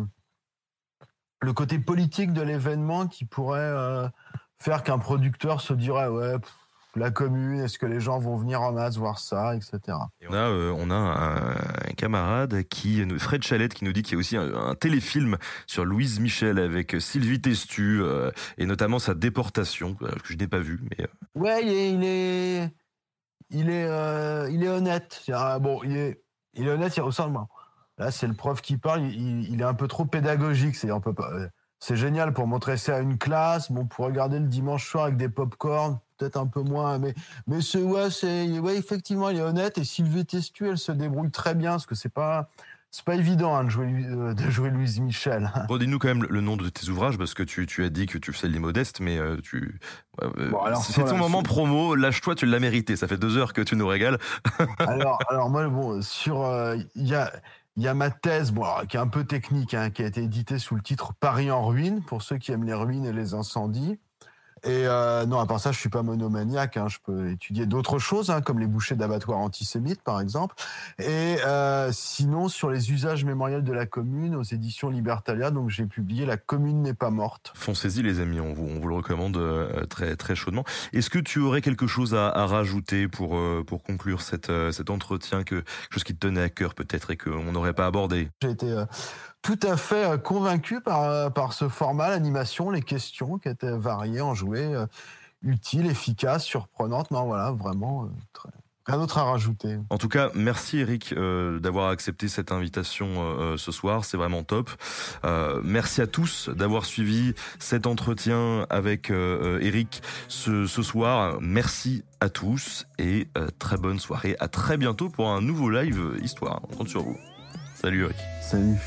le côté politique de l'événement qui pourrait euh, faire qu'un producteur se dirait ouais, pff, La Commune, est-ce que les gens vont venir en masse voir ça, et cetera. Et on a, euh, on a un, un camarade, qui, Fred Chalette, qui nous dit qu'il y a aussi un, un téléfilm sur Louise Michel avec Sylvie Testu euh, et notamment sa déportation, que je n'ai pas vu. Mais... Ouais, il est, il est, il est, euh, il est honnête. C'est-à-dire, bon, il est, il est honnête, il ressemble. Là, c'est le prof qui parle, il, il est un peu trop pédagogique. C'est, on peut pas, c'est génial pour montrer ça à une classe, bon, pour regarder le dimanche soir avec des pop-corn, peut-être un peu moins, mais, mais c'est, ouais, c'est, ouais, effectivement, il est honnête. Et Sylvie Testu, elle se débrouille très bien, parce que c'est pas, c'est pas évident hein, de, jouer, de jouer Louise Michel. Redis-nous quand même le nom de tes ouvrages, parce que tu, tu as dit que tu faisais les modestes, mais euh, tu... Euh, bon, alors, c'est ton la, moment sur... promo, lâche-toi, tu l'as mérité. Ça fait deux heures que tu nous régales. alors, alors, moi, bon, sur... Il euh, y a... Il y a ma thèse, bon, alors, qui est un peu technique, hein, qui a été éditée sous le titre « Paris en ruine », pour ceux qui aiment les ruines et les incendies. Et euh, non, à part ça, je ne suis pas monomaniaque. Hein, je peux étudier d'autres choses, hein, comme les bouchées d'abattoirs antisémites, par exemple. Et euh, sinon, sur les usages mémoriels de la Commune, aux éditions Libertalia, donc j'ai publié « La Commune n'est pas morte ». Foncez-y, les amis, on vous, on vous le recommande euh, très, très chaudement. Est-ce que tu aurais quelque chose à, à rajouter pour, euh, pour conclure cette, euh, cet entretien, que, quelque chose qui te tenait à cœur peut-être et qu'on n'aurait pas abordé ? J'ai été... Euh... tout à fait convaincu par, par ce format, l'animation, les questions qui étaient variées, enjouées, euh, utiles, efficaces, surprenantes. Non, voilà, vraiment, euh, très, rien d'autre à rajouter. En tout cas, merci Eric euh, d'avoir accepté cette invitation euh, ce soir, c'est vraiment top. Euh, merci à tous d'avoir suivi cet entretien avec euh, Eric ce, ce soir. Merci à tous et euh, très bonne soirée. À très bientôt pour un nouveau live euh, Histoire. On compte sur vous. Salut Eric. Salut.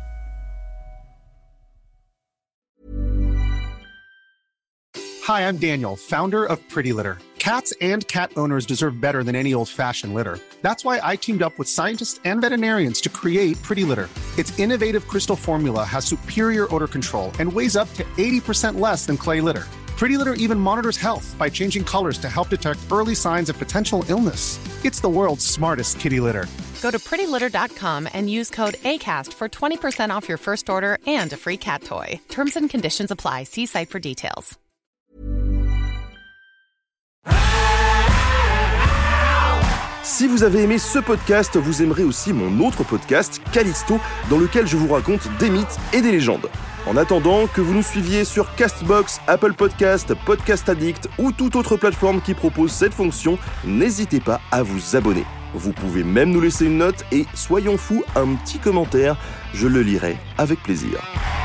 Hi, I'm Daniel, founder of Pretty Litter. Cats and cat owners deserve better than any old-fashioned litter. That's why I teamed up with scientists and veterinarians to create Pretty Litter. Its innovative crystal formula has superior odor control and weighs up to eighty percent less than clay litter. Pretty Litter even monitors health by changing colors to help detect early signs of potential illness. It's the world's smartest kitty litter. Go to pretty litter dot com and use code ACAST for twenty percent off your first order and a free cat toy. Terms and conditions apply. See site for details. Si vous avez aimé ce podcast, vous aimerez aussi mon autre podcast, Callisto, dans lequel je vous raconte des mythes et des légendes. En attendant, que vous nous suiviez sur Castbox, Apple Podcast, Podcast Addict ou toute autre plateforme qui propose cette fonction, n'hésitez pas à vous abonner. Vous pouvez même nous laisser une note et, soyons fous, un petit commentaire, je le lirai avec plaisir.